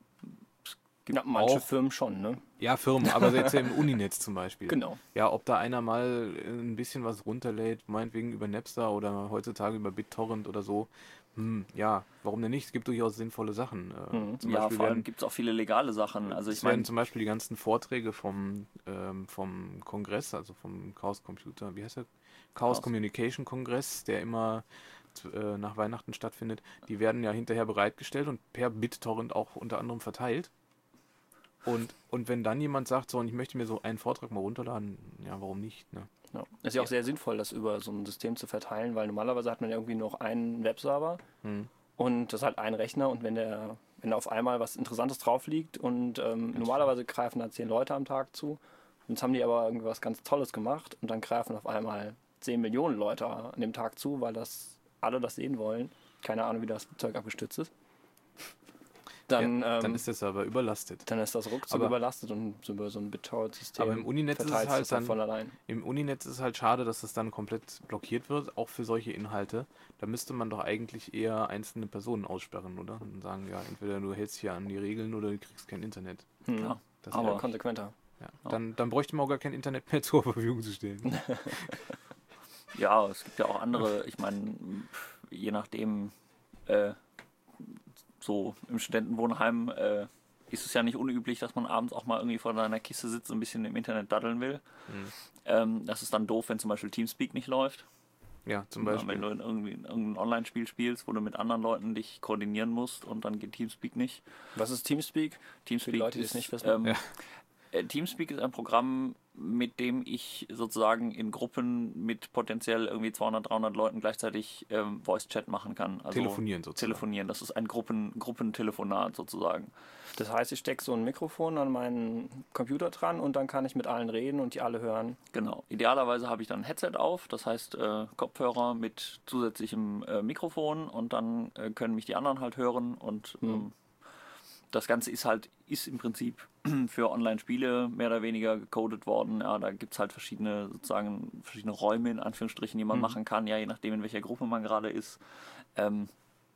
Ja, manche auch- Firmen schon, ne? Ja, Firmen, aber jetzt ja im Uninetz zum Beispiel. Genau. Ja, ob da einer mal äh, ein bisschen was runterlädt, meinetwegen über Napster oder heutzutage über BitTorrent oder so, hm, ja, warum denn nicht? Es gibt durchaus sinnvolle Sachen. Äh, Mhm. zum ja, Beispiel vor allem werden, gibt es auch viele legale Sachen. Also ich es werden meine, zum Beispiel die ganzen Vorträge vom, ähm, vom Kongress, also vom Chaos Computer, wie heißt der? Chaos Chaos. Communication Kongress, der immer z- äh, nach Weihnachten stattfindet, die werden ja hinterher bereitgestellt und per BitTorrent auch unter anderem verteilt. Und, und wenn dann jemand sagt, so, und ich möchte mir so einen Vortrag mal runterladen, ja, warum nicht, ne? Ja. Ist ja auch sehr sinnvoll, das über so ein System zu verteilen, weil normalerweise hat man ja irgendwie noch einen Webserver Hm. und das ist halt ein Rechner und wenn der, wenn da auf einmal was Interessantes drauf liegt und ähm, normalerweise greifen da zehn Leute am Tag zu, jetzt haben die aber irgendwas ganz Tolles gemacht und dann greifen auf einmal zehn Millionen Leute an dem Tag zu, weil das alle das sehen wollen. Keine Ahnung, wie das Zeug abgestützt ist. Dann, ja, dann ähm, ist der Server überlastet. dann ist das ruckzuck aber- überlastet und so über so ein BitTorrent-System Aber im Uninetz ist es verteilt sich halt das dann dann- von allein. Im Uninetz ist es halt schade, dass das dann komplett blockiert wird, auch für solche Inhalte. Da müsste man doch eigentlich eher einzelne Personen aussperren, oder? Und sagen, ja, entweder du hältst hier an die Regeln oder du kriegst kein Internet. Hm. klar. Das Aber- Ja, konsequenter. ja. Dann, dann bräuchte man auch gar kein Internet mehr zur Verfügung zu stellen. Ja, es gibt ja auch andere, ich meine, je nachdem, äh, so im Studentenwohnheim äh, ist es ja nicht unüblich, dass man abends auch mal irgendwie vor seiner Kiste sitzt und ein bisschen im Internet daddeln will. Mhm. Ähm, das ist dann doof, wenn zum Beispiel Teamspeak nicht läuft. Ja, zum Ja, Beispiel. wenn du in irgendwie in irgendein Online-Spiel spielst, wo du mit anderen Leuten dich koordinieren musst und dann geht Teamspeak nicht. Was ist Teamspeak? Teamspeak Für die Leute, die ist, es nicht wissen. Ähm, Ja. äh, Teamspeak ist ein Programm, mit dem ich sozusagen in Gruppen mit potenziell irgendwie zweihundert, dreihundert Leuten gleichzeitig ähm, Voice-Chat machen kann. Also Telefonieren sozusagen. Telefonieren, das ist ein Gruppen, Gruppentelefonat sozusagen. Das heißt, ich stecke so ein Mikrofon an meinen Computer dran und dann kann ich mit allen reden und die alle hören. Genau. Idealerweise habe ich dann ein Headset auf, das heißt äh, Kopfhörer mit zusätzlichem äh, Mikrofon und dann äh, können mich die anderen halt hören und Mhm. ähm, das Ganze ist halt, ist im Prinzip für Online-Spiele mehr oder weniger gecodet worden. Ja, da gibt es halt verschiedene, sozusagen, verschiedene Räume in Anführungsstrichen, die man Mhm. machen kann, ja, je nachdem, in welcher Gruppe man gerade ist. Ähm,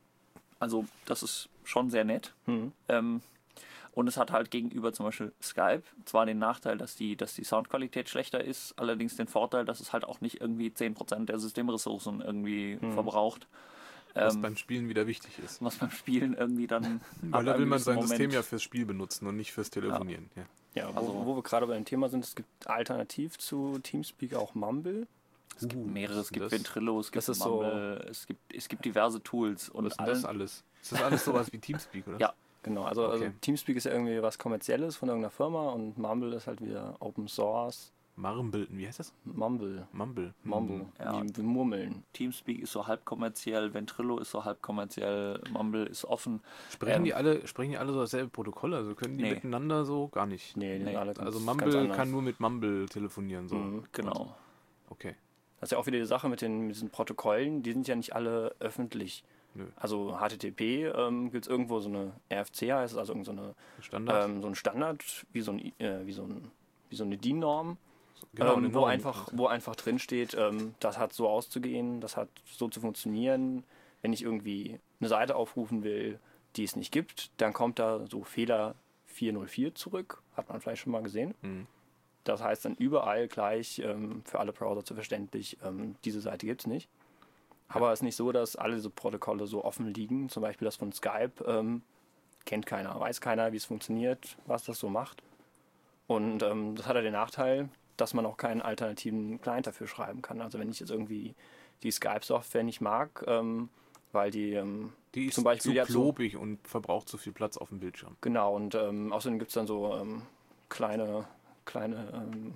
also das ist schon sehr nett. Mhm. Ähm, und es hat halt gegenüber zum Beispiel Skype zwar den Nachteil, dass die, dass die Soundqualität schlechter ist, allerdings den Vorteil, dass es halt auch nicht irgendwie zehn Prozent der Systemressourcen irgendwie Mhm. verbraucht. Was Ähm, beim Spielen wieder wichtig ist. was beim Spielen irgendwie dann. Weil ab da einem will man gewissen sein System Moment- ja fürs Spiel benutzen und nicht fürs Telefonieren. Ja. Ja, wo, Also- wo wir gerade bei dem Thema sind, es gibt alternativ zu Teamspeak auch Mumble. Es gibt Uh, mehrere, was es ist gibt das? Ventrilo, es gibt Das ist so- Mumble, es, gibt, es gibt diverse Tools. Und Was ist denn das allen- alles? Ist das alles sowas wie Teamspeak, oder? Ja. Genau, also, Okay. also Teamspeak ist ja irgendwie was Kommerzielles von irgendeiner Firma und Mumble ist halt wieder Open Source. Marmbilden, wie heißt das? Mumble. Mumble. Mumble. Hm. Ja. Wie, wie Murmeln. Teamspeak ist so halb kommerziell, Ventrilo ist so halb kommerziell, Mumble ist offen. Sprechen Ähm, die alle, sprechen die alle so dasselbe Protokoll? Also können die Nee. miteinander so gar nicht? Nee, die Nee, sind alle ganz, Also ganz Mumble anders. kann nur mit Mumble telefonieren, so. Mhm. Genau. Okay. Das ist ja auch wieder die Sache mit, den, mit diesen Protokollen, die sind ja nicht alle öffentlich. Nö. Also H T T P ähm, gibt es irgendwo so eine R F C, heißt es, also irgend so, eine, Standard. ähm, so ein Standard, wie so, ein, äh, wie so, ein, wie so eine D I N-Norm, genau, ähm, eine wo, Norm. einfach, wo einfach drin steht, ähm, das hat so auszugehen, das hat so zu funktionieren. Wenn ich irgendwie eine Seite aufrufen will, die es nicht gibt, dann kommt da so Fehler vierhundertvier zurück, hat man vielleicht schon mal gesehen. Mhm. Das heißt dann überall gleich ähm, für alle Browser zu verständlich, ähm, diese Seite gibt es nicht. Aber es ist nicht so, dass alle diese Protokolle so offen liegen. Zum Beispiel das von Skype ähm, kennt keiner, weiß keiner, wie es funktioniert, was das so macht. Und ähm, das hat ja den Nachteil, dass man auch keinen alternativen Client dafür schreiben kann. Also wenn ich jetzt irgendwie die Skype-Software nicht mag, ähm, weil die ähm, Die ist zum Beispiel zu ja so- klobig und verbraucht zu viel Platz auf dem Bildschirm. Genau, und ähm, außerdem gibt es dann so ähm, kleine, kleine ähm,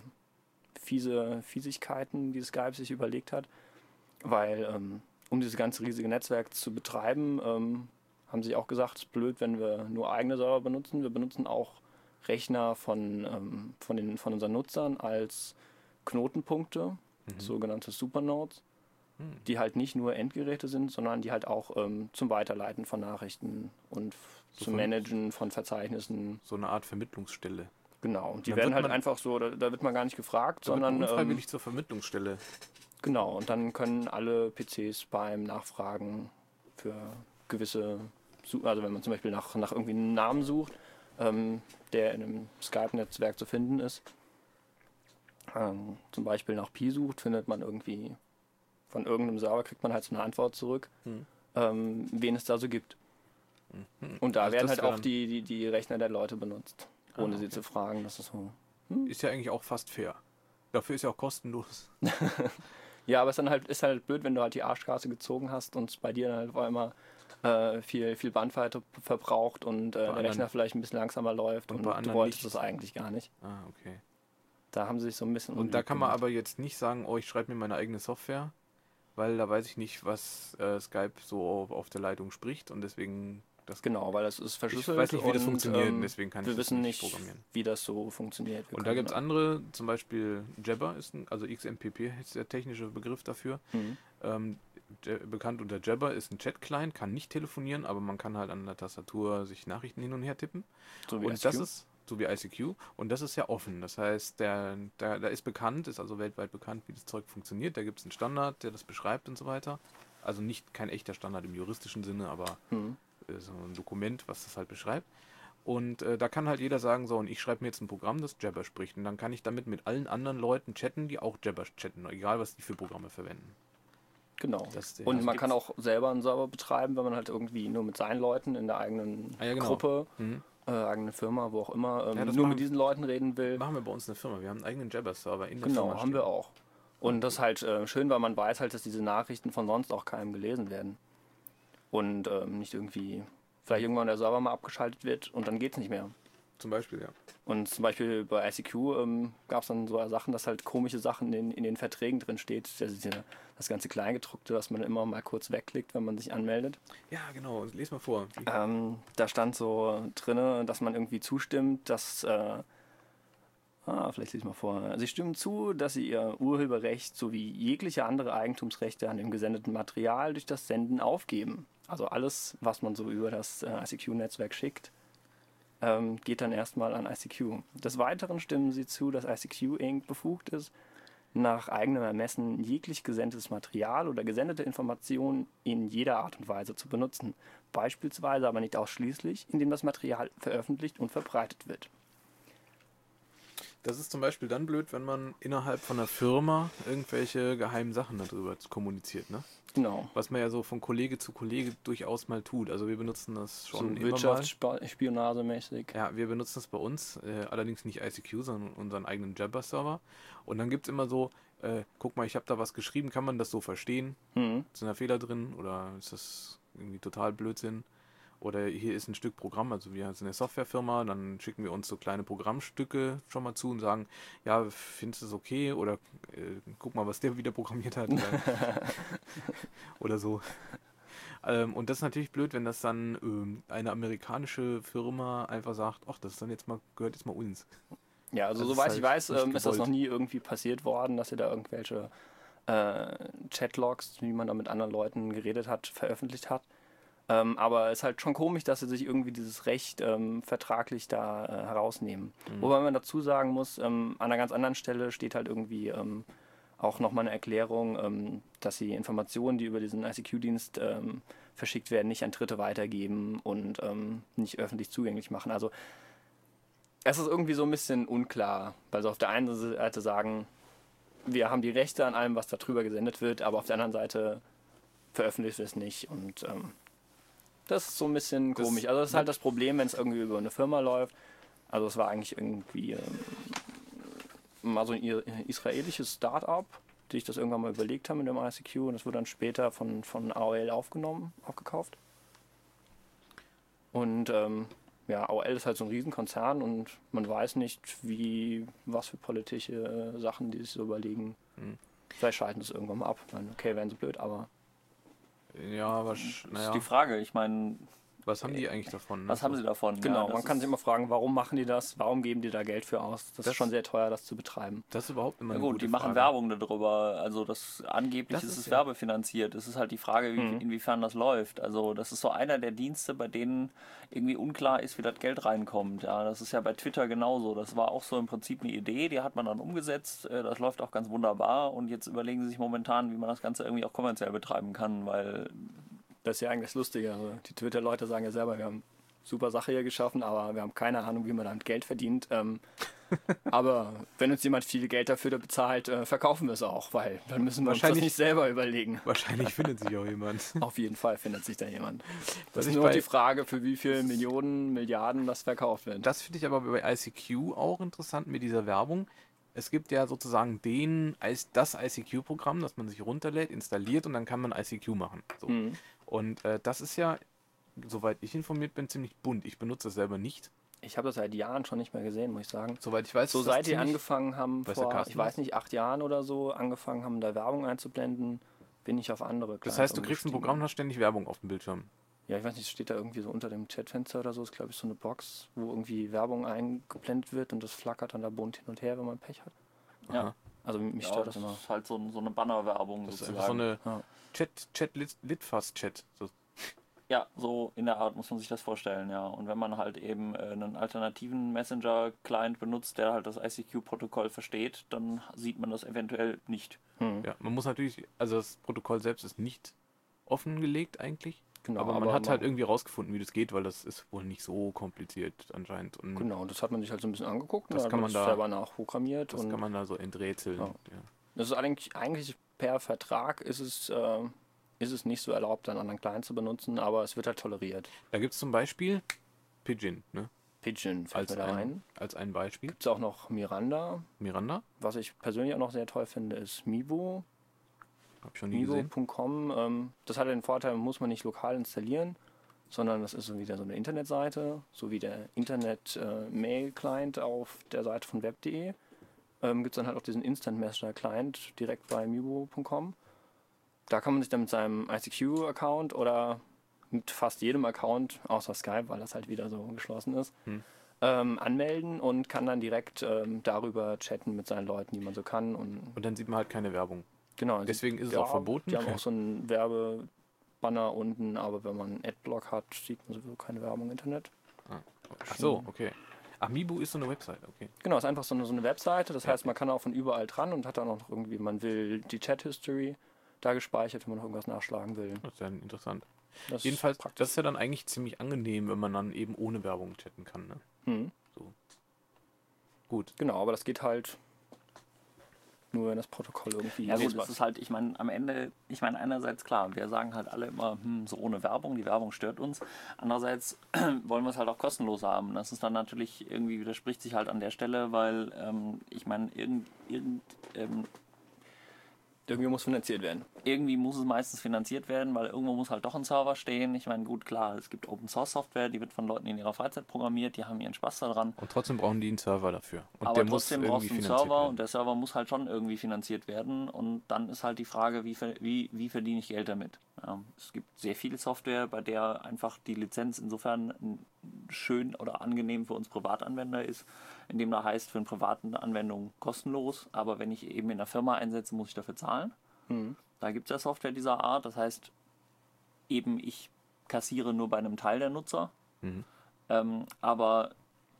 fiese Fiesigkeiten, die Skype sich überlegt hat. Weil, ähm, um dieses ganze riesige Netzwerk zu betreiben, ähm, haben sie auch gesagt, es ist blöd, wenn wir nur eigene Server benutzen. Wir benutzen auch Rechner von, ähm, von, den, von unseren Nutzern als Knotenpunkte, sogenannte Supernodes, Hm. die halt nicht nur Endgeräte sind, sondern die halt auch ähm, zum Weiterleiten von Nachrichten und f- So zum von- Managen von Verzeichnissen. So eine Art Vermittlungsstelle. Genau, und die Dann werden wird halt man- einfach so, da, da wird man gar nicht gefragt, Da wird man sondern ähm, unfreiwillig zur Vermittlungsstelle. genau, und dann können alle P Cs beim Nachfragen für gewisse, Su- also wenn man zum Beispiel nach, nach irgendwie einem Namen sucht, ähm, der in einem Skype-Netzwerk zu finden ist, ähm, zum Beispiel nach Pi sucht, findet man irgendwie von irgendeinem Server, kriegt man halt so eine Antwort zurück, Hm. ähm, wen es da so gibt. Hm. Und da Also werden das halt wär auch dann- die, die, die Rechner der Leute benutzt, ohne Ah, sie okay. zu fragen. Das ist so. Ist ja eigentlich auch fast fair. Dafür ist ja auch kostenlos. Ja, aber es ist dann halt, ist halt blöd, wenn du halt die Arschkarte gezogen hast und bei dir dann halt auf einmal äh, viel, viel Bandbreite verbraucht und äh, der anderen- Rechner vielleicht ein bisschen langsamer läuft und und, bei du anderen wolltest nicht. das eigentlich gar nicht. Ah, okay. Da haben sie sich so ein bisschen. Und da unbeliebt kann man gemacht. aber jetzt nicht sagen, oh, ich schreibe mir meine eigene Software, weil da weiß ich nicht, was äh, Skype so auf, auf der Leitung spricht und deswegen das Genau, weil das ist ich verschlüsselt. weiß nicht, wie das und, funktioniert, ähm, deswegen kann wir ich das wissen nicht nicht, programmieren. wie das so funktioniert. Wir Und da können gibt es andere, zum Beispiel Jabber ist ein, also X M P P ist der technische Begriff dafür. Mhm. Ähm, der, bekannt unter Jabber ist ein Chat-Client, kann nicht telefonieren, aber man kann halt an der Tastatur sich Nachrichten hin und her tippen. So wie Und I C das Q. ist, so wie I C Q, und das ist ja offen. Das heißt, der, der, der ist bekannt, ist also weltweit bekannt, wie das Zeug funktioniert. Da gibt es einen Standard, der das beschreibt und so weiter. Also nicht kein echter Standard im juristischen Sinne, aber Mhm. äh, so ein Dokument, was das halt beschreibt. Und äh, da kann halt jeder sagen, so, und ich schreibe mir jetzt ein Programm, das Jabber spricht. Und dann kann ich damit mit allen anderen Leuten chatten, die auch Jabber chatten, egal was die für Programme verwenden. Genau. Das, ja, und das man gibt's. kann auch selber einen Server betreiben, wenn man halt irgendwie nur mit seinen Leuten in der eigenen Ah, ja, genau. Gruppe, Mhm. äh, eigene Firma, wo auch immer, ähm, Ja, das nur machen- mit diesen Leuten reden will. Machen wir bei uns eine Firma. Wir haben einen eigenen Jabber-Server in der Firma Genau, haben stehen. wir auch. Und das ist halt äh, schön, weil man weiß halt, dass diese Nachrichten von sonst auch keinem gelesen werden. Und ähm, nicht irgendwie, vielleicht irgendwann der Server mal abgeschaltet wird und dann geht's nicht mehr. Zum Beispiel, ja. Und zum Beispiel bei I C Q ähm, gab es dann so Sachen, dass halt komische Sachen in, in den Verträgen drin steht. Das, ist ja das ganze Kleingedruckte, was man immer mal kurz wegklickt, wenn man sich anmeldet. Ja, genau. Les mal vor. Wie- Ähm, da stand so drin, dass man irgendwie zustimmt, dass... Äh, ah, vielleicht lese ich mal vor. Sie stimmen zu, dass Sie Ihr Urheberrecht sowie jegliche andere Eigentumsrechte an dem gesendeten Material durch das Senden aufgeben. Also alles, was man so über das äh, I C Q-Netzwerk schickt, ähm, geht dann erstmal an I C Q. Des Weiteren stimmen Sie zu, dass I C Q Incorporated befugt ist, nach eigenem Ermessen jeglich gesendetes Material oder gesendete Informationen in jeder Art und Weise zu benutzen. Beispielsweise, aber nicht ausschließlich, indem das Material veröffentlicht und verbreitet wird. Das ist zum Beispiel dann blöd, wenn man innerhalb von einer Firma irgendwelche geheimen Sachen darüber kommuniziert, ne? Genau. Was man ja so von Kollege zu Kollege durchaus mal tut. Also wir benutzen das So schon immer mal. Wirtschaftsspionagemäßig. Ja, wir benutzen das bei uns, äh, allerdings nicht I C Q, sondern unseren eigenen Jabber-Server. Und dann gibt es immer so, äh, guck mal, ich habe da was geschrieben, kann man das so verstehen? Mhm. Sind da Fehler drin oder ist das irgendwie total Blödsinn? Oder hier ist ein Stück Programm, also wir sind eine Softwarefirma, dann schicken wir uns so kleine Programmstücke schon mal zu und sagen, ja, findest du es okay? Oder äh, guck mal, was der wieder programmiert hat. Oder, oder so. Ähm, und das ist natürlich blöd, wenn das dann ähm, eine amerikanische Firma einfach sagt, ach, das ist dann jetzt mal, gehört jetzt mal uns. Ja, also Das ist soweit halt ich weiß, nicht ähm, ist das gewollt. noch nie irgendwie passiert worden, dass ihr da irgendwelche äh, Chatlogs, wie man da mit anderen Leuten geredet hat, veröffentlicht hat. Ähm, aber es ist halt schon komisch, dass sie sich irgendwie dieses Recht ähm, vertraglich da äh, herausnehmen. Mhm. Wobei man dazu sagen muss, ähm, an einer ganz anderen Stelle steht halt irgendwie ähm, auch nochmal eine Erklärung, ähm, dass sie Informationen, die über diesen I C Q-Dienst ähm, verschickt werden, nicht an Dritte weitergeben und ähm, nicht öffentlich zugänglich machen. Also es ist irgendwie so ein bisschen unklar, weil sie auf der einen Seite sagen, wir haben die Rechte an allem, was da drüber gesendet wird, aber auf der anderen Seite veröffentlicht es nicht und ähm, das ist so ein bisschen Das- komisch. Also das ist halt das Problem, wenn es irgendwie über eine Firma läuft. Also es war eigentlich irgendwie ähm, mal so ein i- israelisches Start-up, die sich das irgendwann mal überlegt haben mit dem I C Q und das wurde dann später von, von A O L aufgenommen, aufgekauft. Und ähm, ja, A O L ist halt so ein Riesenkonzern und man weiß nicht, wie, was für politische Sachen die sich so überlegen. Hm. Vielleicht schalten sie es irgendwann mal ab. Ich meine, okay, wären sie blöd, aber Ja, aber Das ist naja, die Frage. Ich meine, was haben die eigentlich davon? Ne? was haben sie davon? genau, Ja, das man kann ist- sich immer fragen, warum machen die das? Warum geben die da Geld für aus? Das, Das- ist schon sehr teuer, das zu betreiben. Das ist überhaupt immer Ja eine gut, gute die machen Frage. Werbung darüber. Also das angeblich Das ist ist es ja- werbefinanziert. Es ist halt die Frage, wie, Mhm. inwiefern das läuft. Also das ist so einer der Dienste, bei denen irgendwie unklar ist, wie das Geld reinkommt. Ja, das ist ja bei Twitter genauso. Das war auch so im Prinzip eine Idee, die hat man dann umgesetzt. Äh, Das läuft auch ganz wunderbar. Und jetzt überlegen sie sich momentan, wie man das Ganze irgendwie auch kommerziell betreiben kann, weil Das ist ja eigentlich das Lustige. Also die Twitter-Leute sagen ja selber, wir haben super Sache hier geschaffen, aber wir haben keine Ahnung, wie man damit Geld verdient. Ähm, aber wenn uns jemand viel Geld dafür bezahlt, äh, verkaufen wir es auch, weil dann müssen wir uns das Wahrscheinlich- nicht selber überlegen. Wahrscheinlich findet sich auch jemand. Auf jeden Fall findet sich da jemand. Was Das ist ich nur bei- die Frage, für wie viele Millionen, Milliarden das verkauft wird. Das finde ich aber bei I C Q auch interessant mit dieser Werbung. Es gibt ja sozusagen den, das I C Q-Programm, das man sich runterlädt, installiert und dann kann man I C Q machen. So. Mhm. Und äh, das ist ja, soweit ich informiert bin, ziemlich bunt. Ich benutze das selber nicht. Ich habe das seit Jahren schon nicht mehr gesehen, muss ich sagen. Soweit ich weiß, So ist das seit die ziemlich- angefangen haben, Weiß der vor, Carsten ich weiß das? nicht, acht Jahren oder so, angefangen haben, da Werbung einzublenden, bin ich auf andere Das Clients heißt, du kriegst ein umgestiegen. Programm und hast ständig Werbung auf dem Bildschirm. Ja, ich weiß nicht, steht da irgendwie so unter dem Chatfenster oder so, ist glaube ich so eine Box, wo irgendwie Werbung eingeblendet wird und das flackert dann da bunt hin und her, wenn man Pech hat. ja, Aha. Also mich ja, stört das das immer. ist halt so, so eine Bannerwerbung Das ist sozusagen. einfach so eine Ja. Chat, Chat, Lit, Litfast-Chat. So. Ja, so in der Art muss man sich das vorstellen, ja. Und wenn man halt eben äh, einen alternativen Messenger-Client benutzt, der halt das I C Q-Protokoll versteht, dann sieht man das eventuell nicht. Hm. Ja, man muss natürlich, also das Protokoll selbst ist nicht offengelegt eigentlich. Genau, aber man hat halt irgendwie rausgefunden, wie das geht, weil das ist wohl nicht so kompliziert anscheinend. Und Genau, das hat man sich halt so ein bisschen angeguckt Das und kann hat man das da- selber nachprogrammiert das und kann man da so enträtseln. Ja. Ja. Das ist eigentlich, eigentlich per Vertrag ist es, äh, ist es nicht so erlaubt, einen anderen Client zu benutzen, aber es wird halt toleriert. Da gibt es zum Beispiel Pidgin, ne? Pidgin fällt Als mir da ein, rein. als ein Beispiel. Gibt es auch noch Miranda. Miranda, Was ich persönlich auch noch sehr toll finde, ist Mivo. habe ich schon nie gesehen. Mivo punkt com. Ähm, das hat den Vorteil, muss man nicht lokal installieren, sondern das ist so wieder so eine Internetseite, so wie der Internet-Mail-Client auf der Seite von web punkt de. Ähm, Gibt es dann halt auch diesen Instant Messenger Client direkt bei mivo punkt com. Da kann man sich dann mit seinem I C Q-Account oder mit fast jedem Account, außer Skype, weil das halt wieder so geschlossen ist, Hm. ähm, anmelden und kann dann direkt ähm, darüber chatten mit seinen Leuten, die man so kann. Und Und dann sieht man halt keine Werbung. genau, Deswegen ist es ja, auch verboten. Die haben auch so einen Werbebanner unten, aber wenn man einen Adblock hat, sieht man sowieso keine Werbung im Internet. Ah. Ach so, okay. Ach, Mibu ist so eine Website, okay. Genau, ist einfach so eine, so eine Webseite. Das Ja. heißt, man kann auch von überall dran und hat dann auch noch irgendwie, man will die Chat-History da gespeichert, wenn man noch irgendwas nachschlagen will. Das ist ja interessant. Das Jedenfalls, ist praktisch. das ist ja dann eigentlich ziemlich angenehm, wenn man dann eben ohne Werbung chatten kann, ne? Hm. Gut. Genau, aber das geht halt nur, wenn das Protokoll irgendwie Ja gut, lesbar das ist halt, ich meine, am Ende, ich meine, einerseits klar, wir sagen halt alle immer, hm, so ohne Werbung, die Werbung stört uns. Andererseits wollen wir es halt auch kostenlos haben. Das ist dann natürlich irgendwie, widerspricht sich halt an der Stelle, weil ähm, ich meine, irgend, irgend, ähm, Irgendwie muss finanziert werden. irgendwie muss es meistens finanziert werden, weil irgendwo muss halt doch ein Server stehen. Ich meine, gut, klar, es gibt Open Source Software, die wird von Leuten in ihrer Freizeit programmiert, die haben ihren Spaß daran. Und trotzdem brauchen die einen Server dafür. Und Aber der trotzdem muss brauchst irgendwie du einen finanziert Server werden. und der Server muss halt schon irgendwie finanziert werden und dann ist halt die Frage, wie, ver- wie, wie verdiene ich Geld damit? Ja, es gibt sehr viel Software, bei der einfach die Lizenz insofern schön oder angenehm für uns Privatanwender ist, indem da heißt, für eine privaten Anwendung kostenlos, aber wenn ich eben in einer Firma einsetze, muss ich dafür zahlen. Hm. Da gibt es ja Software dieser Art, das heißt, eben ich kassiere nur bei einem Teil der Nutzer, Mhm. ähm, aber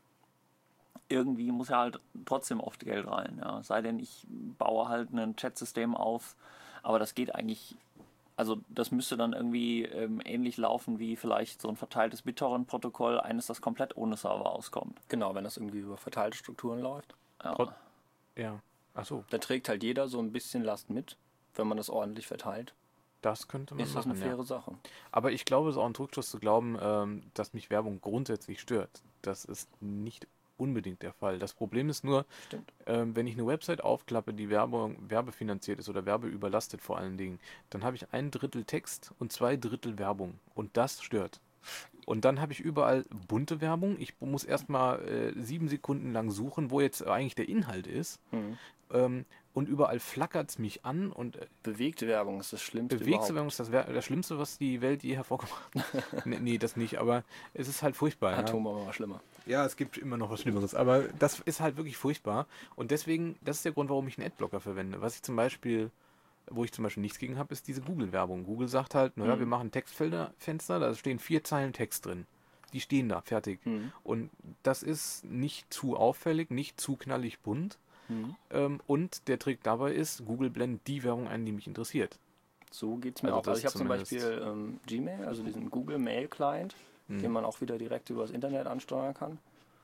irgendwie muss ja halt trotzdem oft Geld rein. Ja. Es sei denn, ich baue halt ein Chat-System auf, aber das geht eigentlich, also das müsste dann irgendwie ähm, ähnlich laufen wie vielleicht so ein verteiltes BitTorrent-Protokoll, eines, das komplett ohne Server auskommt. Genau, wenn das irgendwie über verteilte Strukturen läuft. Ja. Trot- Ja. Ach so, Da trägt halt jeder so ein bisschen Last mit, wenn man das ordentlich verteilt. das könnte man Ist das machen, eine faire ja. Sache. Aber ich glaube, es ist auch ein Trugschluss zu glauben, ähm, dass mich Werbung grundsätzlich stört. Das ist nicht unbedingt der Fall. Das Problem ist nur, Stimmt. ähm, wenn ich eine Website aufklappe, die Werbung, werbefinanziert ist oder werbeüberlastet vor allen Dingen, dann habe ich ein Drittel Text und zwei Drittel Werbung. Und das stört. Und dann habe ich überall bunte Werbung. Ich muss erstmal äh, sieben Sekunden lang suchen, wo jetzt eigentlich der Inhalt ist. Hm. Ähm, und überall flackert es mich an und äh, Bewegte Werbung ist das Schlimmste bewegte überhaupt. Werbung ist das, Wer- das Schlimmste, was die Welt je hervorgebracht hat. nee, nee, das nicht, aber es ist halt furchtbar. Ja. Atombombe war schlimmer. Ja, es gibt immer noch was Schlimmeres, aber das ist halt wirklich furchtbar. Und deswegen, das ist der Grund, warum ich einen Adblocker verwende. Was ich zum Beispiel, wo ich zum Beispiel nichts gegen habe, ist diese Google-Werbung. Google sagt halt, naja, Mhm. wir machen Textfenster, da stehen vier Zeilen Text drin. Die stehen da, fertig. Hm. Und das ist nicht zu auffällig, nicht zu knallig bunt. Hm. Ähm, und der Trick dabei ist, Google blendet die Werbung ein, die mich interessiert. So geht es mir Also auch. das Also ich habe zum zumindest. Beispiel ähm, Gmail, also diesen Google Mail Client, Hm. den man auch wieder direkt über das Internet ansteuern kann.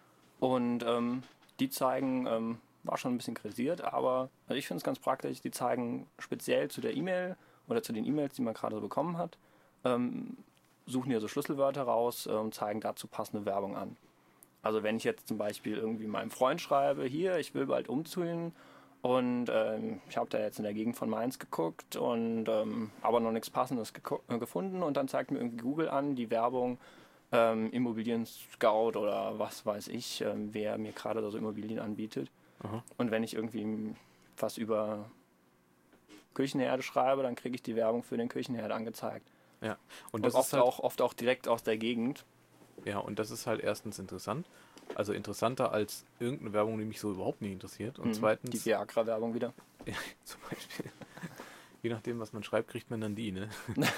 Und ähm, die zeigen, ähm, war schon ein bisschen kritisiert, aber also ich finde es ganz praktisch, die zeigen speziell zu der E-Mail oder zu den E-Mails, die man gerade so bekommen hat, ähm, suchen hier so Schlüsselwörter raus äh, und zeigen dazu passende Werbung an. Also wenn ich jetzt zum Beispiel irgendwie meinem Freund schreibe, hier, ich will bald umziehen und ähm, ich habe da jetzt in der Gegend von Mainz geguckt und ähm, aber noch nichts Passendes geku- äh, gefunden und dann zeigt mir irgendwie Google an, die Werbung ähm, Immobilien Scout oder was weiß ich, ähm, wer mir gerade da so Immobilien anbietet. Aha. Und wenn ich irgendwie was über Küchenherde schreibe, dann kriege ich die Werbung für den Küchenherd angezeigt. Ja. Und Und, das oft, ist halt, auch, oft auch direkt aus der Gegend. ja, und das ist halt erstens interessant. Also interessanter als irgendeine Werbung, die mich so überhaupt nicht interessiert. Und Mhm. zweitens, Die Viagra-Werbung wieder. zum Beispiel, je nachdem, was man schreibt, kriegt man dann die, ne?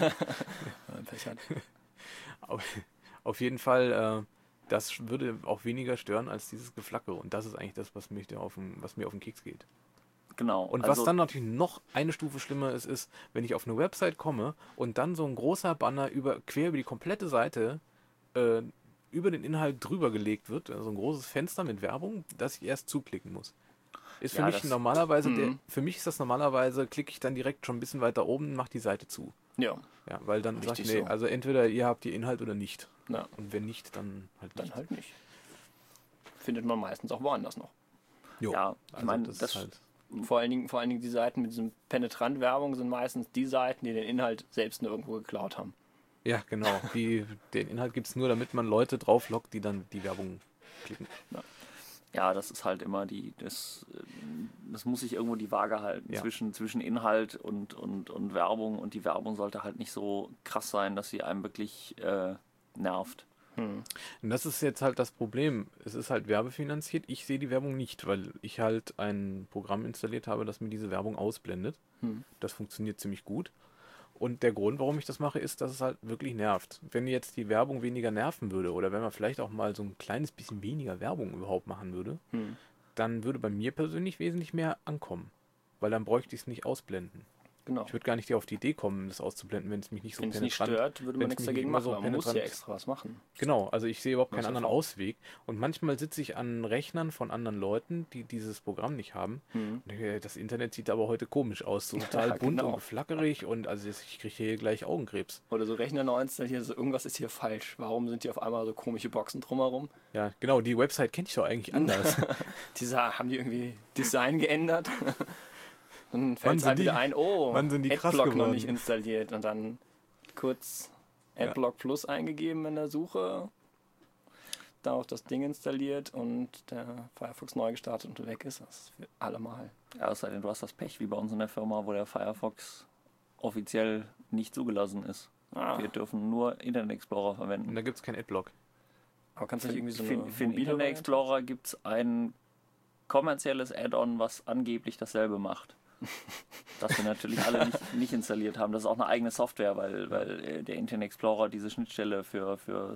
Äh, Pech hat. Auf, auf jeden Fall, äh, das würde auch weniger stören als dieses Geflackere. Und das ist eigentlich das, was, mich da auf den, was mir auf den Keks geht. Genau. Und also, was dann natürlich noch eine Stufe schlimmer ist, ist, wenn ich auf eine Website komme und dann so ein großer Banner über, quer über die komplette Seite äh, über den Inhalt drüber gelegt wird, also ein großes Fenster mit Werbung, das ich erst zuklicken muss. ist für Ja, mich das- normalerweise, der, Mhm. für mich ist das normalerweise, klicke ich dann direkt schon ein bisschen weiter oben und mache die Seite zu. Ja, Ja, weil dann sagt, Richtig nee, so. also entweder ihr habt die Inhalt oder nicht. na, Und wenn nicht, dann halt dann nicht. halt nicht. Findet man meistens auch woanders noch. Jo. Ja, ich also meine, das, das- ist halt. Vor allen Dingen, vor allen Dingen die Seiten mit diesem Penetrant-Werbung sind meistens die Seiten, die den Inhalt selbst nur irgendwo geklaut haben. Ja, genau. Die, den Inhalt gibt es nur, damit man Leute drauflockt, die dann die Werbung klicken. Ja, das ist halt immer die, das, äh, das muss sich irgendwo die Waage halten Ja. zwischen, zwischen Inhalt und, und, und Werbung, und die Werbung sollte halt nicht so krass sein, dass sie einem wirklich äh, nervt. Und das ist jetzt halt das Problem. Es ist halt werbefinanziert. Ich sehe die Werbung nicht, weil ich halt ein Programm installiert habe, das mir diese Werbung ausblendet. Hm. Das funktioniert ziemlich gut. Und der Grund, warum ich das mache, ist, dass es halt wirklich nervt. Wenn jetzt die Werbung weniger nerven würde oder wenn man vielleicht auch mal so ein kleines bisschen weniger Werbung überhaupt machen würde, Hm. dann würde bei mir persönlich wesentlich mehr ankommen. Weil dann bräuchte ich es nicht ausblenden. Genau. Ich würde gar nicht auf die Idee kommen, das auszublenden, wenn es mich nicht so Wenn es nicht penetrant... stört, würde man wenn's nichts mich dagegen immer machen. so aber man muss ja penetrant- extra was machen. Genau, also ich sehe überhaupt Das keinen ist anderen Erfahrung. Ausweg. Und manchmal sitze ich an Rechnern von anderen Leuten, die dieses Programm nicht haben. Hm. Und denke, das Internet sieht aber heute komisch aus. So total Ja, bunt genau. und flackerig und also jetzt- ich kriege hier gleich Augenkrebs. Oder so Rechner neu installiert, so irgendwas ist hier falsch. Warum sind hier auf einmal so komische Boxen drumherum? Ja, genau, die Website kenne ich doch eigentlich anders. Diese haben die irgendwie Design geändert. Dann fällt es sind halt die- wieder ein, oh, wann sind die krass Adblock noch geworden? nicht installiert. Und dann kurz Ja. Adblock Plus eingegeben in der Suche. Da auch das Ding installiert und der Firefox neu gestartet und weg ist. Das ist für alle Mal. Ja, es sei denn, du hast das Pech wie bei uns in der Firma, wo der Firefox offiziell nicht zugelassen ist. Ah, Wir dürfen nur Internet Explorer Und verwenden. da gibt es keinen Adblock. aber kannst du nicht irgendwie so für, eine für den mobile Internet Variante? Explorer gibt es ein kommerzielles Add-on, was angeblich dasselbe macht. Das wir natürlich alle nicht, nicht installiert haben. Das ist auch eine eigene Software, weil, weil äh, der Internet Explorer diese Schnittstelle für, für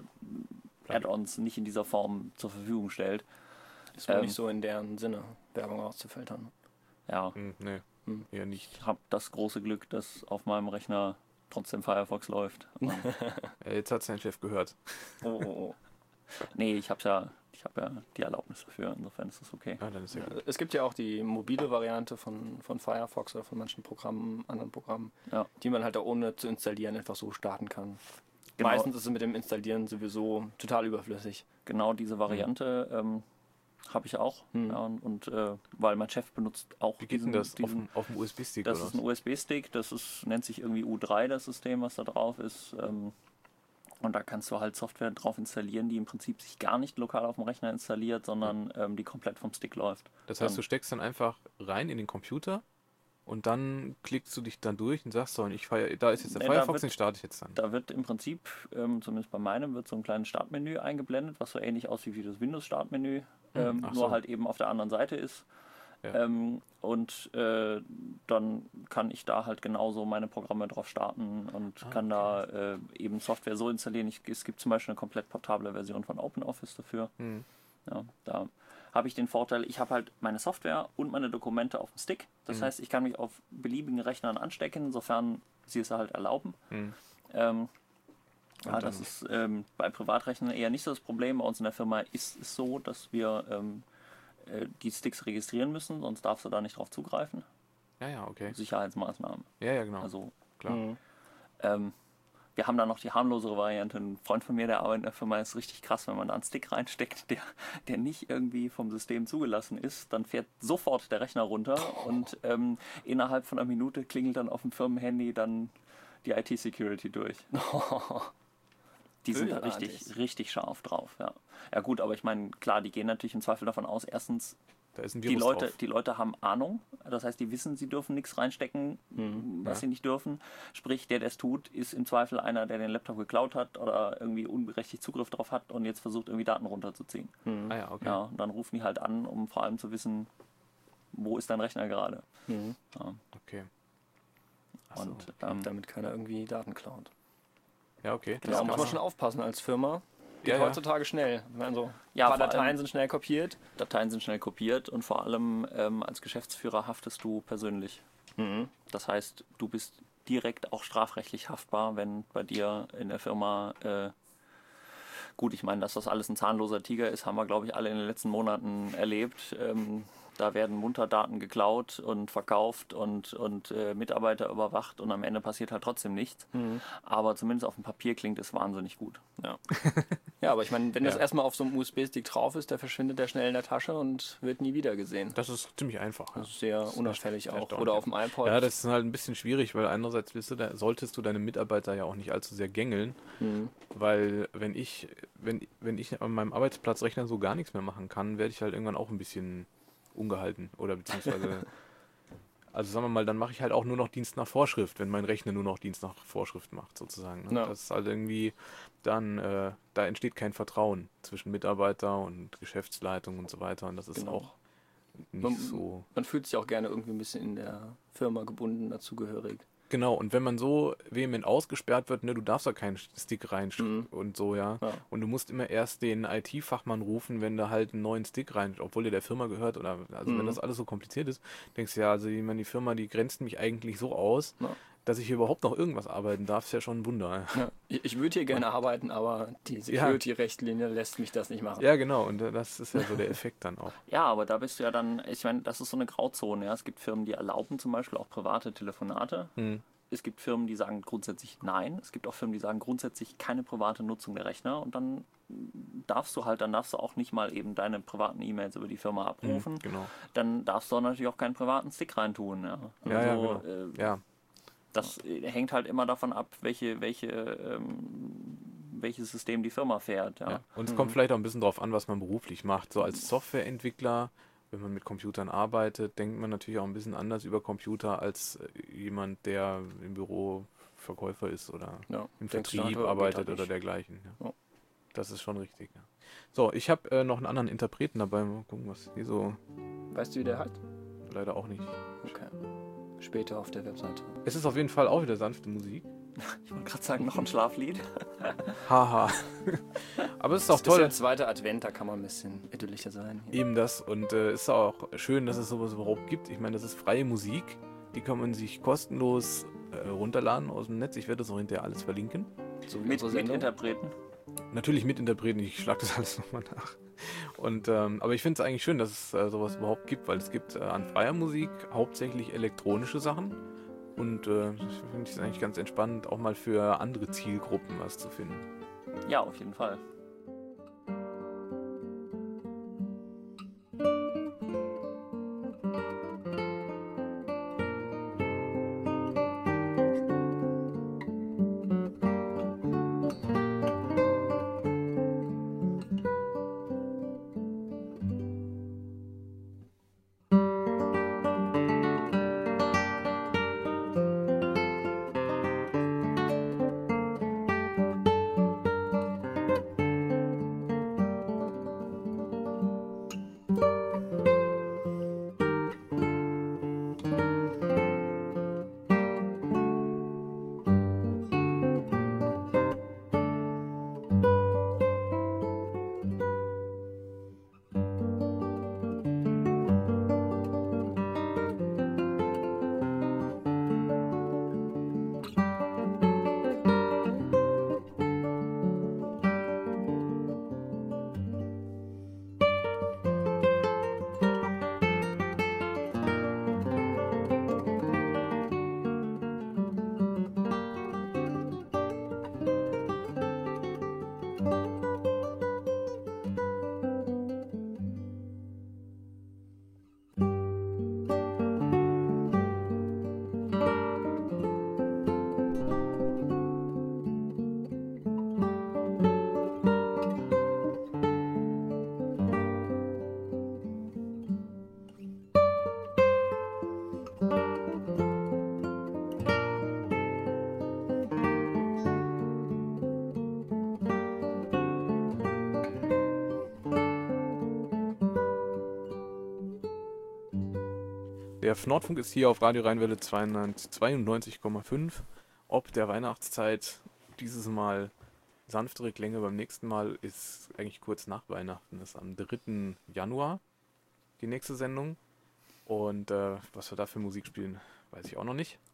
Add-ons nicht in dieser Form zur Verfügung stellt. Ist wohl Ähm, nicht so in deren Sinne, Werbung auszufiltern. Ja, Hm, nee, Hm. eher nicht. ich habe das große Glück, dass auf meinem Rechner trotzdem Firefox läuft. Und, Äh, Jetzt hat sein Chef gehört. oh, oh, oh. Nee, ich habe ja, ich hab ja die Erlaubnis dafür, insofern ist das okay. Ah, dann ist ja gut. Es gibt ja auch die mobile Variante von, von Firefox oder von manchen Programmen, anderen Programmen, Ja. die man halt auch ohne zu installieren einfach so starten kann. Genau. Meistens ist es mit dem Installieren sowieso total überflüssig. Genau diese Variante ähm, habe ich auch. Hm. Ja, und und äh, weil mein Chef benutzt auch Wie geht denn diesen, das? Auf diesen dem, auf dem U S B-Stick das oder ist ein U S B-Stick, das ist, nennt sich irgendwie U drei, das System, was da drauf ist. Ähm, und da kannst du halt Software drauf installieren, die im Prinzip sich gar nicht lokal auf dem Rechner installiert, sondern ähm, die komplett vom Stick läuft. Das heißt, Ähm, du steckst dann einfach rein in den Computer und dann klickst du dich dann durch und sagst so, und ich feier, da ist jetzt der Nee, da Firefox, wird- den starte ich jetzt dann. Da wird im Prinzip, ähm, zumindest bei meinem, wird so ein kleines Startmenü eingeblendet, was so ähnlich aussieht wie das Windows-Startmenü, ähm, Hm, ach nur so. halt eben auf der anderen Seite ist. Ja. Ähm, und äh, dann kann ich da halt genauso meine Programme drauf starten und Ah, kann da äh, eben Software so installieren. Ich, es gibt zum Beispiel eine komplett portable Version von OpenOffice dafür. Hm. Ja, da habe ich den Vorteil, ich habe halt meine Software und meine Dokumente auf dem Stick. Das Mhm. heißt, ich kann mich auf beliebigen Rechnern anstecken, sofern sie es halt erlauben. Hm. Ähm, ja, Und das dann- ist ähm, bei Privatrechnern eher nicht so das Problem. Bei uns in der Firma ist es so, dass wir ähm, äh, die Sticks registrieren müssen, sonst darfst du da nicht drauf zugreifen. Ja, ja, okay. Sicherheitsmaßnahmen. Ja, ja, genau. Also Klar. Mhm. ähm, wir haben da noch die harmlosere Variante. Ein Freund von mir, der arbeitet in der Firma, ist richtig krass, wenn man da einen Stick reinsteckt, der, der nicht irgendwie vom System zugelassen ist, dann fährt sofort der Rechner runter und ähm, innerhalb von einer Minute klingelt dann auf dem Firmenhandy dann die I T-Security durch. Die sind da Bösartig. richtig, richtig scharf drauf, ja. Ja gut, aber ich meine, klar, die gehen natürlich im Zweifel davon aus, erstens, Da ist ein die Virus Leute, drauf. die Leute haben Ahnung, das heißt, die wissen, sie dürfen nichts reinstecken, was ja. sie nicht dürfen. Sprich, der, der es tut, ist im Zweifel einer, der den Laptop geklaut hat oder irgendwie unberechtigt Zugriff drauf hat und jetzt versucht, irgendwie Daten runterzuziehen. Mhm. Ah ja, okay. Ja, und dann rufen die halt an, um vor allem zu wissen, wo ist dein Rechner gerade. Mhm. Ja, Okay. Ach so. und ähm, Damit keiner irgendwie Daten klaut. Ja, okay. Da Ja, muss man aber- schon aufpassen als Firma. Geht Ja, ja. heutzutage schnell. Also, Ja, ein paar vor Dateien allem- sind schnell kopiert. Dateien sind schnell kopiert und vor allem ähm, als Geschäftsführer haftest du persönlich. Mhm. Das heißt, du bist direkt auch strafrechtlich haftbar, wenn bei dir in der Firma, äh, gut, ich meine, dass das alles ein zahnloser Tiger ist, haben wir, glaube ich, alle in den letzten Monaten erlebt. Ähm, Da werden munter Daten geklaut und verkauft und, und äh, Mitarbeiter überwacht und am Ende passiert halt trotzdem nichts. Mhm. Aber zumindest auf dem Papier klingt es wahnsinnig gut. Ja. Ja, aber ich meine, wenn das Ja. erstmal auf so einem U S B-Stick drauf ist, der verschwindet der schnell in der Tasche und wird nie wieder gesehen. Das ist ziemlich einfach. Ja. Das ist sehr unauffällig auch. erstaunlich, Oder ja. auf dem iPod. Ja, das ist halt ein bisschen schwierig, weil einerseits willst du da, solltest du deine Mitarbeiter ja auch nicht allzu sehr gängeln, Mhm. weil wenn ich, wenn, wenn ich an meinem Arbeitsplatzrechner so gar nichts mehr machen kann, werde ich halt irgendwann auch ein bisschen ungehalten oder beziehungsweise, also sagen wir mal, dann mache ich halt auch nur noch Dienst nach Vorschrift, wenn mein Rechner nur noch Dienst nach Vorschrift macht sozusagen. Ne? Ja. Das ist halt irgendwie dann, äh, da entsteht kein Vertrauen zwischen Mitarbeiter und Geschäftsleitung und so weiter und das ist Genau. auch nicht Man, so... man fühlt sich auch gerne irgendwie ein bisschen in der Firma gebunden, dazugehörig. Genau, und wenn man so vehement ausgesperrt wird, ne, du darfst da keinen Stick rein Mhm. und so, ja. Ja. Und du musst immer erst den I T-Fachmann rufen, wenn da halt einen neuen Stick rein, obwohl der der Firma gehört oder, also Mhm. wenn das alles so kompliziert ist, denkst du ja, also ich meine, die Firma, die grenzt mich eigentlich so aus, Ja. dass ich hier überhaupt noch irgendwas arbeiten darf, ist ja schon ein Wunder. Ja. Ich, ich würde hier gerne arbeiten, aber die Security-Richtlinie lässt mich das nicht machen. Ja, genau, und äh, das ist ja so der Effekt dann auch. Ja, aber da bist du ja dann, ich meine, das ist so eine Grauzone. Ja. Es gibt Firmen, die erlauben zum Beispiel auch private Telefonate. Hm. Es gibt Firmen, die sagen grundsätzlich nein. Es gibt auch Firmen, die sagen grundsätzlich keine private Nutzung der Rechner. Und dann darfst du halt, dann darfst du auch nicht mal eben deine privaten E-Mails über die Firma abrufen. Hm, genau. Dann darfst du natürlich auch keinen privaten Stick reintun. Ja, Ja, ja, Also, genau. äh, Ja, Das äh, hängt halt immer davon ab, welche, welche, ähm, welches System die Firma fährt. Ja. ja. Und es Mhm. kommt vielleicht auch ein bisschen drauf an, was man beruflich macht. So als Softwareentwickler, wenn man mit Computern arbeitet, denkt man natürlich auch ein bisschen anders über Computer als äh, jemand, der im Büro Verkäufer ist oder Ja, im denkst du, Vertrieb geht arbeitet halt oder nicht. dergleichen. Ja. Ja. Das ist schon richtig. Ja. So, ich habe äh, noch einen anderen Interpreten dabei. Mal gucken, was hier so. Weißt du, wie der heißt? Leider auch nicht. Okay. Später auf der Webseite. Es ist auf jeden Fall auch wieder sanfte Musik. Ich wollte gerade sagen, noch ein Schlaflied. Haha. Aber es ist auch Das ist ja toll. der zweite Advent, da kann man ein bisschen idyllischer sein. Hier. Eben das. Und es äh, ist auch schön, dass es sowas überhaupt gibt. Ich meine, das ist freie Musik. Die kann man sich kostenlos äh, runterladen aus dem Netz. Ich werde das auch hinterher alles verlinken. So wie Mit, unsere mit Sendung. Interpreten. Natürlich mit Interpreten, ich schlage das alles nochmal nach. Und, ähm, aber ich finde es eigentlich schön, dass es äh, sowas überhaupt gibt, weil es gibt äh, an freier Musik hauptsächlich elektronische Sachen. Und äh, finde ich es eigentlich ganz entspannend, auch mal für andere Zielgruppen was zu finden. Ja, auf jeden Fall. Der Nordfunk ist hier auf Radio Rheinwelle zweiundneunzig Komma fünf. Ob der Weihnachtszeit dieses Mal sanftere Klänge, beim nächsten Mal ist eigentlich kurz nach Weihnachten, ist am dritten Januar die nächste Sendung. Und äh, was wir da für Musik spielen, weiß ich auch noch nicht.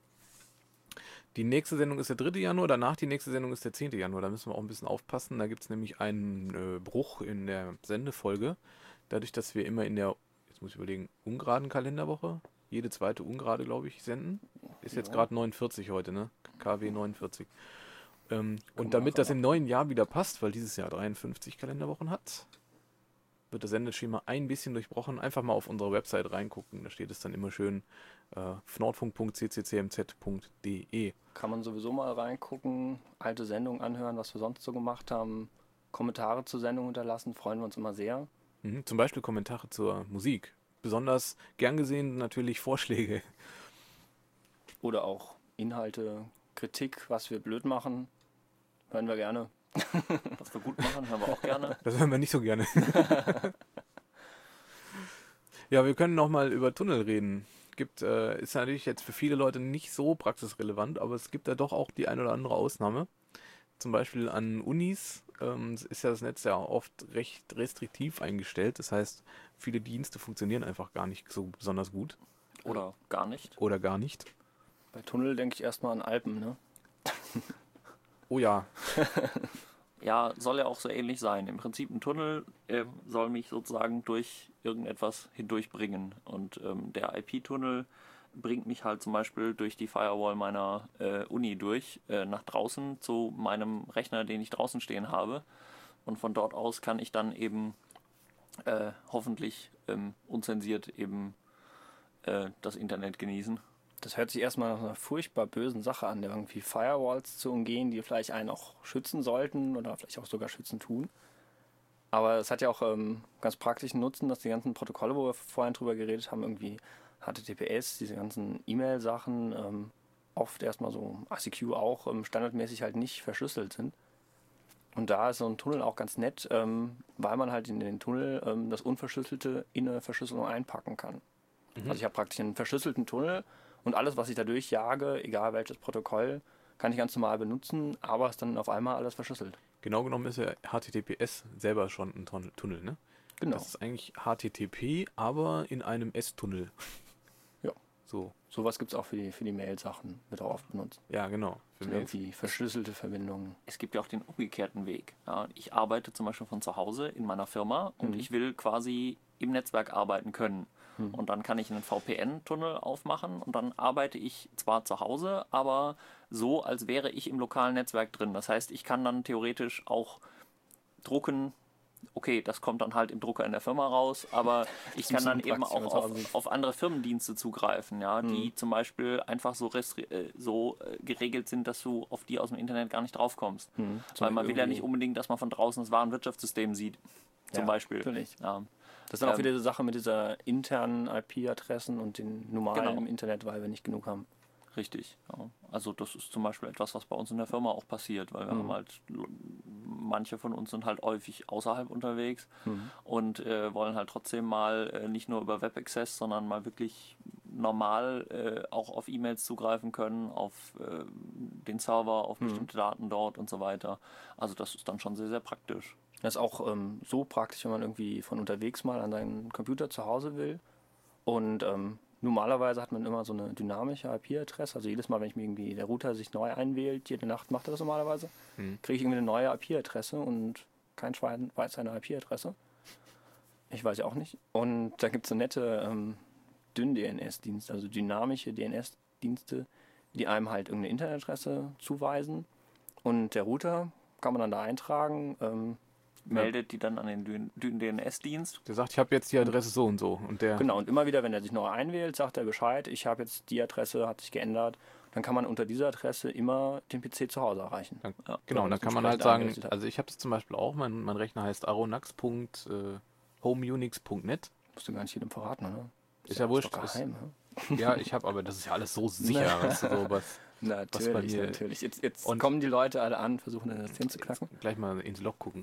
Die nächste Sendung ist der dritte Januar, danach die nächste Sendung ist der zehnte Januar. Da müssen wir auch ein bisschen aufpassen. Da gibt es nämlich einen äh, Bruch in der Sendefolge. Dadurch, dass wir immer in der, jetzt jetzt muss ich überlegen, ungeraden Kalenderwoche, jede zweite ungerade, glaube ich, senden. Ist jetzt Ja. gerade neunundvierzig heute, ne? K W neunundvierzig. Ähm, man und damit einfach das im neuen Jahr wieder passt, weil dieses Jahr dreiundfünfzig Kalenderwochen hat, wird das Sendeschema ein bisschen durchbrochen. Einfach mal auf unsere Website reingucken, da steht es dann immer schön äh, fnordfunk punkt c c c m z punkt d e. Kann man sowieso mal reingucken, alte Sendungen anhören, was wir sonst so gemacht haben, Kommentare zur Sendung hinterlassen, freuen wir uns immer sehr. Mhm, zum Beispiel Kommentare zur Musik. Besonders gern gesehen natürlich Vorschläge. Oder auch Inhalte, Kritik, was wir blöd machen, hören wir gerne. Was wir gut machen, hören wir auch gerne. Das hören wir nicht so gerne. Ja, wir können noch mal über Tunnel reden. Gibt, äh, ist natürlich jetzt für viele Leute nicht so praxisrelevant, aber es gibt da doch auch die ein oder andere Ausnahme. Zum Beispiel an Unis ähm, ist ja das Netz ja oft recht restriktiv eingestellt. Das heißt, viele Dienste funktionieren einfach gar nicht so besonders gut Oder gar nicht. oder gar nicht. Bei Tunnel denke ich erstmal an Alpen, ne? Oh ja, Ja, soll ja auch so ähnlich sein. Im Prinzip ein Tunnel ähm, soll mich sozusagen durch irgendetwas hindurchbringen. Und ähm, der I P-Tunnel bringt mich halt zum Beispiel durch die Firewall meiner äh, Uni durch, äh, nach draußen zu meinem Rechner, den ich draußen stehen habe. Und von dort aus kann ich dann eben äh, hoffentlich ähm, unzensiert eben äh, das Internet genießen. Das hört sich erstmal nach einer furchtbar bösen Sache an, irgendwie Firewalls zu umgehen, die vielleicht einen auch schützen sollten oder vielleicht auch sogar schützen tun. Aber es hat ja auch ähm, ganz praktischen Nutzen, dass die ganzen Protokolle, wo wir vorhin drüber geredet haben, irgendwie H T T P S, diese ganzen E-Mail-Sachen, ähm, oft erstmal so I C Q auch ähm, standardmäßig halt nicht verschlüsselt sind. Und da ist so ein Tunnel auch ganz nett, ähm, weil man halt in den Tunnel ähm, das Unverschlüsselte in eine Verschlüsselung einpacken kann. Mhm. Also ich habe praktisch einen verschlüsselten Tunnel und alles, was ich da durchjage, egal welches Protokoll, kann ich ganz normal benutzen, aber ist dann auf einmal alles verschlüsselt. genau genommen ist ja H T T P S selber schon ein Tunnel, Tunnel, ne? Genau. Das ist eigentlich H T T P, aber in einem S-Tunnel. Ja. So, Sowas gibt es auch für die, für die Mail-Sachen, wird auch oft benutzt. ja, genau. Für So Mails. irgendwie verschlüsselte Verbindungen. Es gibt ja auch den umgekehrten Weg. Ja, ich arbeite zum Beispiel von zu Hause in meiner Firma und Mhm. ich will quasi im Netzwerk arbeiten können. Mhm. Und dann kann ich einen V P N-Tunnel aufmachen und dann arbeite ich zwar zu Hause, aber so, als wäre ich im lokalen Netzwerk drin. Das heißt, ich kann dann theoretisch auch drucken. Okay, das kommt dann halt im Drucker in der Firma raus, aber ich ist kann dann ein bisschen eben praktisch, wenn auch man zu auf, Hause sitzt. auf andere Firmendienste zugreifen, ja, die Mhm. zum Beispiel einfach so, restri- äh, so äh, geregelt sind, dass du auf die aus dem Internet gar nicht draufkommst. Mhm. Weil man will ja Irgendwie- nicht unbedingt, dass man von draußen das Warenwirtschaftssystem sieht, zum Ja, Beispiel. natürlich. Ja. Das ist dann auch Ähm, wieder diese Sache mit dieser internen I P-Adressen und den normalen Genau. Internet, weil wir nicht genug haben. Richtig. Ja. Also das ist zum Beispiel etwas, was bei uns in der Firma auch passiert, weil wir Mhm. haben halt, manche von uns sind halt häufig außerhalb unterwegs Mhm. und äh, wollen halt trotzdem mal äh, nicht nur über Web-Access, sondern mal wirklich normal äh, auch auf E-Mails zugreifen können, auf äh, den Server, auf Mhm. bestimmte Daten dort und so weiter. Also das ist dann schon sehr, sehr praktisch. Das ist auch ähm, so praktisch, wenn man irgendwie von unterwegs mal an seinen Computer zu Hause will. Und ähm, normalerweise hat man immer so eine dynamische I P-Adresse. Also jedes Mal, wenn ich mir irgendwie der Router sich neu einwählt, jede Nacht macht er das normalerweise, Hm. kriege ich irgendwie eine neue I P-Adresse und kein Schwein weiß seine I P-Adresse. Ich weiß ja auch nicht. Und da gibt es so nette ähm, Dünn-D N S-Dienste, also dynamische D N S-Dienste, die einem halt irgendeine Internetadresse zuweisen. Und der Router kann man dann da eintragen. Ähm, Meldet die dann an den Dyn- Dyn- D N S-Dienst. Der sagt, ich habe jetzt die Adresse so und so. Und der, Genau, und immer wieder, wenn er sich neu einwählt, sagt er Bescheid, ich habe jetzt die Adresse, hat sich geändert. Dann kann man unter dieser Adresse immer den P C zu Hause erreichen. dann, Ja. genau, wenn dann das kann man halt entsprechend sagen, eingerichtet hat. also ich habe das zum Beispiel auch, mein, mein Rechner heißt aronax punkt homeunix punkt net. Musst du gar nicht jedem verraten, oder? Ist ja wurscht. Doch Ist, geheim, ne? ja, ich habe, aber das ist ja alles so sicher, weißt du, so was. Natürlich, mir- natürlich. Jetzt, jetzt Und- kommen die Leute alle an, versuchen das System zu knacken. Gleich mal ins Log gucken.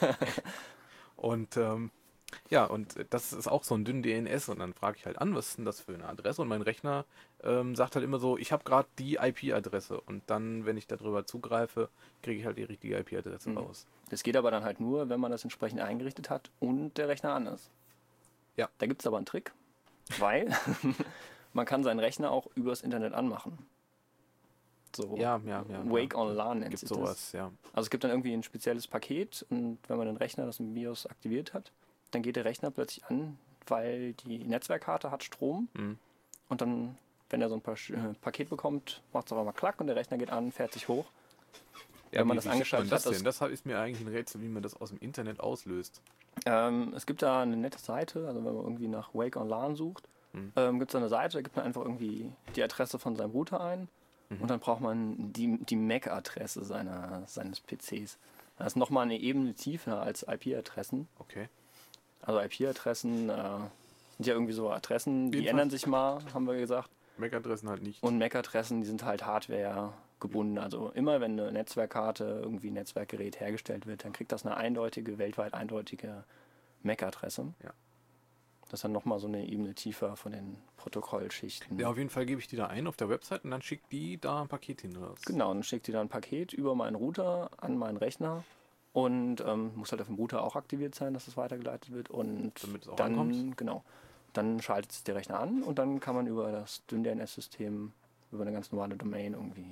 Und ähm, ja, und das ist auch so ein dünn D N S und dann frage ich halt an, was ist denn das für eine Adresse? Und mein Rechner ähm, sagt halt immer so, ich habe gerade die I P-Adresse und dann, wenn ich darüber zugreife, kriege ich halt die richtige I P-Adresse Mhm. raus. Das geht aber dann halt nur, wenn man das entsprechend eingerichtet hat und der Rechner an ist. Ja. Da gibt es aber einen Trick, weil man kann seinen Rechner auch übers Internet anmachen. So Ja, ja, ja. Wake ja. on LAN nennt Gibt sich das. sowas, ja. Also es gibt dann irgendwie ein spezielles Paket und wenn man den Rechner, das im BIOS aktiviert hat, dann geht der Rechner plötzlich an weil die Netzwerkkarte hat Strom Mhm. und dann, wenn er so ein pa äh, Paket bekommt, macht es auf einmal Klack und der Rechner geht an, fährt sich hoch. Ja, wenn man wie- das wie schickt angeschaltet man das hat, denn? Das ist mir eigentlich ein Rätsel, wie man das aus dem Internet auslöst. Ähm, es gibt da eine nette Seite, also wenn man irgendwie nach Wake on LAN sucht, Mhm. ähm, gibt es da eine Seite, da gibt man einfach irgendwie die Adresse von seinem Router ein Mhm. und dann braucht man die, die M A C-Adresse seiner, seines P Cs. Das ist nochmal eine Ebene tiefer als I P-Adressen. Okay. Also I P-Adressen äh, sind ja irgendwie so Adressen, die Jedenfalls- ändern sich mal, haben wir gesagt. M A C-Adressen halt nicht. Und M A C-Adressen, die sind halt Hardware gebunden. Also immer wenn eine Netzwerkkarte, irgendwie ein Netzwerkgerät hergestellt wird, dann kriegt das eine eindeutige, weltweit eindeutige M A C-Adresse. Ja. Das ist dann nochmal so eine Ebene tiefer von den Protokollschichten. Ja, auf jeden Fall gebe ich die da ein auf der Website und dann schickt die da ein Paket hin oder was? Genau, dann schickt die dann ein Paket über meinen Router an meinen Rechner und ähm, muss halt auf dem Router auch aktiviert sein, dass es weitergeleitet wird. Und Damit es auch dann, ankommt? genau, dann schaltet sich der Rechner an und dann kann man über das DynDNS-System, über eine ganz normale Domain irgendwie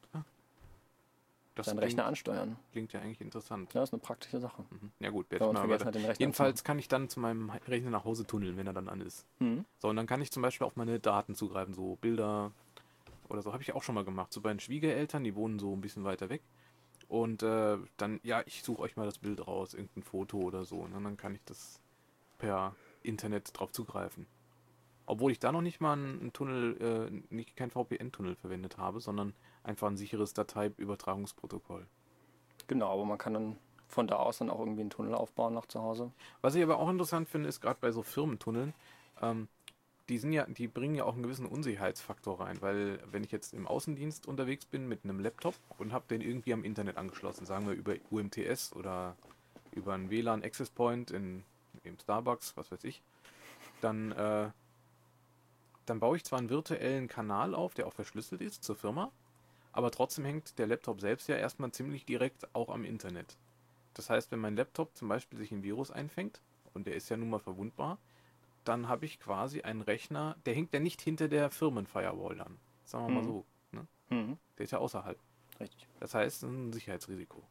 Das seinen klingt, Rechner ansteuern. klingt ja eigentlich interessant. Ja, ist eine praktische Sache. Mhm. Ja gut, Wenn werde ich man mal vergessen weiter. hat, den Rechner Jedenfalls kann ich dann zu meinem Rechner nach Hause tunneln, wenn er dann an ist. Mhm. So, und dann kann ich zum Beispiel auf meine Daten zugreifen, so Bilder oder so. Habe ich auch schon mal gemacht. So bei den Schwiegereltern, die wohnen so ein bisschen weiter weg. Und äh, dann, ja, ich suche euch mal das Bild raus, irgendein Foto oder so. Und dann kann ich das per Internet drauf zugreifen. Obwohl ich da noch nicht mal einen Tunnel, äh, nicht kein V P N-Tunnel verwendet habe, sondern einfach ein sicheres Dateiübertragungsprotokoll. Genau, aber man kann dann von da aus dann auch irgendwie einen Tunnel aufbauen nach zu Hause. Was ich aber auch interessant finde, ist gerade bei so Firmentunneln, ähm, die sind ja, die bringen ja auch einen gewissen Unsicherheitsfaktor rein, weil wenn ich jetzt im Außendienst unterwegs bin mit einem Laptop und habe den irgendwie am Internet angeschlossen, sagen wir über U M T S oder über einen W LAN Access Point in, im Starbucks, was weiß ich, dann, äh, dann baue ich zwar einen virtuellen Kanal auf, der auch verschlüsselt ist zur Firma, aber trotzdem hängt der Laptop selbst ja erstmal ziemlich direkt auch am Internet. Das heißt, wenn mein Laptop zum Beispiel sich ein Virus einfängt, und der ist ja nun mal verwundbar, dann habe ich quasi einen Rechner, der hängt ja nicht hinter der Firmenfirewall an. Sagen wir mal Mhm. so. Ne? Mhm. Der ist ja außerhalb. Richtig. Das heißt, das ist ein Sicherheitsrisiko.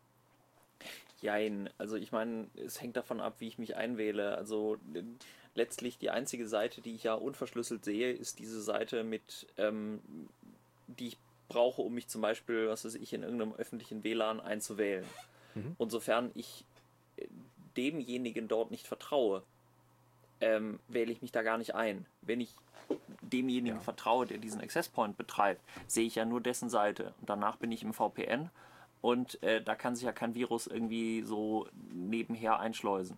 Jein, also ich meine, es hängt davon ab, wie ich mich einwähle. Also äh, letztlich die einzige Seite, die ich ja unverschlüsselt sehe, ist diese Seite mit, ähm, die ich brauche, um mich zum Beispiel, was weiß ich, in irgendeinem öffentlichen W LAN einzuwählen. Mhm. Und sofern ich äh, demjenigen dort nicht vertraue, ähm, wähle ich mich da gar nicht ein. Wenn ich demjenigen Ja. vertraue, der diesen Access Point betreibt, sehe ich ja nur dessen Seite. Und danach bin ich im V P N und äh, da kann sich ja kein Virus irgendwie so nebenher einschleusen.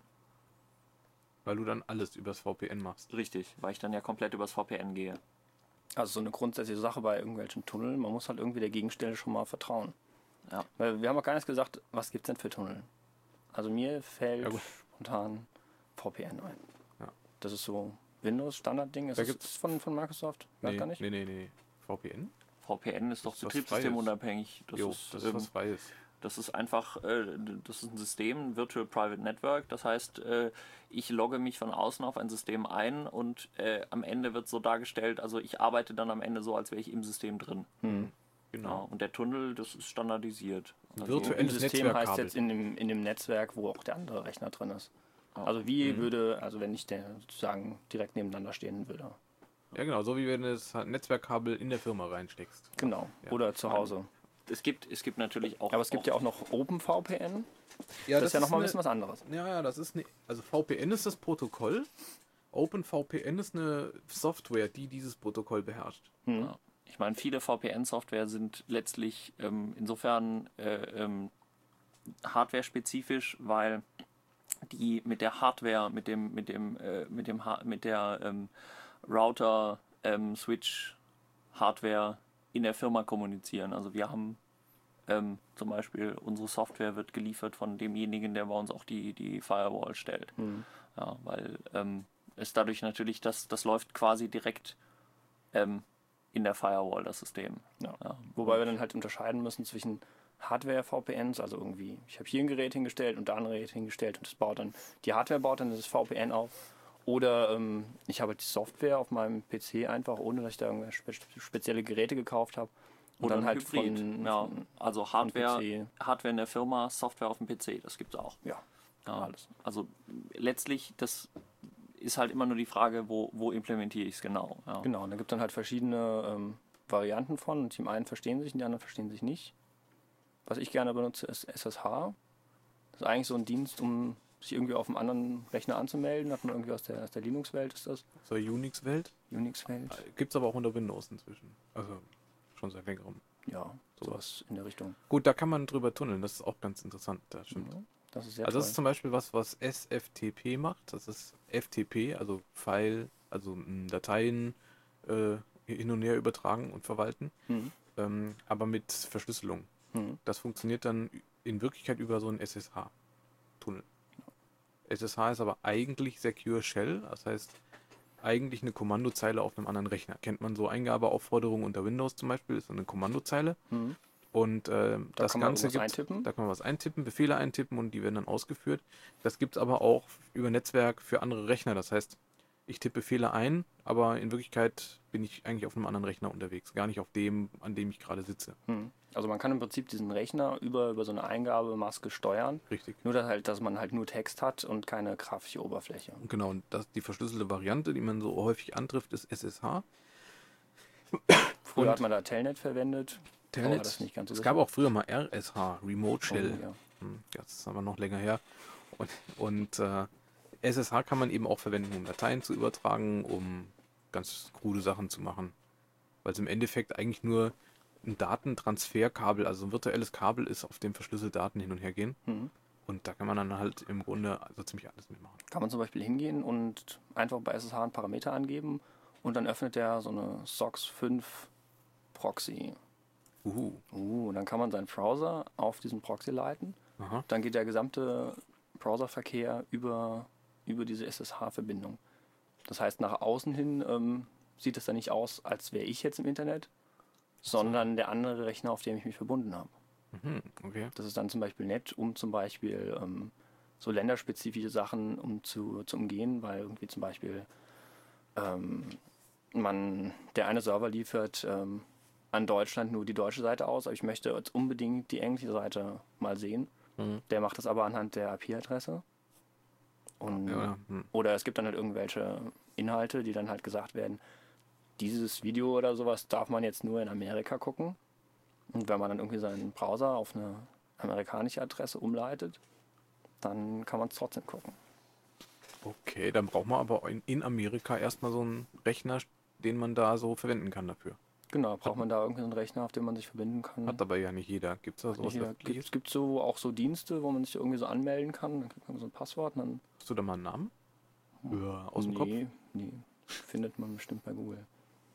Weil du dann alles übers V P N machst. Richtig, weil ich dann ja komplett übers V P N gehe. Also so eine grundsätzliche Sache bei irgendwelchen Tunneln, man muss halt irgendwie der Gegenstelle schon mal vertrauen. Ja. Weil wir haben auch gar nicht gesagt, was gibt es denn für Tunnel? Also mir fällt Ja, gut. spontan V P N ein. Ja. Das ist so Windows-Standardding. Ist Da das gibt's- von, von Microsoft? Weiß Nee, gar nicht. nee, nee, nee. V P N? V P N ist doch Das ist was betriebssystemunabhängig. Das, jo, ist, das ist ähm, was Freies. das ist einfach, äh, das ist ein System, ein Virtual Private Network. Das heißt, äh, ich logge mich von außen auf ein System ein und äh, am Ende wird so dargestellt, also ich arbeite dann am Ende so, als wäre ich im System drin. Hm. Ja, Genau. und der Tunnel, das ist standardisiert. Also, Virtuell- Im Das System heißt Netzwerkkabel. jetzt in dem, in dem Netzwerk, wo auch der andere Rechner drin ist. Also wie Mhm. würde, also wenn ich der sozusagen direkt nebeneinander stehen würde. Ja, genau. So wie wenn du das Netzwerkkabel in der Firma reinsteckst. Genau. Ja. Oder zu Hause. es gibt, es gibt natürlich auch. Aber es gibt ja auch noch OpenVPN. Ja, Das ist ja nochmal ein eine- bisschen was anderes. Ja, ja, das ist eine. Also V P N ist das Protokoll. OpenVPN ist eine Software, die dieses Protokoll beherrscht. Hm. Ja. Ich meine, viele V P N-Software sind letztlich ähm, insofern äh, ähm, hardware-spezifisch, weil die mit der Hardware, mit dem, mit dem, äh, mit dem, Ha- mit der ähm, Router, ähm, Switch, Hardware in der Firma kommunizieren. Also wir haben ähm, zum Beispiel unsere Software wird geliefert von demjenigen, der bei uns auch die, die Firewall stellt. Hm. Ja, weil ähm, es dadurch natürlich, das, das läuft quasi direkt ähm, in der Firewall, das System. Ja. Ja. Wobei wir dann halt unterscheiden müssen zwischen Hardware-V P Ns, also irgendwie, ich habe hier ein Gerät hingestellt und da ein Gerät hingestellt und das baut dann, die Hardware baut dann das V P N auf. Oder ähm, ich habe die Software auf meinem P C einfach, ohne dass ich da irgendwelche spe spezielle Geräte gekauft habe. Und Oder dann ein halt Hybrid. von, ja, von, also von Hardware, P C. Hardware in der Firma, Software auf dem P C, das gibt es auch. Ja, Ja, alles. also letztlich, das ist halt immer nur die Frage, wo, wo implementiere ich es genau. Ja. Genau, und da gibt es dann halt verschiedene ähm, Varianten von. Und die einen verstehen sich und die anderen verstehen sich nicht. Was ich gerne benutze, ist S S H. Das ist eigentlich so ein Dienst, um sich irgendwie auf einem anderen Rechner anzumelden. Hat man irgendwie aus der, aus der Linux-Welt, ist das? So Unix-Welt? Unix-Welt. Gibt es aber auch unter Windows inzwischen. Also schon seit längerem. Ja, sowas in der Richtung. Gut, da kann man drüber tunneln. Das ist auch ganz interessant. Das stimmt. Ja, das ist sehr Also das toll. ist zum Beispiel was, was S F T P macht. Das ist F T P, also File, also m, Dateien äh, hin und her übertragen und verwalten, Mhm. ähm, aber mit Verschlüsselung. Mhm. Das funktioniert dann in Wirklichkeit über so einen S S H-Tunnel. S S H ist aber eigentlich Secure Shell, das heißt eigentlich eine Kommandozeile auf einem anderen Rechner. Kennt man so Eingabeaufforderungen unter Windows zum Beispiel, ist so eine Kommandozeile. Mhm. Und äh, Da das kann man Ganze was gibt, eintippen. da kann man was eintippen, Befehle eintippen und die werden dann ausgeführt. Das gibt es aber auch über Netzwerk für andere Rechner. Das heißt, ich tippe Befehle ein, aber in Wirklichkeit bin ich eigentlich auf einem anderen Rechner unterwegs, gar nicht auf dem, an dem ich gerade sitze. Mhm. Also man kann im Prinzip diesen Rechner über, über so eine Eingabemaske steuern. Richtig. Nur dass, halt, dass man halt nur Text hat und keine grafische Oberfläche. Und genau, und das, die verschlüsselte Variante, die man so häufig antrifft, ist S S H. Früher Und hat man da Telnet verwendet. Telnet. Aber das ist nicht ganz so Es sicher. gab auch früher mal R S H, Remote Shell. Oh, ja. Hm, Das ist aber noch länger her. Und, und äh, S S H kann man eben auch verwenden, um Dateien zu übertragen, um ganz krude Sachen zu machen. Weil es im Endeffekt eigentlich nur ein Datentransferkabel, also ein virtuelles Kabel ist, auf dem verschlüsselte Daten hin und her gehen. Mhm. Und da kann man dann halt im Grunde so ziemlich alles mitmachen. Kann man zum Beispiel hingehen und einfach bei S S H einen Parameter angeben und dann öffnet der so eine S O C S fünf Proxy. Uhu. Uh, und dann kann man seinen Browser auf diesen Proxy leiten. Aha. Dann geht der gesamte Browserverkehr über, über diese S S H-Verbindung. Das heißt, nach außen hin ähm, sieht es dann nicht aus, als wäre ich jetzt im Internet, sondern der andere Rechner, auf dem ich mich verbunden habe. Mhm, okay. Das ist dann zum Beispiel nett, um zum Beispiel ähm, so länderspezifische Sachen um zu, zu umgehen, weil irgendwie zum Beispiel ähm, man, der eine Server liefert ähm, an Deutschland nur die deutsche Seite aus, aber ich möchte jetzt unbedingt die englische Seite mal sehen. Mhm. Der macht das aber anhand der I P-Adresse. Und Ja, hm. oder es gibt dann halt irgendwelche Inhalte, die dann halt gesagt werden, dieses Video oder sowas darf man jetzt nur in Amerika gucken. Und wenn man dann irgendwie seinen Browser auf eine amerikanische Adresse umleitet, dann kann man es trotzdem gucken. Okay, dann braucht man aber in, in Amerika erstmal so einen Rechner, den man da so verwenden kann dafür. Genau, braucht man da irgendwie so einen Rechner, auf dem man sich verbinden kann. Hat aber ja nicht jeder. Gibt es da sowas? Es gibt, gibt so auch so Dienste, wo man sich irgendwie so anmelden kann. Dann kriegt man so ein Passwort und dann. Hast du da mal einen Namen? Ja, aus dem nee, Kopf? Nee, findet man bestimmt bei Google.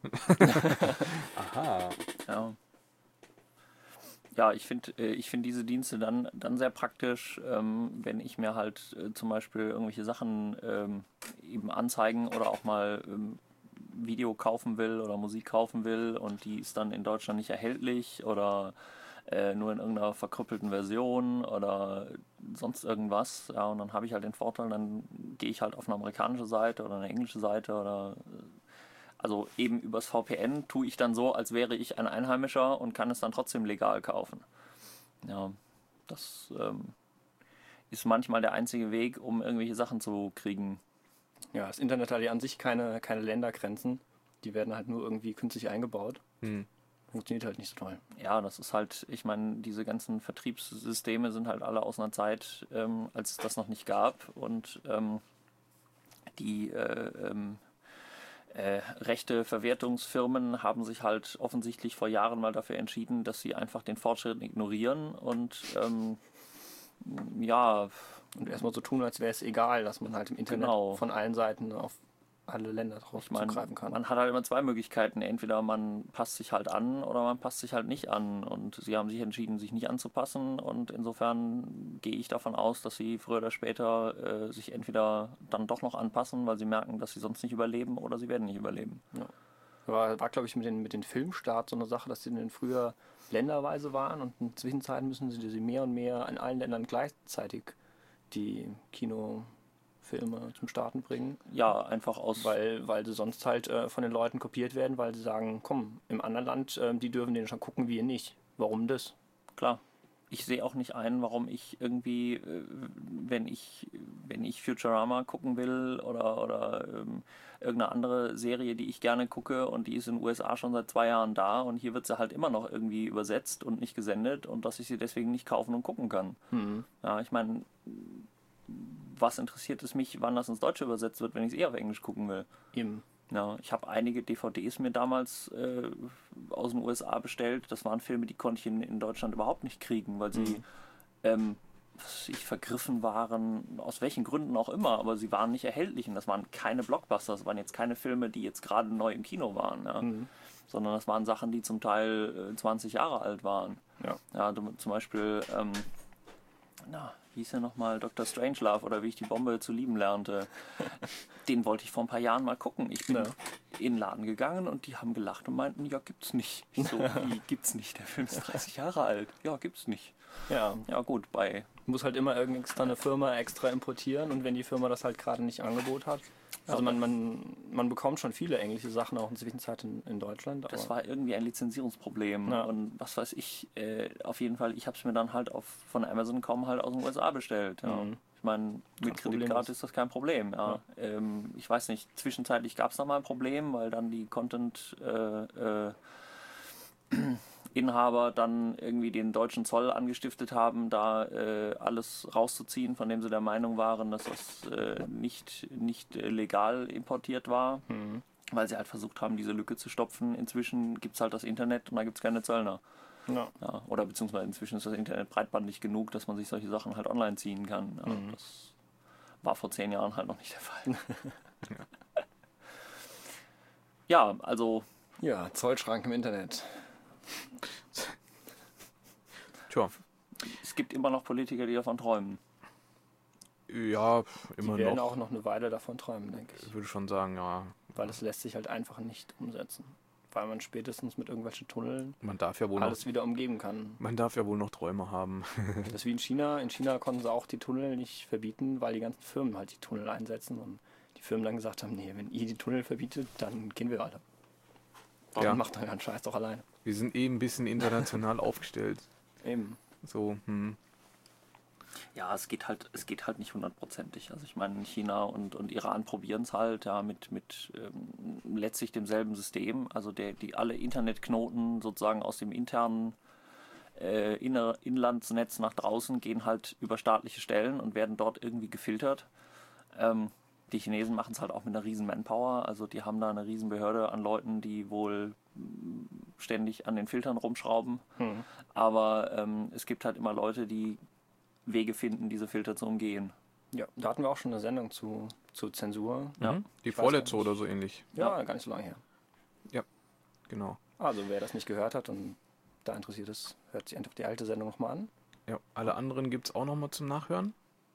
Aha. Ja. Ja, ich finde äh, ich find diese Dienste dann, dann sehr praktisch, ähm, wenn ich mir halt äh, zum Beispiel irgendwelche Sachen ähm, eben anzeigen oder auch mal ähm, Video kaufen will oder Musik kaufen will und die ist dann in Deutschland nicht erhältlich oder äh, nur in irgendeiner verkrüppelten Version oder sonst irgendwas. Ja, und dann habe ich halt den Vorteil, dann gehe ich halt auf eine amerikanische Seite oder eine englische Seite oder äh, also eben übers V P N tue ich dann so, als wäre ich ein Einheimischer und kann es dann trotzdem legal kaufen. Ja, das ähm, ist manchmal der einzige Weg, um irgendwelche Sachen zu kriegen. Ja, das Internet hat ja an sich keine, keine Ländergrenzen. Die werden halt nur irgendwie künstlich eingebaut. Hm. Funktioniert halt nicht so toll. Ja, das ist halt, ich meine, diese ganzen Vertriebssysteme sind halt alle aus einer Zeit, ähm, als es das noch nicht gab und ähm, die äh, ähm, Äh, rechte Verwertungsfirmen haben sich halt offensichtlich vor Jahren mal dafür entschieden, dass sie einfach den Fortschritt ignorieren und ähm, ja. Und erstmal so tun, als wäre es egal, dass man halt im Internet Genau. von allen Seiten auf alle Länder drauf Ich meine, zugreifen kann. man hat halt immer zwei Möglichkeiten. Entweder man passt sich halt an oder man passt sich halt nicht an. Und sie haben sich entschieden, sich nicht anzupassen. Und insofern gehe ich davon aus, dass sie früher oder später äh, sich entweder dann doch noch anpassen, weil sie merken, dass sie sonst nicht überleben oder sie werden nicht überleben. Ja. War, war glaube ich, mit den, mit den Filmstarts so eine Sache, dass die dann früher länderweise waren und in Zwischenzeiten müssen sie sie mehr und mehr in allen Ländern gleichzeitig die Kinofilme zum Starten bringen. Ja, einfach aus... Weil, weil sie sonst halt äh, von den Leuten kopiert werden, weil sie sagen, komm, im anderen Land, äh, die dürfen den schon gucken, wir nicht. Warum das? Klar. ich sehe auch nicht ein, warum ich irgendwie, äh, wenn ich, wenn ich Futurama gucken will oder, oder ähm, irgendeine andere Serie, die ich gerne gucke und die ist in den U S A schon seit zwei Jahren da und hier wird sie halt immer noch irgendwie übersetzt und nicht gesendet und dass ich sie deswegen nicht kaufen und gucken kann. Mhm. Ja, ich meine, was interessiert es mich, wann das ins Deutsche übersetzt wird, wenn ich es eh auf Englisch gucken will? Eben. Ja, ich habe einige D V Ds mir damals äh, aus den U S A bestellt. Das waren Filme, die konnte ich in, in Deutschland überhaupt nicht kriegen, weil sie Mhm. ähm, was weiß ich, vergriffen waren, aus welchen Gründen auch immer, aber sie waren nicht erhältlich und das waren keine Blockbuster, das waren jetzt keine Filme, die jetzt gerade neu im Kino waren, ja. Mhm. Sondern das waren Sachen, die zum Teil äh, zwanzig Jahre alt waren. Ja. Ja, du, zum Beispiel, ähm, na, wie hieß er nochmal, Doktor Strangelove oder wie ich die Bombe zu lieben lernte. Den wollte ich vor ein paar Jahren mal gucken. Ich bin Ja. in den Laden gegangen und die haben gelacht und meinten, ja, gibt's nicht. Ich so, wie, gibt's nicht? Der Film ist dreißig Jahre alt. Ja, gibt's nicht. Ja, Ja gut, bei muss halt immer irgendeine extra eine Firma extra importieren und wenn die Firma das halt gerade nicht im Angebot hat. Also man, man, man bekommt schon viele englische Sachen auch in der Zwischenzeit in, in Deutschland. Aber das war irgendwie ein Lizenzierungsproblem Ja. und was weiß ich, äh, auf jeden Fall, ich habe es mir dann halt auf, von Amazon kaum halt aus den U S A bestellt. Ja. Mhm. Ich meine, mit Problem Kreditkarte ist. ist das kein Problem. Ja. Ähm, ich weiß nicht, zwischenzeitlich gab es da mal ein Problem, weil dann die Content äh, äh, Inhaber dann irgendwie den deutschen Zoll angestiftet haben, da äh, alles rauszuziehen, von dem sie der Meinung waren, dass das äh, nicht, nicht äh, legal importiert war, Mhm. weil sie halt versucht haben, diese Lücke zu stopfen. Inzwischen gibt es halt das Internet und da gibt es keine Zöllner. Ja. Ja, oder beziehungsweise inzwischen ist das Internet breitbandig genug, dass man sich solche Sachen halt online ziehen kann. Ja, Mhm. Das war vor zehn Jahren halt noch nicht der Fall. Ja, also ja, Zollschrank im Internet. Tja, es gibt immer noch Politiker, die davon träumen. ja, Die immer werden noch. auch noch eine Weile davon träumen, denke ich. Ich würde schon sagen, ja, Weil es lässt sich halt einfach nicht umsetzen. Weil man spätestens mit irgendwelchen Tunneln man darf ja wohl noch, alles wieder umgeben kann. man darf ja wohl noch Träume haben. Das ist wie in China. In China konnten sie auch die Tunnel nicht verbieten, weil die ganzen Firmen halt die Tunnel einsetzen und die Firmen dann gesagt haben, nee, wenn ihr die Tunnel verbietet, dann gehen wir alle. Dann Ja. macht euren Scheiß doch alleine. Wir sind eh ein bisschen international aufgestellt. Eben. So, hm. Ja, es geht halt, es geht halt nicht hundertprozentig. Also ich meine, China und, und Iran probieren es halt ja mit, mit ähm, letztlich demselben System. Also der, die alle Internetknoten sozusagen aus dem internen äh, Inner Inlandsnetz nach draußen gehen halt über staatliche Stellen und werden dort irgendwie gefiltert. Ähm, die Chinesen machen es halt auch mit einer riesen Manpower. Also die haben da eine riesen Behörde an Leuten, die wohl mh, ständig an den Filtern rumschrauben. Hm. Aber ähm, es gibt halt immer Leute, die Wege finden, diese Filter zu umgehen. Ja, da hatten wir auch schon eine Sendung zu, zu Zensur. Ja. Mhm. Die Ich weiß vorletzte gar nicht. oder so ähnlich. Ja, gar nicht so lange her. Genau. Also wer das nicht gehört hat und da interessiert ist, hört sich einfach die alte Sendung nochmal an. Ja, alle anderen gibt es auch nochmal zum Nachhören.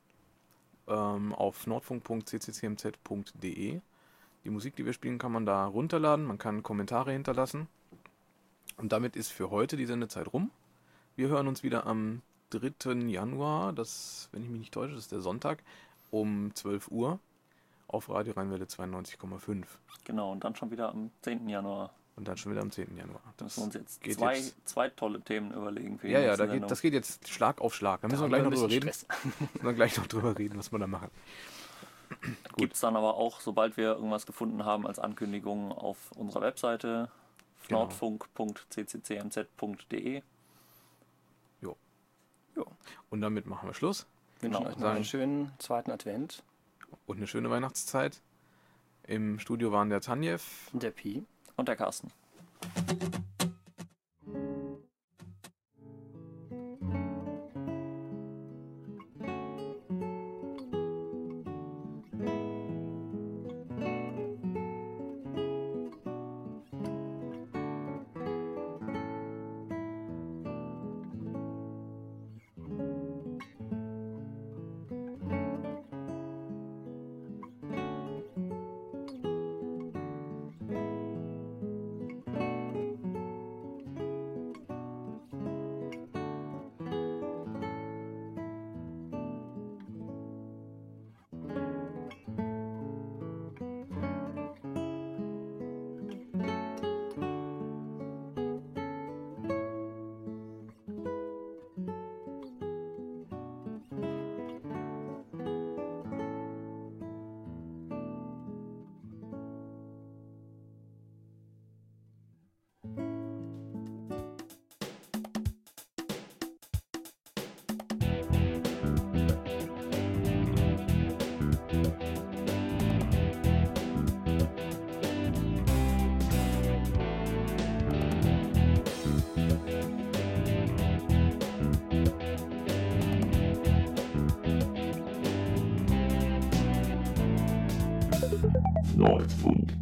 Ähm, auf nordfunk punkt c c c m z punkt d e. Die Musik, die wir spielen, kann man da runterladen. Man kann Kommentare hinterlassen. Und damit ist für heute die Sendezeit rum. Wir hören uns wieder am dritten Januar, das, wenn ich mich nicht täusche, das ist der Sonntag, um zwölf Uhr auf Radio Rheinwelle zweiundneunzig Komma fünf. Genau, und dann schon wieder am zehnten Januar. Und dann schon wieder am zehnten Januar. Da müssen wir uns jetzt geht zwei, jetzt- zwei tolle Themen überlegen für die Ja, ja, nächste da geht, Sendung. das geht jetzt Schlag auf Schlag. Da müssen wir haben gleich wir noch ein drüber bisschen reden. Stress. Müssen wir gleich noch drüber reden, was wir da machen. Gibt es dann aber auch, sobald wir irgendwas gefunden haben, als Ankündigung auf unserer Webseite Genau. nordfunk punkt c c c m z punkt d e. Und damit machen wir Schluss. Wünschen Genau, euch noch sagen- einen schönen zweiten Advent. Und eine schöne Weihnachtszeit. Im Studio waren der Tanjew. Und der Pi. Und der Carsten. Nordfunk.